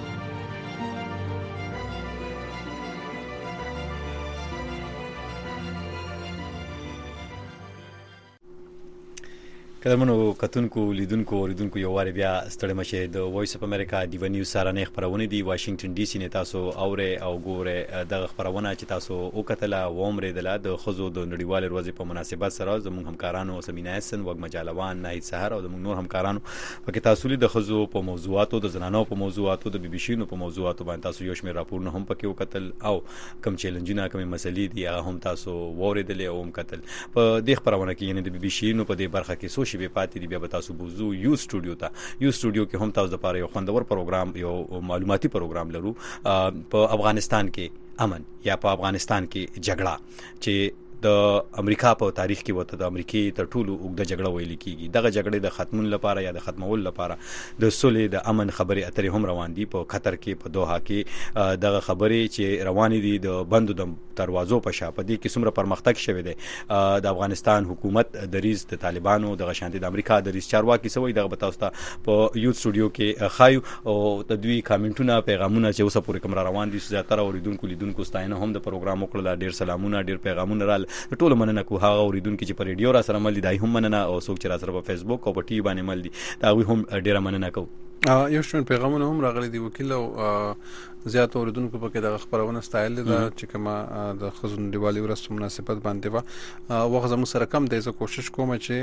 قدرمنو کتونکو لیدونکو اوریدونکو یو وار بیا ستړي مشه د وایس اف امریکا دیو نیوز سارنې خبرونه دی واشنگټن ډي سي نه تاسو اوره او ګوره د خبرونه چې تاسو وکټله وومره د خزو د نړیوال ورځې په مناسبت سره زموږ همکارانو سمینا احسن وګ مجالوان ناهید سحر او زموږ نور همکارانو پکې تاسو د خزو په موضوعاتو د زنانو په موضوعاتو د بي بي شینو په موضوعاتو باندې تاسو یو شمېر راپورونه هم پکې وکټل او کم چیلنجونه کم مسلې دي هغه هم تاسو ووریدل او هم کتل په دې خبرونه کې یعنی د بي بي شینو په دې برخه کې شی به پاتې دی. بیا به تاسو بوزو یو سټوډیو کې هم تاسو د پاره یو خوندور پروګرام یو معلوماتي پروګرام لرو په افغانستان کې امن یا په افغانستان کې جګړه چې د امریکا په تاریخ کې وته د امریکای تر ټولو اوږده جګړه ویل کیږي. دغه جګړې د ختمون لپاره یا د ختمول لپاره د صلح د امن خبرې اترې هم روان دي. په قطر کې په دوحه کې دغه خبرې چې روانې دي د بندو د دروازو په شاپه دي کې څومره پرمختګ شوی دی. د افغانستان حکومت د ریز د طالبانو د غشانتي د امریکا د ریز چارواکي سوي دغه تاسو ته په یوټ سټوډیو کې خایو او د دوی کامنټونه پیغامونه چې اوسه پورې کوم روان دي زیاتره اوریدونکو لیدونکو ستاینه هم د پروګرام وکړل. ډیر سلامونه ډیر پیغامونه رال ټول مننه کو هغه اوریدونکو چې په ریډیو را سره مل دي دای هم مننه او څوک چې را سره په فیسبوک او په ټي باندې مل دي دا هم ډیر مننه کو. یو شمېر پیغامونه هم راغلي دي وکیل او زیات اوریدونکو په کې د خبرونه ستایل دي چې کما د خزو نړیوالې ورځ په مناسبت باندې وخت زموږ سره کم دی. زه کوشش کوم چې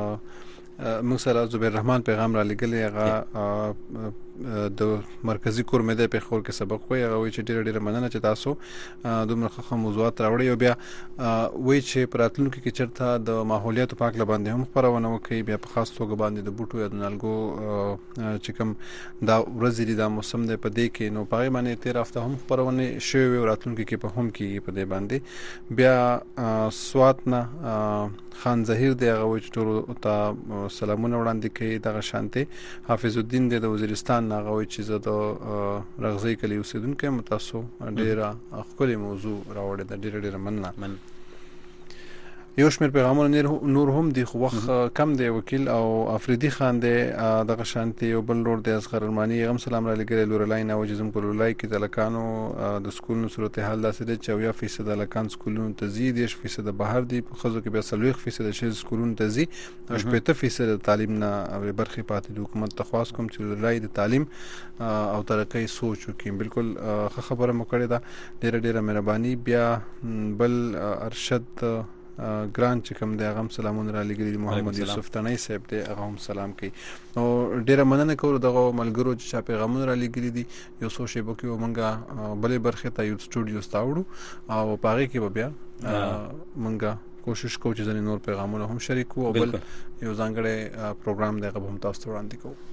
موږ سره زبیر رحمان پیغام را لګلې هغه د مرکزی کورمده په خور کې سبق وي هغه چې ډېر مننه چې تاسو دومره ښه موضوعات راوړی او بیا وای چې پراتلونکو کې چرته د ماحولیات پاک لباندې هم خبرونه وکړي. بیا په خاص توګه باندې د بوټو یا د نالګو چې کوم دا ورځې دا موسم دی په دې کې نو پای باندې 13 هفته هم خبرونه شوي راتلونکو کې په هم کې په دې باندې بیا سوات نه خان ظهیر دی هغه چې ټول ته سلامونه وړاندې کوي. دغه شانته حافظ الدین دی د وزیرستان هغه چې زه د رغزی کلی اوسیدونکو یم. تاسو ډیره خپل موضوع راوړی د ډیره مننه. یو شمېر پیغامونه نور هم دي خو وخت کم دی وکیل او افریدي خان دی دغه شانتي یو بل لور د اصغر ارماني غم سلام را لګل لورلاین او جزم په لورلای کې د لکانو د سکولونو صورتحال داسې دی چې 90% د لکان سکولونو ته زی 10% بهر دی په خزو کې بیا 30% د سکولونو ته زی او 70% د تعلیم نه برخه پاتې د حکومت تخواس کوم چې لورلای د تعلیم او ترقۍ سوچ وکړي. بالکل خبره مو کړې ده، ډیره مهرباني. بیا بل ارشد ګران چې کوم دی هغه سلامونه را لګري محمد یوسف تنای صاحب دی هغه هم سلام کوي او ډیره مننه کوم دغه ملګرو چې پیغامونه را لګري دي. یو څو شی بکیو مونږه بلې برخه ته یو سټوډیو ستاوړو او پاره کې بیا مونږه کوشش کوو چې ځنې نور پیغامونه هم شریک کوو او بل یو ځانګړی پروګرام دی هغه هم تاسو ته وړاندې کوو.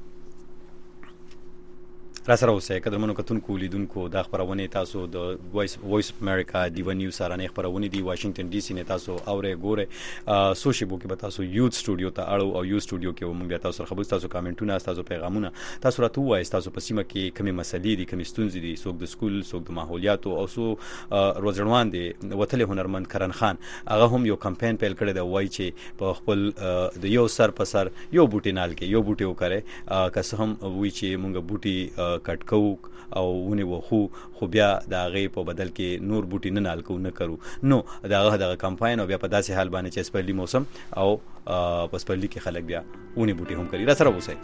را سره اوسئ قدرمنو کتونکو لیدونکو دا خبرونه تاسو د وایس امریکا دیو نیوز سره نه خبرونه دی واشنگټن ډي سي نه تاسو اورئ ګورئ سوشي بو کې به تاسو یوت سټوډیو ته اړو او یو سټوډیو کې موږ تاسو سره خبرو تاسو کامنټونه تاسو پیغامونه تاسو راته وایي تاسو په سیمه کې کومې مسلې دي کومې ستونزې دي څوک د سکول څوک د ماحولیاتو او څو روزنوان دي وتل هنرمند کرن خان هغه هم یو کمپاین پیل کړی دی وایي چې په خپل د یو سر په سر یو بوټي نال کې یو بوټي وکړي که هم وایي چې موږ بوټي کټ کوو او ونه وخو خو بیا د هغې په بدل کې نور بوټي نه نال کوو نه کرو نو دغه کمپاین او بیا په داسې حال باندې چې سپرلي موسم او په سپرلي کې خلک بیا ونه بوټي هم کوي. را سره اوسئ.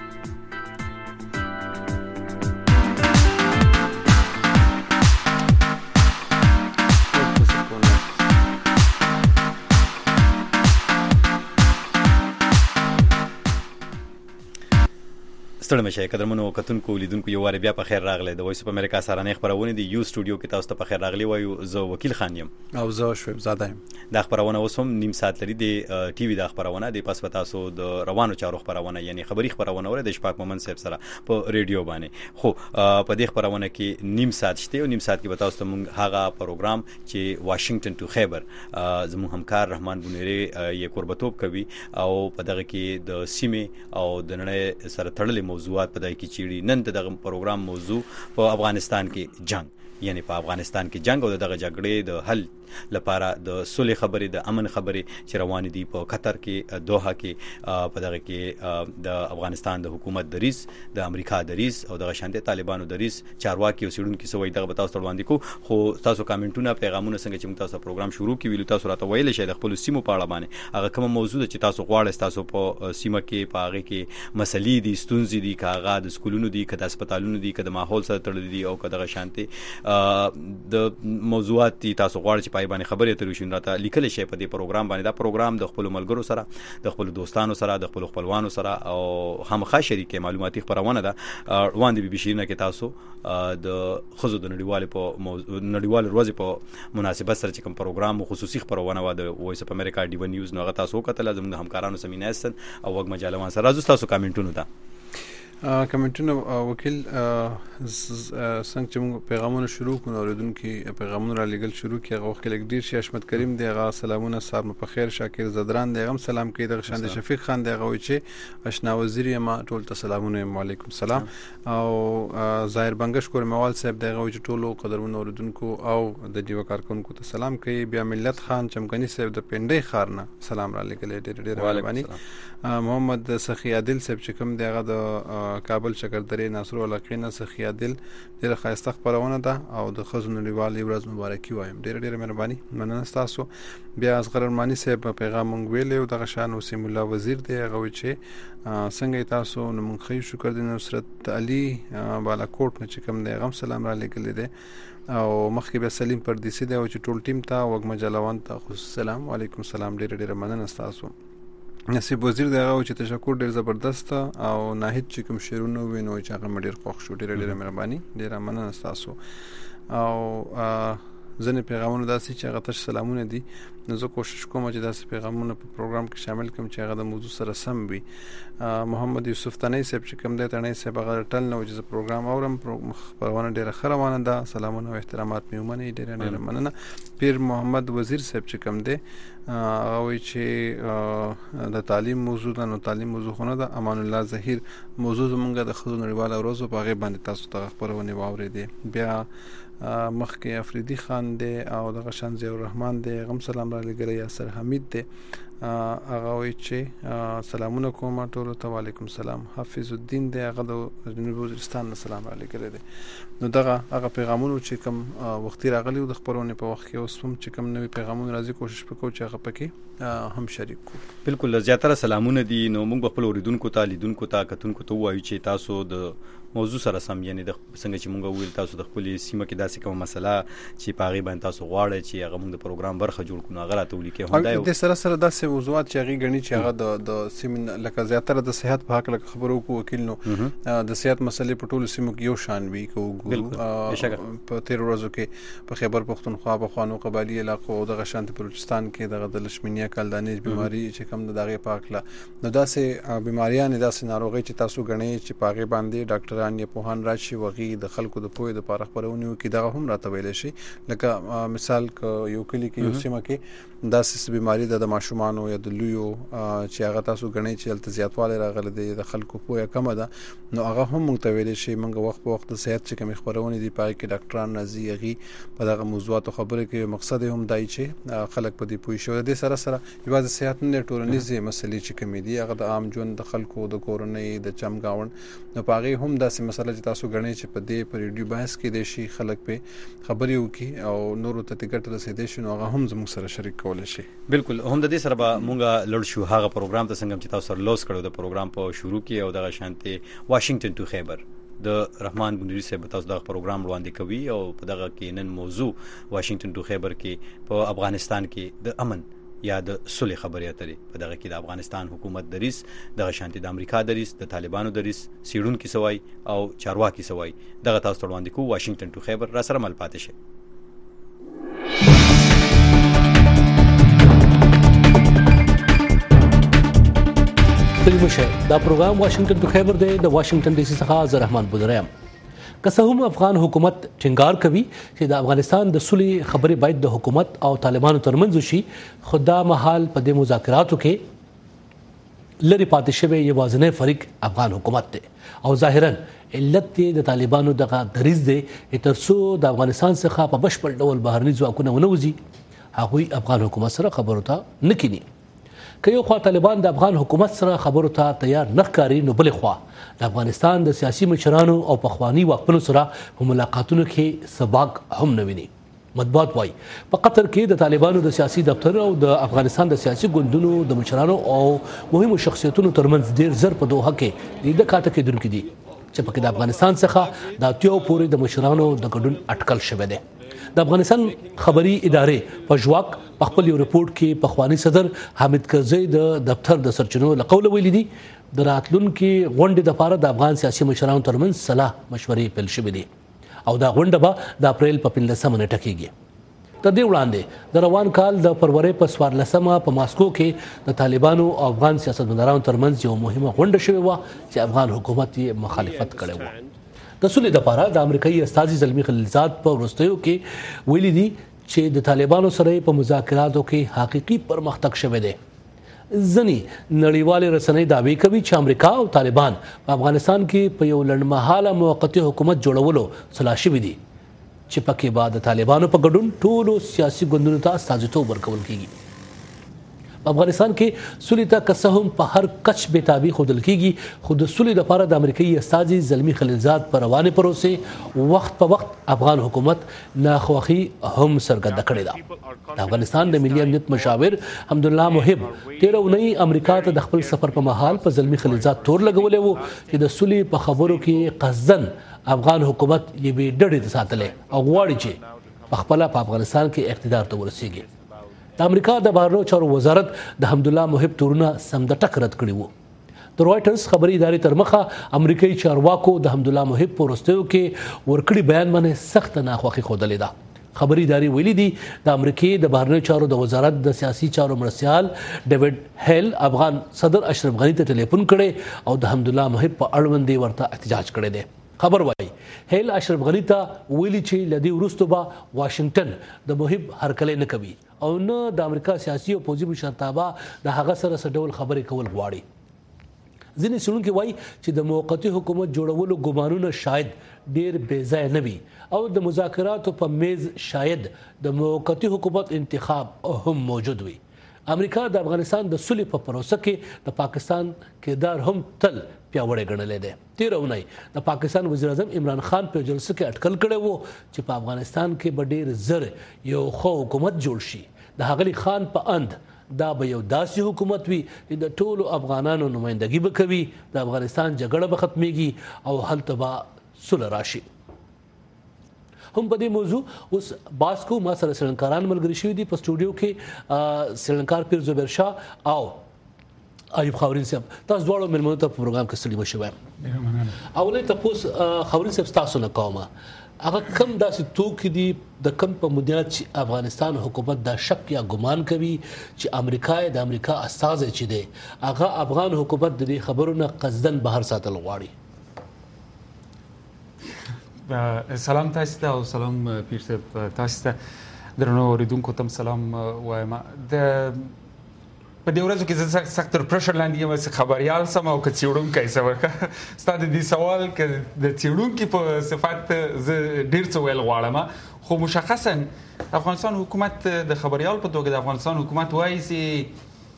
ستړي مشه قدرمنو کتونکو لیدونکو یو واره بیا په خیر راغله د وایس اف امریکا سره نه خبرونه دی یو سټوډیو کې تاسو ته په خیر راغلی وایو. زه وکیل خان یم او زه شعیب زاده یم. دا خبرونه اوس هم نیم ساعت لري د ټي وي دا خبرونه د پاس تاسو د روانو چارو خبرونه یعنی خبري خبرونه ور د شپاک مومن صاحب سره په ریډیو باندې خو په دې خبرونه کې نیم ساعت شته او نیم ساعت کې تاسو ته مونږ هغه پروګرام چې واشنگټن ټو خیبر زموږ همکار رحمان بونيري یې قربتوب کوي او په دغه کې د سیمه او د نړۍ سره تړلې موضوعات په دغه کې نن دغه پروګرام موضوع په افغانستان کې جنگ یعنی په افغانستان کې جنگ او دغه جګړې د حل لپاره د صلح خبرې د امن خبرې چې روان دي په قطر کې دوحه کې په دغه کې د افغانستان د حکومت دریس د امریکا دریس او د شانته طالبانو دریس چارواکي او سیډون کې سوي دغه تاسو وړاندې کو خو تاسو کامنټونه پیغامونه څنګه چې موږ تاسو پروګرام شروع کی ویلو تاسو راته ویل شئ د خپل سیمو په اړه باندې هغه کوم موضوع چې تاسو غواړئ تاسو په سیمه کې په هغه کې مسلې دي ستونزې دي کاغه د سکولونو دي کده هسپتالونو دي کده ماحول سره تړلې دي او کده شانته د موضوعات دي تاسو غواړئ چې پای باندې خبرې اترې وشي راته لیکل شي په دې پروګرام باندې دا پروګرام د خپل ملګرو سره د خپل دوستانو سره د خپل خپلوانو سره او همخا شریک معلوماتي خبرونه ده وړاندې بي بي شيرینه کې تاسو د خزو د نړیوال ورځ په مناسبت سره چې کوم پروګرام خصوصي خبرونه و د وایس اف امریکا ډیو نیوز نو تاسو کتل زموږ همکارانو سمینه استن او وګ مجالوان سره راځو تاسو کامنټونو ته کمنټونه وکیل څنګه چې موږ پیغامونه شروع کړو اوریدونکو پیغامونه را لګل شروع کړي هغه وخت کې ډیر شي حشمت کریم دی هغه سلامونه صاحب په خیر شاکر زدران دی هم سلام کوي د شاند شفیق خان دی هغه چې آشنا وزیر ما ټول ته سلامونه وعلیکم السلام او ظاهر بنگش کور موال صاحب دی هغه چې ټولو قدرمن اوریدونکو او د دیو کارکونکو ته سلام کوي. بیا ملت خان چمکنی صاحب د پنډي خارنه سلام را لګل ډیر مهرباني. محمد سخی عادل صاحب چې کوم دی هغه د کابل شکردرې ناصر ولقینا سخی عادل ډیره خاصه خبرونه ده او د خزو نړیوالې ورځ مبارکي وایم. ډیره مهرباني مننه تاسو. بیا اصغر ارمانی صاحب په پیغام مونږ ویلې او د غشان وسیم الله وزیر دی هغه چې څنګه تاسو نو مونږ خی شکر د نصرت علي بالاکوټ نه چې کوم دی غم سلام را لګل دي او مخکې به سلیم پردیسی دی او چې ټول ټیم ته وګ مجلوان ته خصوص سلام وعلیکم السلام. ډیره مننه تاسو. نصیب وزیر دغه چې تشکر ډیر زبردست او ناهید چې کوم شیرونه وینو چې هغه ډیر خوښ شو. ډیره مهرباني ډیره مننه تاسو. او ځنې پیغامونه داسې چې هغه تاسو سلامونه دي نو زه کوشش کوم چې داسې پیغامونه په پروګرام کې شامل کړم چې هغه د موضوع سره سم وي. محمد یوسف تنای صاحب چې کوم دی تنای صاحب هغه ټل نو چې پروګرام اورم خبرونه ډیره خروانه ده سلامونه او احترامات مې ومني. ډیره مننه. پیر محمد وزیر صاحب چې کوم دی هغه چې د تعلیم موضوع ده نو تعلیم موضوع خونه ده. امان الله ظهیر موضوع زمونږ د خزو نړیواله ورځ په هغه باندې تاسو ته خبرونه واورېدې. بیا مخکې افریدي خان دی او د غشان زیور الرحمن دی غم سلام سلام را لګره یاسر حمید دی هغه وایي چې سلامونه کوم ټولو ته وعلیکم سلام. حافظ الدین دی هغه د جنوبي وزیرستان نه سلام را لګره دی. نو دغه هغه پیغامونه چې کوم وختي راغلي د خبرونه په وخت کې اوس هم چې کوم نوې پیغامونه راځي کوشش وکړو چې هغه پکې هم شریک کو. بالکل زیاتره سلامونه دي. نو موږ خپل اوریدونکو ته لیدونکو ته کتونکو ته وایو چې تاسو د موضوع سره سم یعنی د څنګه چې موږ ویل تاسو د خپل سیمه کې داسې کومه مسله چې په هغه باندې تاسو غواړئ چې هغه موږ د پروګرام برخه جوړ کړو هغه راته ولیکئ. هم د سره داسې موضوعات چې هغه غني چې هغه د سیمه لکه زیاتره د صحت په حق لکه خبرو کو وکیل نو د صحت مسلې په ټولو سیمو کې یو شان وي کو په تیر ورځو کې په خیبر پختونخوا په خوانو قبایلی علاقو او د شانتي بلوچستان کې دغه د لشمینیا کالدانیز بیماری چې کوم دغه پاکله نو داسې بیماریاں داسې ناروغي چې تاسو غني چې پاغه باندې ډاکټران یا پوهان راشي وغي د خلکو د پوهې د پاره خبرونه کې دغه هم راته ویل شي. لکه مثال یو کلی کې یو سیمه کې داسې بیماری د ماشومانو یا د لویو چې هغه تاسو غني چې الته زیاتواله راغله د خلکو پوهه کم ده نو هغه هم موږ ته ویل شي. موږ وخت په وخت د صحت چې کوم خبرونه دي پای کې ډاکټران راځي هغه په دغه موضوعات خبره کې مقصد هم دای چې خلک په دې پوه شي. د سره سره یوازې صحت نه ټولنیزه مسلې چې کوم دي هغه د عام ژوند د خلکو د کورنۍ د چمګاون نو پاغي هم داسې مسله چې تاسو غني چې په دې پر ریډیو بحث کې د شي خلک په خبري وکي او نورو ته ټیکټ رسیدې شي نو هغه هم زموږ سره شریک کول شي. بالکل هم د دې سره به مونږه لړ شو هغه پروګرام ته څنګه چې تاسو سره لوس کړو د پروګرام په شروع کې او دغه شانتي واشنگټن ټو خیبر د رحمان بندری صاحب تاسو د پروګرام وړاندې کوي او په دغه کې نن موضوع واشنگټن ټو خیبر کې په افغانستان کې د امن یا د صلح خبرې اترې په دغه کې د افغانستان حکومت دریس دغه شانتي د امریکا دریس د طالبانو دریس سیډون کې سوای او چارواکي سوای دغه تاسو وړاندې کوو واشنگټن ټو خیبر را سره مل پاتې شي. دا پروګرام واشنگټن ټو خیبر دی د واشنگټن ډي سي څخه زه رحمان بودریم. که څه هم افغان حکومت ټینګار کوي چې د افغانستان د صلح خبرې باید د حکومت او طالبانو ترمنځ وشي خو دا مهال په دې مذاکراتو کې لري پاتې شوی یوازینی فریق افغان حکومت دی او ظاهرا علت د طالبانو دغه دریځ دی تر څو د افغانستان څخه په بشپړ ډول بهرني ځواکونه ونه وځي هغوی افغان حکومت سره خبرو ته نه کینی. که یو خوا طالبان د افغان حکومت سره خبرو ته تیار نه ښکاري نو بلې خوا د افغانستان د سیاسي مشرانو او پخواني واکمنو سره په ملاقاتونو کې سباق هم نه ویني. مطبوعات وایي په قطر کې د طالبانو د سیاسي دفتر او د افغانستان د سیاسي ګوندونو د مشرانو او مهمو شخصیتونو ترمنځ ډیر زر په دوحه کې لیده کاته کېدونکي دي چې پکې د افغانستان څخه د اتیاو پورې د مشرانو د ګډون اټکل شوی دی. د افغانستان خبري ادارې په ژواک په خپل یو رپورت کې پخوانی صدر حامد کرزي د دفتر د سرچینو له قوله ویلي دي د راتلونکي غونډې لپاره د افغان سیاسي مشرانو ترمنځ صلاح مشورې پیل شوې دي او دا غونډه به د اپریل په 15 نیټه کېږي. تر دې وړاندې د روان کال د فروری په 14 په ماسکو کې د طالبانو او افغان سیاستمدارانو ترمنځ یو مهمه غونډه شوې وه چې افغان حکومت یې مخالفت کړی و. د صلح لپاره د امریکایي استازي زلمی خلیلزاد په وروستیو کې ویلي دي چې د طالبانو سره په مذاکراتو کې حقيقي پرمختګ شوی دی. ځنی نړیوالې رسنۍ دعوی کوي چې امریکا او طالبان په افغانستان کې په یو لنډمهاله موقتی حکومت جوړولو سلا شوي دي چې پکې بعد د طالبانو په ګډون ټولو سیاسي ګوندونو ته استازیتوب ورکول کیږي. په افغانستان کې صلح ته که څه هم په هر کچ بېتابي ښودل کیږي خو د صلح لپاره د امریکایي استازي زلمی خلیلزاد په روانې پروسې وخت په وخت افغان حکومت ناخوښي هم څرګنده کړې ده. د افغانستان د ملي امنیت مشاور حمدالله محب 13 اونۍ امریکا ته د خپل سفر په مهال په زلمی خلیلزاد تور لګولی و چې د صلح په خبرو کې قصدن افغان حکومت یوې ډډې ته ساتلی او غواړي چې په خپله په افغانستان کې اقتدار ته ورسیږي. د امریکا د بهرنیو چارو وزارت د حمدالله محب تورونه سمدټک رد کړي وو. د روایټرز خبري ادارې تر مخه امریکایي چارواکو د حمدالله محب په وروستیو کې ورکړي بیان باندې سخت ناخوښي ښودلې ده. خبري ادارې ویلي دي د امریکای د بهرنیو چارو د وزارت د سیاسي چارو مرستیال ډیوډ هیل افغان صدر اشرف غنی ته ټلیفون کړي او د حمدالله محب په اړوند ورته احتجاج کړی دی. خبر وايي هیل اشرف غنی ته ویلي چې لدی وروسته به واشنگټن د محب هرکلی نه کوي او نه د امریکا سیاسي او پوځي مشرتابه د هغه سره څه ډول خبرې کول غواړي. ځینې څېړونکي وایي چې د موقتي حکومت جوړولو ګمانونه شاید ډېر بې ځایه نه وي او د مذاکراتو په میز شاید د موقتي حکومت انتخاب هم موجود وي. امریکا د افغانستان د سولې په پروسه کې د پاکستان کردار هم تل پیاوړی ګڼلی دی. تېره اونۍ د پاکستان وزیر اعظم عمران خان په جلسه کې اټکل کړی و چې په افغانستان کې به ډېر زر یو ښه حکومت جوړ شي. د ښاغلي خان په اند دا به یو داسې حکومت وي چې د ټولو افغانانو نمایندګي به کوي، د افغانستان جګړه به ختمیږي او هلته به سوله راشي. هم په دې موضوع اوس باس کو ما سره سړنکاران ملګري شوي دي په سټوډیو کې، سړنکار پیر زبیر شاه او ایوب خاورین صاحب. تاسو دواړو مېلمنو ته په پروګرام کې سلیم شوی. اولې تاسو خاورین صاحب تاسو نه کوم هغه کم داسې توکي دي د کم په بنیاد چې افغانستان حکومت دا شک یا ګمان کوي چې د امریکا استازی چې دی هغه افغان حکومت د دې خبرو نه قصدن بهر ساتل غواړي. سلام تاسو ته او سلام پیر صاحب تاسو ته درنو اوریدونکو ته سلام وایم. د په دې ورځو کې زه سخت تر پرشر لاندې یم چې خبريال سم او که څېړونکی سم ورکه ستاسو د دې سوال کې د څېړونکي په صفت زه ډېر څه ویل غواړم، خو مشخصا افغانستان حکومت د خبريال په توګه د افغانستان حکومت وایي چې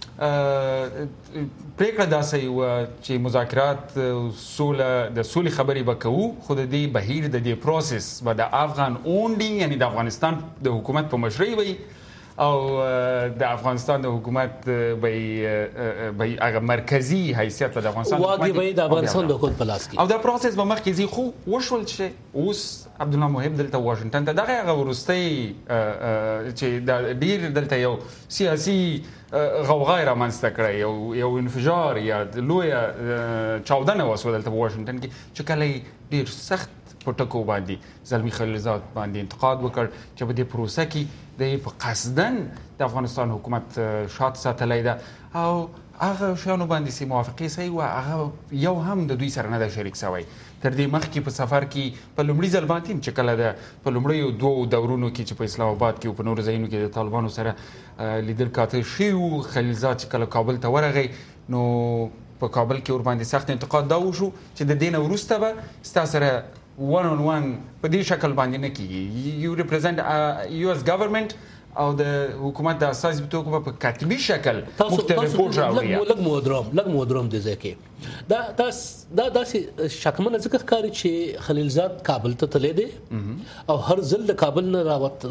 پریکړه داسې و چې مذاکرات د سولې خبرې به کوو، خو د دې بهیر د دې پروسس به د افغان اونډي یعنی د افغانستان د حکومت په مشرۍ وي او د افغانستان د حکومت به هغه مرکزی حیثیت د افغانستان واګي به د افغانستان د حکومت په لاس کې او دا پروسس به مخکې ځي. خو وشول چې اوس عبدالله محب دلته واشنگټن ته دغه هغه وروستۍ چې د ډیر دلته یو سیاسي غوغا رامنځته کړی، یو انفجار یا لویه چاودنه وسوه دلته په واشنگټن کې چې کله ډیر سخت په ټکو باندې زلمی خلیلزاد باندې انتقاد وکړ چې په دې پروسه کې د په قصدن د افغانستان حکومت شاته ساتلی ده او هغه شیانو باندې چې موافقې صحیح وه هغه یو هم د دوی سره نه ده شریک شوی. تر دې مخکې په سفر کې په لومړي ځل باندې چې کله د په لومړیو دوو دورونو کې چې په اسلام آباد کې او په نورو ځایونو کې د طالبانو سره لیدل کاته شوي وو، خلیلزاد چې کله کابل ته ورغی نو په کابل کې ورباندې سخت انتقاد دا وشو چې د دې نه وروسته به ستا سره ون اون ون په دې شکل باندې نه کیږي. یو ریپرزنټ یو اس ګورنمنت او د حکومت د اساس په توګه په کاتبي شکل مختلف رپورټ راوړي. لږ مودروم دي ځکه دا داسې شکمنه ځکه ښکاري چې خلیلزاد کابل ته تللی دی او هر ځل د کابل نه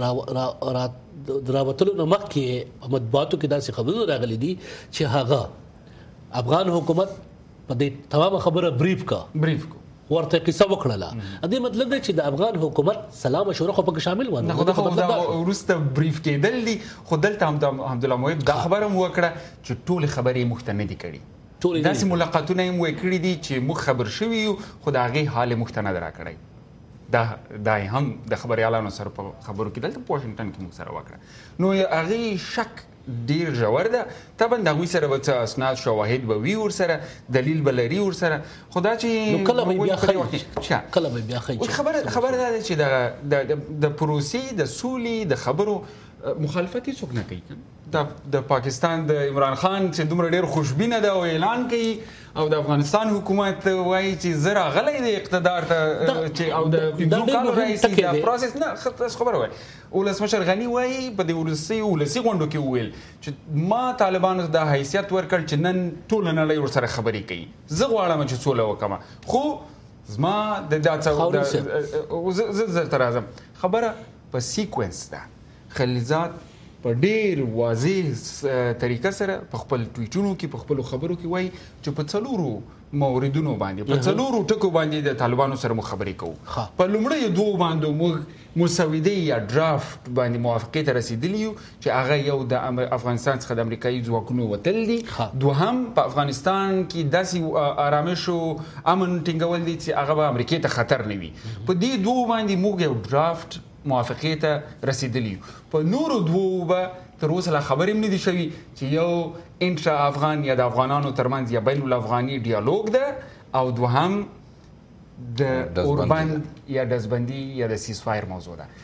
راوتلو نه مخکې مطبوعاتو کې داسې خبرونه راغلي دي چې هغه افغان حکومت په دې تمامه خبره بریف کو ورته قصه وکړله. دې مطلب دی چې د افغان حکومت سلام مشوره خو پکې شامل ونه دا وروسته بریف کېدل دي، خو دلته حمدالله محب دا خبره مو وکړه چې ټولې خبرې موږ ته نه دي کړي، داسې ملاقاتونه یې مو کړي دي چې موږ خبر شوي یو خو د هغې حال موږ ته نه ده راکړی. دا هم د خبریالانو سره په خبرو کې دلته په واشنګټن کې موږ سره وکړه. نو هغې شک ډیر ژور ده. طبعا د هغوی سره به څه اسناد شواهد به وي ورسره، دلیل به لري ورسره، خو دا چې کله به بیا ښیي خبره دا ده چې د پروسې د سولې د خبرو مخالفت هیڅوک نه کوي. د پاکستان د عمران خان چې دومره ډیر خوشبینه ده او اعلان کوي او د افغانستان حکومت وایي چې زه راغلی د اقتدار ته چې او د 15 کالو راهیسې دا پروسس نه خبره وایي. ولسمشر غني وایي په دې ولسي غونډو کې وویل چې ما طالبانو ته دا حیثیت ورکړ چې نن ټوله نړۍ ورسره خبرې کوي، زه غواړم چې سوله وکړم. خو زما د دا څه زه درته راځم خبره په سیکوینس ده. خلیلزاد په ډیر واضح طریقه سره په خپل ټویټونو کې په خپل خبرو کې وایي چې په څلورو موردونو باندې په څلورو ټکو باندې د طالبانو سره مو خبرې کوو. په لومړیو دوو باندې موږ مسودې یا ډرافت باندې موافقې ته رسیدلی یو چې هغه یو د افغانستان څخه د امریکایي ځواکونو وتل دي، دوهم په افغانستان کې داسې آرامش او امن ټینګول دي چې هغه به امریکې ته خطر نه وي. په دې دوو باندې موږ یو ډرافت موافقې ته رسیدلی یو. په نورو دوو به تر اوسه لا خبرې هم نه دي شوي چې یو انټرا افغان یا د افغانانو ترمنځ یا بین الافغاني ډیالوګ ده او دوهم د اوربند یا دزبندي یا د سیزفایر موضوع ده.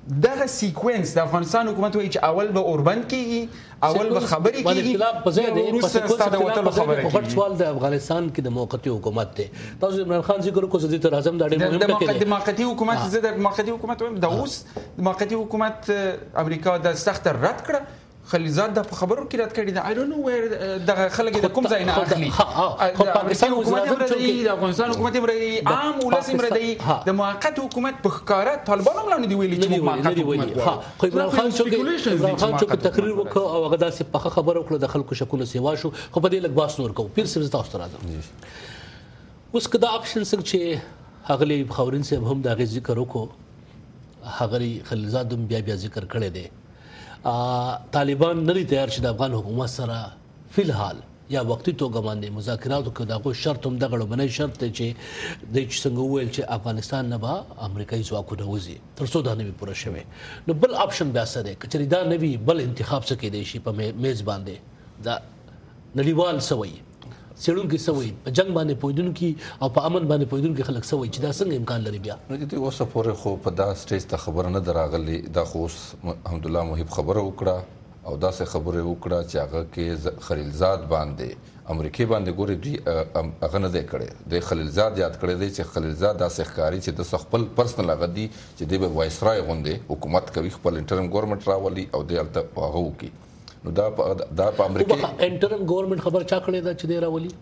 دغه سیکوینس د افغانستان حکومت وایي چې اول به اوربند کیږي، اول به خبرې کیږي، وروسته ستاسو د وتلو خبره کیږي. سوال د افغانستان کې د موقتی حکومت دی. تاسو عمران خان ذکر وکړو چې تر اعظم دا ډېر مهم ټکی دی. د موقتی حکومت زه د موقتی حکومت وایم د اوس د موقتی حکومت امریکا د سخت رد کړه. خلیلزاد د خبرو کې رد کړی دی. آی ډونټ نو ویر د خلک د کوم ځای نه اخلي. د پاکستان حکومت امرادي، د افغانستان حکومت امرادي، عام ولس امرادي، د موقت حکومت په ښکارا طالبان هم لاندې ویلي چې موقت حکومت. خو عمران خان چې تقریر وکړ او هغه داسې په خبرو وکړه د خلکو شکونه سیوا شو. خو په دې لږ باس نور کوو. پیر صاحب تاسو ته راځم. اوس کدا اپشن څنګه چې هغلی خاورین صاحب هم د هغې ذکر وکړو، هغلی خلیلزاد هم بیا ذکر کړی دی. طالبان نه دي تیار چې د افغان حکومت سره فی الحال یا وقتی توګه باندې مذاکرات وکړي. دغه شرط هم دغه لومړنی شرط دی چې دوی څنګه وویل چې افغانستان نه به امریکایي ځواکونه وځي تر څو دا نه وي پوره شوی. نو بل اپشن بیا څه دی که چېرې دا نه وي بل انتخاب څه کیدی شي په میز باندې؟ دا نړیوال څه وایي، څېړونکي څه وایي، په جنګ باندې پوهېدونکي او په امن باندې پوهېدونکي خلک څه وایي چې دا څنګه امکان لري؟ بیا نو اوسه پورې خو په دا سټیج ته خبره نه ده راغلې. دا خو اوس الحمدلله محب خبره وکړه او داسې خبرې وکړه چې هغه کې خلیلزاد باندې امریکې باندې ګوري دوی هغه نه دی کړی. د خلیلزاد یاد کړی دی چې خلیلزاد داسې ښکاري چې د خپل پرسنل هغه دی چې دی به وایسرای غوندې حکومت کوي، خپل انټرم ګورنمنټ راولي او دی هلته هغه وکړي. نو دا په امریکا انټرم ګورنمنټ خبر چا کړی دا چې دی راولي؟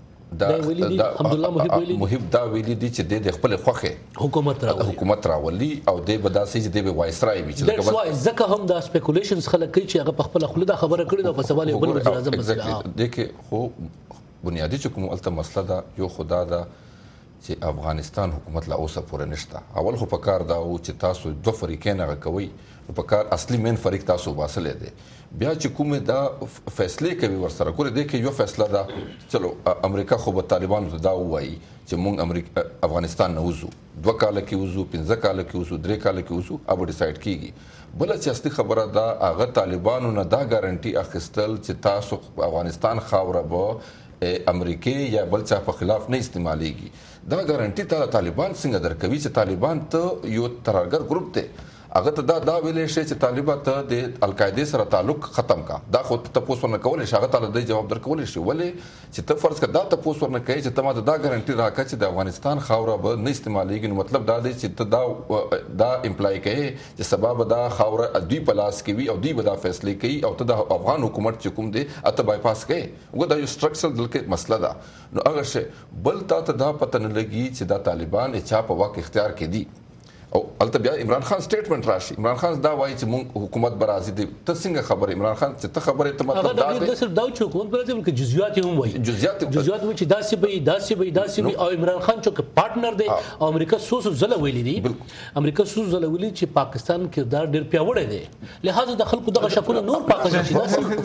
محب دا ویلي دي چې د خپل خوخه حکومت راولي او د بداسي چې د وایسرای وی چې ځکه هم دا سپیکولیشنز خلک کوي چې هغه په خپل خپل دا خبره کړې ده په سوال یو بل وزیر اعظم مسله د کې خو بنیادی چې کوم الته مسله ده یو خدا ده چې افغانستان حکومت لا اوسه پورې نشته. اول خو په کار دا او چې تاسو دوه فریقین هغه کوي، په کار اصلي مین فریق تاسو باسلې دي. بیا چې کومه دا فیصله کوي ورسره کول دي کې یو فیصله ده. چلو امریکا خو به طالبانو ته دا وایي چې مونږ افغانستان نه وځو، 2 کال کې وځو، 15 کال کې وځو، 3 کال کې وځو، اب ډیسایډ کیږي. بل چې اصلي خبره ده هغه طالبانو نه دا ګارانټي اخیستل چې تاسو افغانستان خاوره به امریکای یا بل چا په خلاف نه استعمالېږي. دا ګارانټي ته طالبان څنګه درکوي چې طالبان ته یو ترهګر ګروپ دی، هغه ته دا ویلې شي چې طالبان ته د القاعده سره تعلق ختم کا. دا خو ته تاسو ورنه کولای شي، هغه تعالی د جواب درکول شي. ولې چې ته فرض کړه دا تاسو ورنه کوي چې ته ما دا ګارانټي راکړه چې د افغانستان خاوره به نه استعمالېږي. نو مطلب دا دی چې ته دا امپلای کوي چې سبب دا خاوره دوی په لاس کې وي او دوی به دا فیصله کوي او ته د افغان حکومت چې کوم دی اته بایپاس کوي. وګوره دا یو سټرکچرل دلته مسله ده. نو هغه شی بل ته دا پته نه لګي چې دا طالبان چا په واک اختیار کې دي. او البته بیا عمران خان سټیټمنټ راشي. عمران خان دا وایي چې مونږ حکومت برازي دي. ته څنګه خبره عمران خان چې ته خبره ته مطلب دا دی صرف دا چې حکومت برازي بلکې جزئیات هم وایي، جزئیات وایي چې داسې وي او عمران خان چې پارټنر دی او امریکا سوسو زله ویلي دي. امریکا سوسو زله ویلي چې پاکستان کردار ډېر پیاوړی دی، لہذا د خلکو دغه شکونه نور پاکستان شي.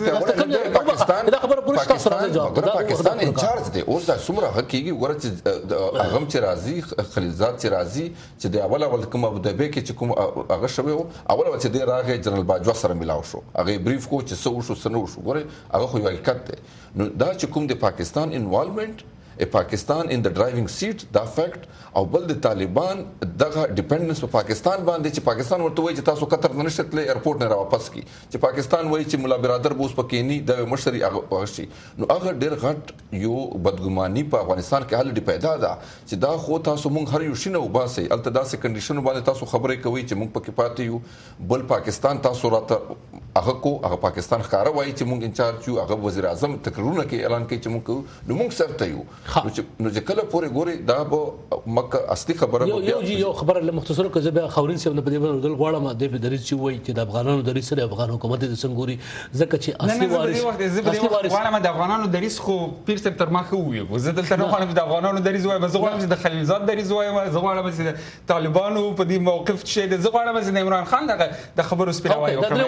دا خبره پوره تاسو راځي جواب دا پاکستان انچارج دی. اوس دا څومره حقيقي ګوره چې هغه چې راځي خلیلزاد چې راځي چې د اول کوم ابو ظبي کې چې کوم هغه شوی اول چې دی راغی جنرال باجوا سره ملاو شو، هغه بریف کو چې څه وشو څه نه وشو. ګوره هغه خو یو حقیقت دی. نو دا چې کوم د پاکستان انوالومنت پاکستان ان د ډرایوینګ سیټ دا فیکٹ او بل د طالبان دغه ډیپندنس په پاکستان باندې چې پاکستان ورته وایي چې تاسو قطر نه نشئ تللی ایرپورټ نه را واپس کی، چې پاکستان وایي چې مولا برادر بوس پکې ني د مشري هغه شي. نو هغه ډېر غټ یو بدګماني په افغانستان کې حل پیدا ده چې دا خو تاسو مونږ هر یو شینه وباسي الته داسې کنډیشن باندې تاسو خبرې کوي چې مونږ پکې پاتې یو. بل پاکستان تاسو راته هغه پاکستان ښکارا وایي چې مونږ انچارج یو، هغه وزیر اعظم تقریرونه کې اعلان کوي چې مونږ نو مونږ سره ته یو. نو چې کله پورې ګوري دا به مکه اصلي خبره یو خبره له مختصر کزه به خاورین سیمه په دې باندې ودل غواړم د دریس چې وایي چې د افغانانو دریس سره افغان حکومت د څنګوري ځکه چې اصلي وارث غواړم د افغانانو دریس خو پیر سپ تر ماخه وي. زه دلته نه غواړم د افغانانو دریس وایم، زه غواړم چې د خلیلزاد دریس وایم، زه غواړم چې د طالبانو په دې موقف شي، زه غواړم چې د عمران خان د خبرو سپیراوي او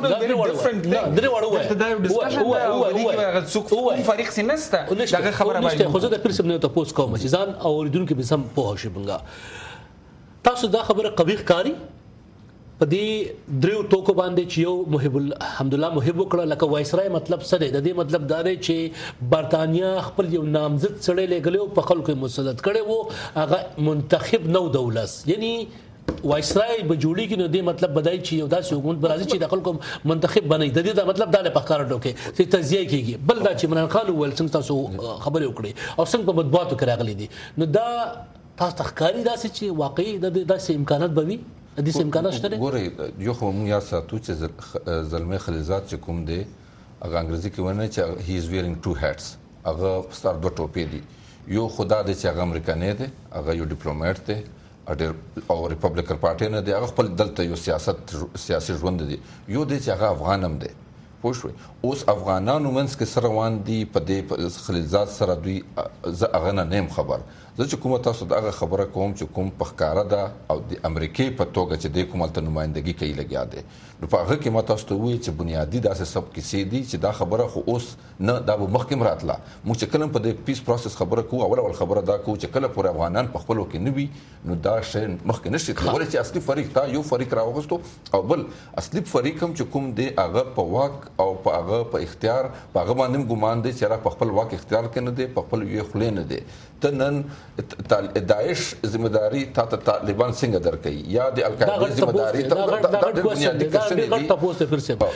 فريق سنسته دغه خبره باندې خو زه د پیر سپ نه تاسو کوم چې ځان او اوریدونکو به سم په هوښ بنګا تاسو دا خبره قبیح کاری په دې دریو ټوکو باندې چې یو محب الحمدلله محب وکړه لکه وایسرای مطلب څه دی؟ د دې مطلب دا دی چې برتانیا خپل یو نامزد سړی لګلو په خلکو مسلط کړي وو، هغه منتخب نو دولت، یعنی وایسرای به جوړیږي نو دې مطلب بدای چې یو داسې حکومت برازي چې د خلکو منتخب بنئ د دې دا مطلب دا نه پخکار ډوکې چې تجزیه کیږي بل دا چې عمران خان وویل څنګه تاسو خبرې وکړي او څنګه په مطبوعاتو کې راغلي دي نو دا تاسو تخکاری داسې چې واقعي د داسې امکانات به وي د دې امکانات شته ګورئ یو خو موږ یاد ساتو چې زلمه خلیزات چې کوم دی هغه انګریزي کې ونه چې هی از ویرینګ ټو هیټس هغه ستار دوه ټوپې دي یو خدا دی چې هغه امریکایي دی هغه یو ډیپلوماټ دی او ریپبلیکن پارټي نه دی هغه خپل دلته یو سیاسي ژوند دی یو دی چې هغه افغان هم دی پوه شوئ اوس افغانانو منځ کې سره روان دي په دې خلیلزاد سره دوی زه هغه نه یم خبر زه چې کومه تاسو دغه خبره کوم چې کوم په ښکاره ده او د امریکې په توګه چې دی کوم هلته نمایندګي کوي لګیا دی نو په هغه کې ما تاسو ته ووایي چې بنیادي داسې سب کیسې دي چې دا خبره خو اوس نه دا به مخکې هم راتله موږ چې کله په دې پیس پروسس خبره کوو اول خبره دا کوو چې کله پورې افغانان په خپلو کې نه وي نو دا شی مخکې نشي تللی ولې چې اصلي فریق تا یو فریق راوغوستو او بل اصلي فریق هم چې کوم دی هغه په واک او په هغه په اختیار په هغه باندې ګمان دی چې هغه په خپل واک اختیار کې نه دی په خپل یو خولې نه دی ته نن داعش ذمہداری تا طالبان څنګه درکوي یا د القاعده ذمہداری ته بنیادی تاسو پھر سبا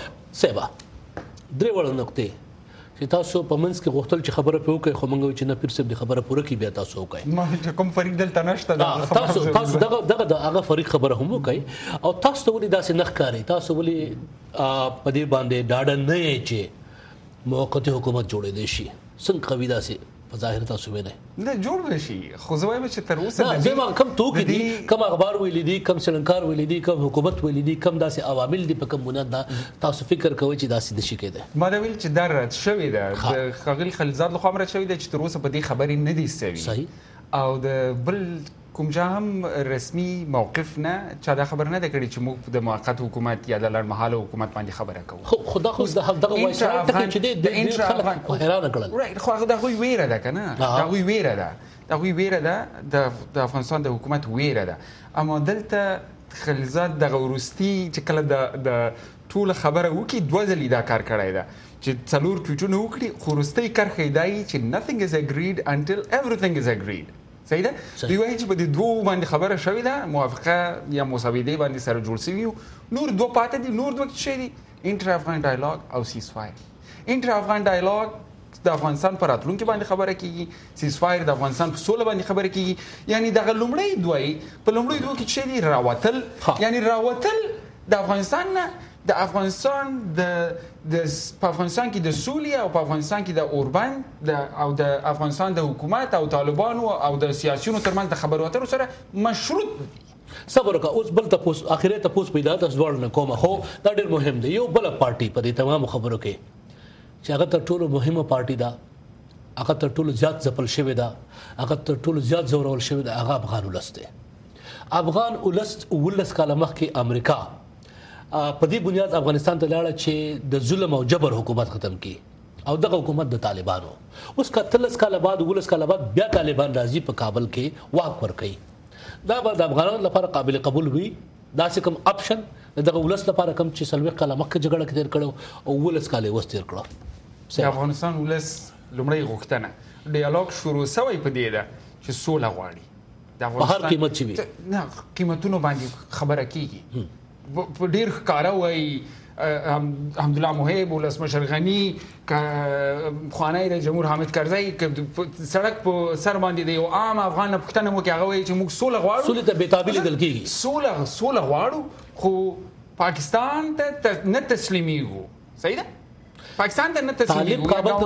درې وړ نقطې چې تاسو په منځ کې غوښتل چې خبره په وکړي خو موږ چې نه پیر سب د خبره پوره کی بیا تاسو وکړي ما چې کوم فریق دلته نشته تاسو دغه هغه فریق خبره هم وکړي او تاسو ولې داسې نه ښکاري تاسو ولې په دې باندې ډاډه نه یې چې موقتی حکومت جوړېدای شي څنګه کوي داسې په ظاهر تاسو وینئ نه جوړ نشي خو زه وایم چې تر اوسه نه زما کم توکي دي کم اخبار ویلي دي کم څلنکار ویلي دي کم حکومت ویلي دي کم داسې عوامل دي په کوم بنیاد تاسو فکر کوئ چې داسې نشي کېدای ما دا ویل چې دا رد شوې ده د ښاغلي خلیلزاد لخوا هم رد شوې ده چې تر اوسه په دې خبرې نه دي سوي صحیح او د بل کوم جا هم رسمي موقف نه چا دا خبر نه ده کړې چې موږ د موقت حکومت یا د لړمحاله حکومت باندې خبره کوو خو دا خو دغه وایسرای ټکی چې د خلک حیرانه کړل خو هغه د هغوی ویره ده که نه د هغوی ویره ده د افغانستان د حکومت ویره ده اما دلته خلیلزاد دغه وروستي چې کله د ټوله خبره وکړي دوه ځلې دا کار کړی ده چې 4 ټویټونه وکړي خو وروستی کرښه یې دا چې nothing is agreed until everything is agreed صحیح ده دوی وایي چې په دې دوو باندې خبره شوې ده موافقه یا مسودې باندې سره جوړ شوي نور دوه پاتې دي نور دوه څه دي انټر افغان ډایلاګ او سیز فایر انټر افغان ډایلاګ د افغانستان پر راتلونکي باندې خبره کیږي سیز فایر د افغانستان په سوله باندې خبره کیږي یعنی دغه لومړی دوی په لومړی دوه کې څه دي راوتل یعنی راوتل د افغانستان نه د افغانستان په افغانستان کې د سولې او په افغانستان کې د اوربند او د افغانستان د حکومت او طالبانو او د سیاسيونو ترمنځ د خبرو اترو سره مشروط صبر وکړه اوس بل تاسو اخیری تاسو پیدا تاسو ورنه کومه خو دا ډېر مهم دی یو بل پارټي په دې تمام خبرو کې چې هغه تر ټولو مهمه پارټي ده هغه تر ټولو زیات ځپل شوی ده هغه تر ټولو زیات زورول شوی ده هغه افغان ولس دی افغان ولس ولس کاله مخکې امریکا په دې بنیاد افغانستان ته لاړه چې د ظلم او جبر حکومت ختم کړي او دغه حکومت د طالبانو اوس کا 13 کاله بعد ولس کاله بعد بیا طالبان راځي په کابل کې واک ور کوي دا به د افغانانو لپاره قابل قبول وي دا څه کوم اپشن دغه ولس لپاره کوم چې سلوي کاله مخکې جګړه کې تیر کړو او ولس کاله وستیر کړو افغانستان ولس لومړی غوښتنه ډیالوګ شروع شوی په دې ده چې سوله غواړي د افغانستان هر قیمت چي وي نه قیمتونو باندې خبره کیږي په ډیر ښکارا وای حمدالله محب ولسمشر غنی خوانای د جمهور حامد کرزی سړک په سر باندې دی او عام افغان پښتنه مو کې هغه وای چې موږ سوله غواړو سوله ته بیتابي لیدل کیږي سوله غواړو خو پاکستان ته نه تسلیمیږو صحیح ده پاکستان ته نه تسلیمیږو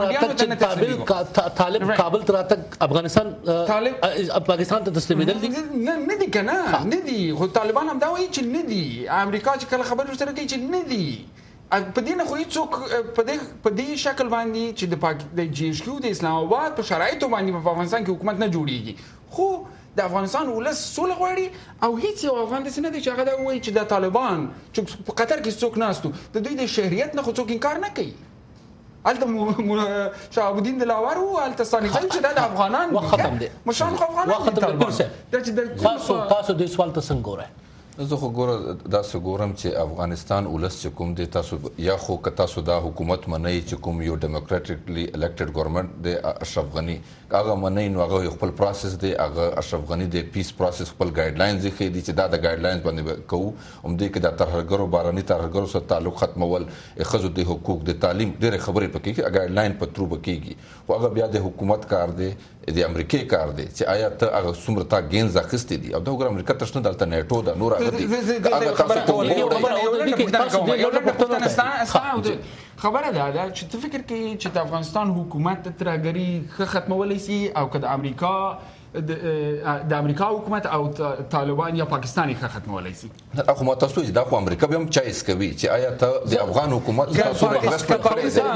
طالب کابل تر تک افغانستان پاکستان ته تسلیمیدل دي نه دي کنه نه دي خو طالبان هم دا وایي چې نه دي امریکا چې کله خبر ورسره کوي چې نه دي په دې نه خو هیڅوک په دې شکل باندې چې د جی ایچ کیو د اسلام آباد په شرایطو باندې په افغانستان کې حکومت نه جوړیږي خو د افغانستان ولس سوله غواړي او هیڅ یو افغان داسې نه دی چې هغه دا وایي چې د طالبان چې په قطر کې څوک ناستو د دوی د شهریت نه خو څوک انکار نه کوي الته شهاب الدین دلاور او الته ثاني خان چې د افغانان ختم دي مشان خو افغانان تاسو د سوال ته څنګه وره زه خو داسې ګورم چې افغانستان ولس چې کوم دی تاسو یا خو که تاسو دا حکومت منئ چې کوم یو ډیموکراټیکلی الیکټډ ګورنمنت دی اشرف غني هغه منئ نو هغه خپل پروسس دی هغه اشرف غني دی پیس پروسس خپل ګایډ لاینز یې ښیي دي چې دا د ګایډ لاینز باندې کوو همدې کې د ترهګرو بهرني ترهګرو سره تعلق ختمول ښځو د حقوق د تعلیم ډېرې خبرې پکې کېږي ګایډ لاین په ترو به کېږي خو هغه بیا د حکومت کار دی د امریکای کار دی چې آیا ته هغه څومره تا ګینز اخیستې دي او دا وګوره امریکا تر شنه دلته نیټو ده نور هغه دي خبره ده چې ته فکر کوي چې د افغانستان حکومت ترهګري ښه ختمولی شي او که د امریکا حکومت او طالبان یا پاکستان ښه ختمولی شي خو ما تاسو دا خو امریکا به هم چایس کوي چې آیا ته د افغان حکومت تاسو ریکویسټ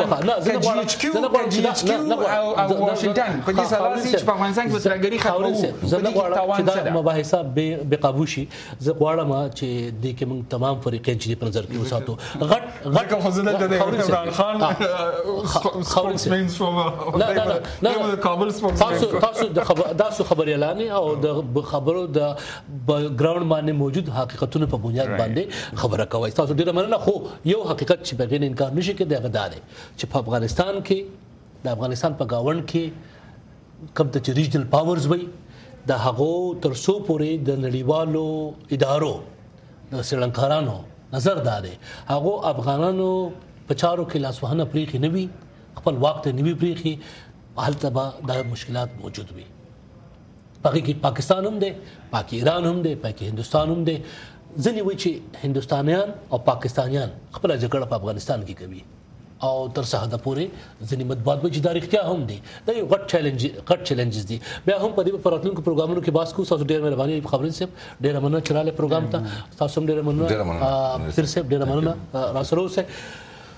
او واشنگټن په دې سره چې په افغانستان کې ترهګري ختموو زه غواړم چې دا مباحثه به قابو شي زه غواړم چې د کې موږ تمام فریقین چې په نظر کې وساتو غټ خزانه د عمران خان سپوکسمن شو نه کابل سپوکسمن تاسو خبر اعلان او د خبرو د ګراوند باندې موجود حقیقتونو په بنیاد باندې خبره کوي تاسو ډیره مننه خو یو حقیقت چې بغیر انکار نشي کېدای هغه دا دی چې په افغانستان کې د افغانستان په گاوند کې کوم ته ریجنل پاورز وي د هغو تر څو پورې د نړیوالو ادارو د سریلانکارانو نظر دا دی هغو افغانانو په چارو کې لاسوهنه پریخي نه وي خپل واک ته نه وي پریخي هلته به دا مشکلات موجود وي پاکی کې پاکستان هم دی پاکی ایران هم دی پاکی هندوستان هم دی ځنې وایي چې هندوستانیان او پاکستانیان خپله جګړه په افغانستان کې کوي او تر څه حده پورې ځینې مطبوعات وایي چې دا رښتیا هم دي دا یو غټ چیلنجز دي بیا هم په دې په راتلونکو پروګرامونو کې بحث کوو تاسو ډېره مهرباني خبرین صاحب ډېره مننه چې راغلئ پروګرام ته تاسو هم ډېره مننه پیر صاحب ډېره مننه راسره اوسئ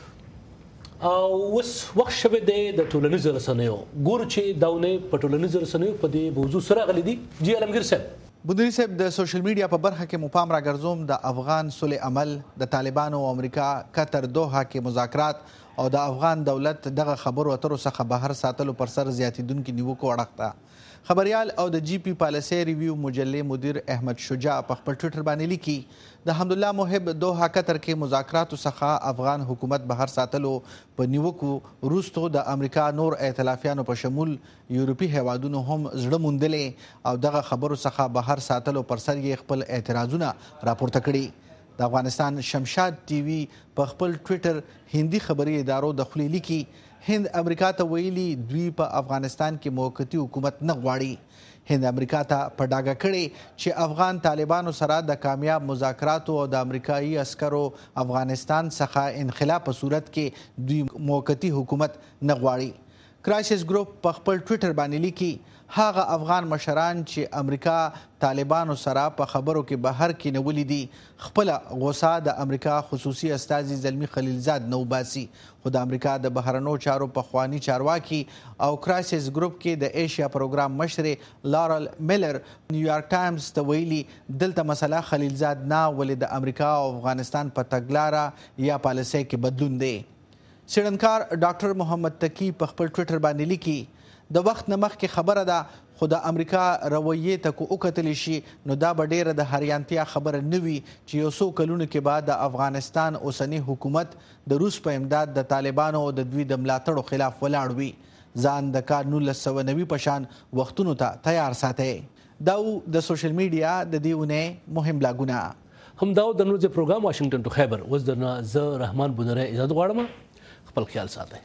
او اوس وخت شوی دی د ټولنیزو رسنیو ګورو چې داونه په ټولنیزو رسنیو په دې موضوع سره غلي دي جی علمگیر صاحب بودری صاحب د سوشل میډیا په برخه کې مپام راګرځوم د افغان صلح عمل د طالبانو او امریکا قطر دوحه کې مذاکرات او د افغان دولت دغه خبرو اترو څخه بهر ساتلو پر سر زیاتیدونکو نیوکو اړخته خبريال او د جی پی پالیسي ریویو مجلې مدیر احمد شجاع په خپل ټویټر باندې لیکي د حمدالله محب دوحه قطر کې مذاکراتو څخه افغان حکومت بهر ساتلو په نیوکو وروسته د امریکا نور ائتلافیانو په شمول یورپی هیوادونو هم زړه موندلې او دغه خبرو څخه بهر ساتلو پر سر یې خپل اعتراضونه راپورته کړي د افغانستان شمشاد ټي وي په خپل ټویټر هندي خبري ادارو د خپل لیکي هند امریکا ته ویلي دوی په افغانستان کې موقتی حکومت نه غواړي هند امریکا ته په ډاګه کړي چې افغان طالبانو سره د کامیاب مذاکراتو او د امریکایي عسکرو افغانستان څخه انخلا په صورت کې دوی موقتی حکومت نه غواړي کرایسس ګروپ په خپل ټویټر باندې لیکي هغه افغان مشران چې امریکا طالبانو سره په خبرو کې بهر کې نیولې دي خپل غوسه د امریکا خصوصي استازي زلمی خلیلزاد نو باسي خو د امریکا د بهرنو چارو پخوانی چارواکي او کرایسس ګروپ کې د ایشیا پروګرام مشر لارل میلر نیویارک ټایمز ته ویلي دلته مسله خلیلزاد نه ولې د امریکا او افغانستان په تګلاره یا پالیسۍ کې بدلون دی سیړنکار ډاکټر محمد تقی په خپل ټویټر باندې لیکي د وخت نه مخکې خبره ده خو د امریکا رویې ته کو وکتلی شي نو دا به ډیره د حیرانتیا خبره نه وي چې یو څو کلونو کې بعد د افغانستان اوسنی حکومت د روس په امداد د طالبانو او د دوی د ملاتړو خلاف ولاړ وي ځان د کار 1990 په شان وختونو ته تیار ساتي دا د سوشل میډیا د دیونه مهم لاګونه هم دا د نوز پروګرام واشنگټن ټو خیبر وز درنه زه رحمان بودره اجازه غواړم خپل خیال ساتئ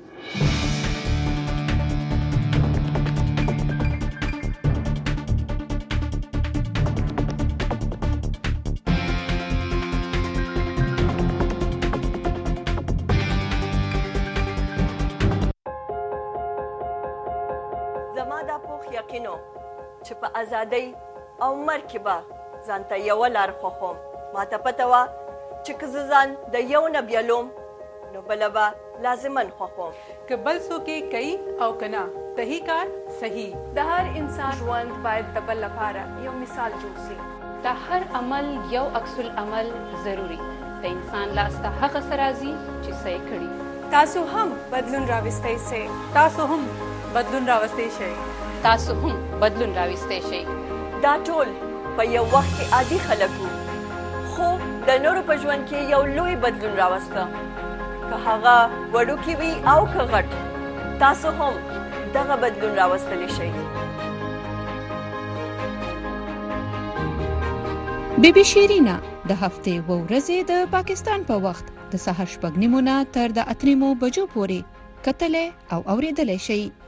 چې په ازادۍ او مرګ کې به ځان ته یوه لار خوښوم ما ته پته وه چې که زه ځان د یو نه بیلوم نو بله به لازما خوښوم که بل څوک یې کوي او که نه صحیح کار صحیح د هر انسان ژوند باید د بل لپاره یو مثال جوړ شي د هر عمل یو عکس العمل ضروري د انسان لاس ته هغه څه راځي چې څه یې کړي تاسو هم بدلون راوستی سئ تاسو هم بدلون راوستی شئ تاسو هم بدلون راوستی شئ دا ټول په یو وخت کې عادي خلک وو د نورو په ژوند کې یو لوی بدلون راوسته، که هغه وړوکی وي او که غټ، تاسو هم دغه بدلون راوستلی شئ. بی بی شیرینا د هفتې و ورځې د پاکستان په وخت د سهار 6:30 نه تر د 8:30 بجو پورې کتلې او اوریدلې شي.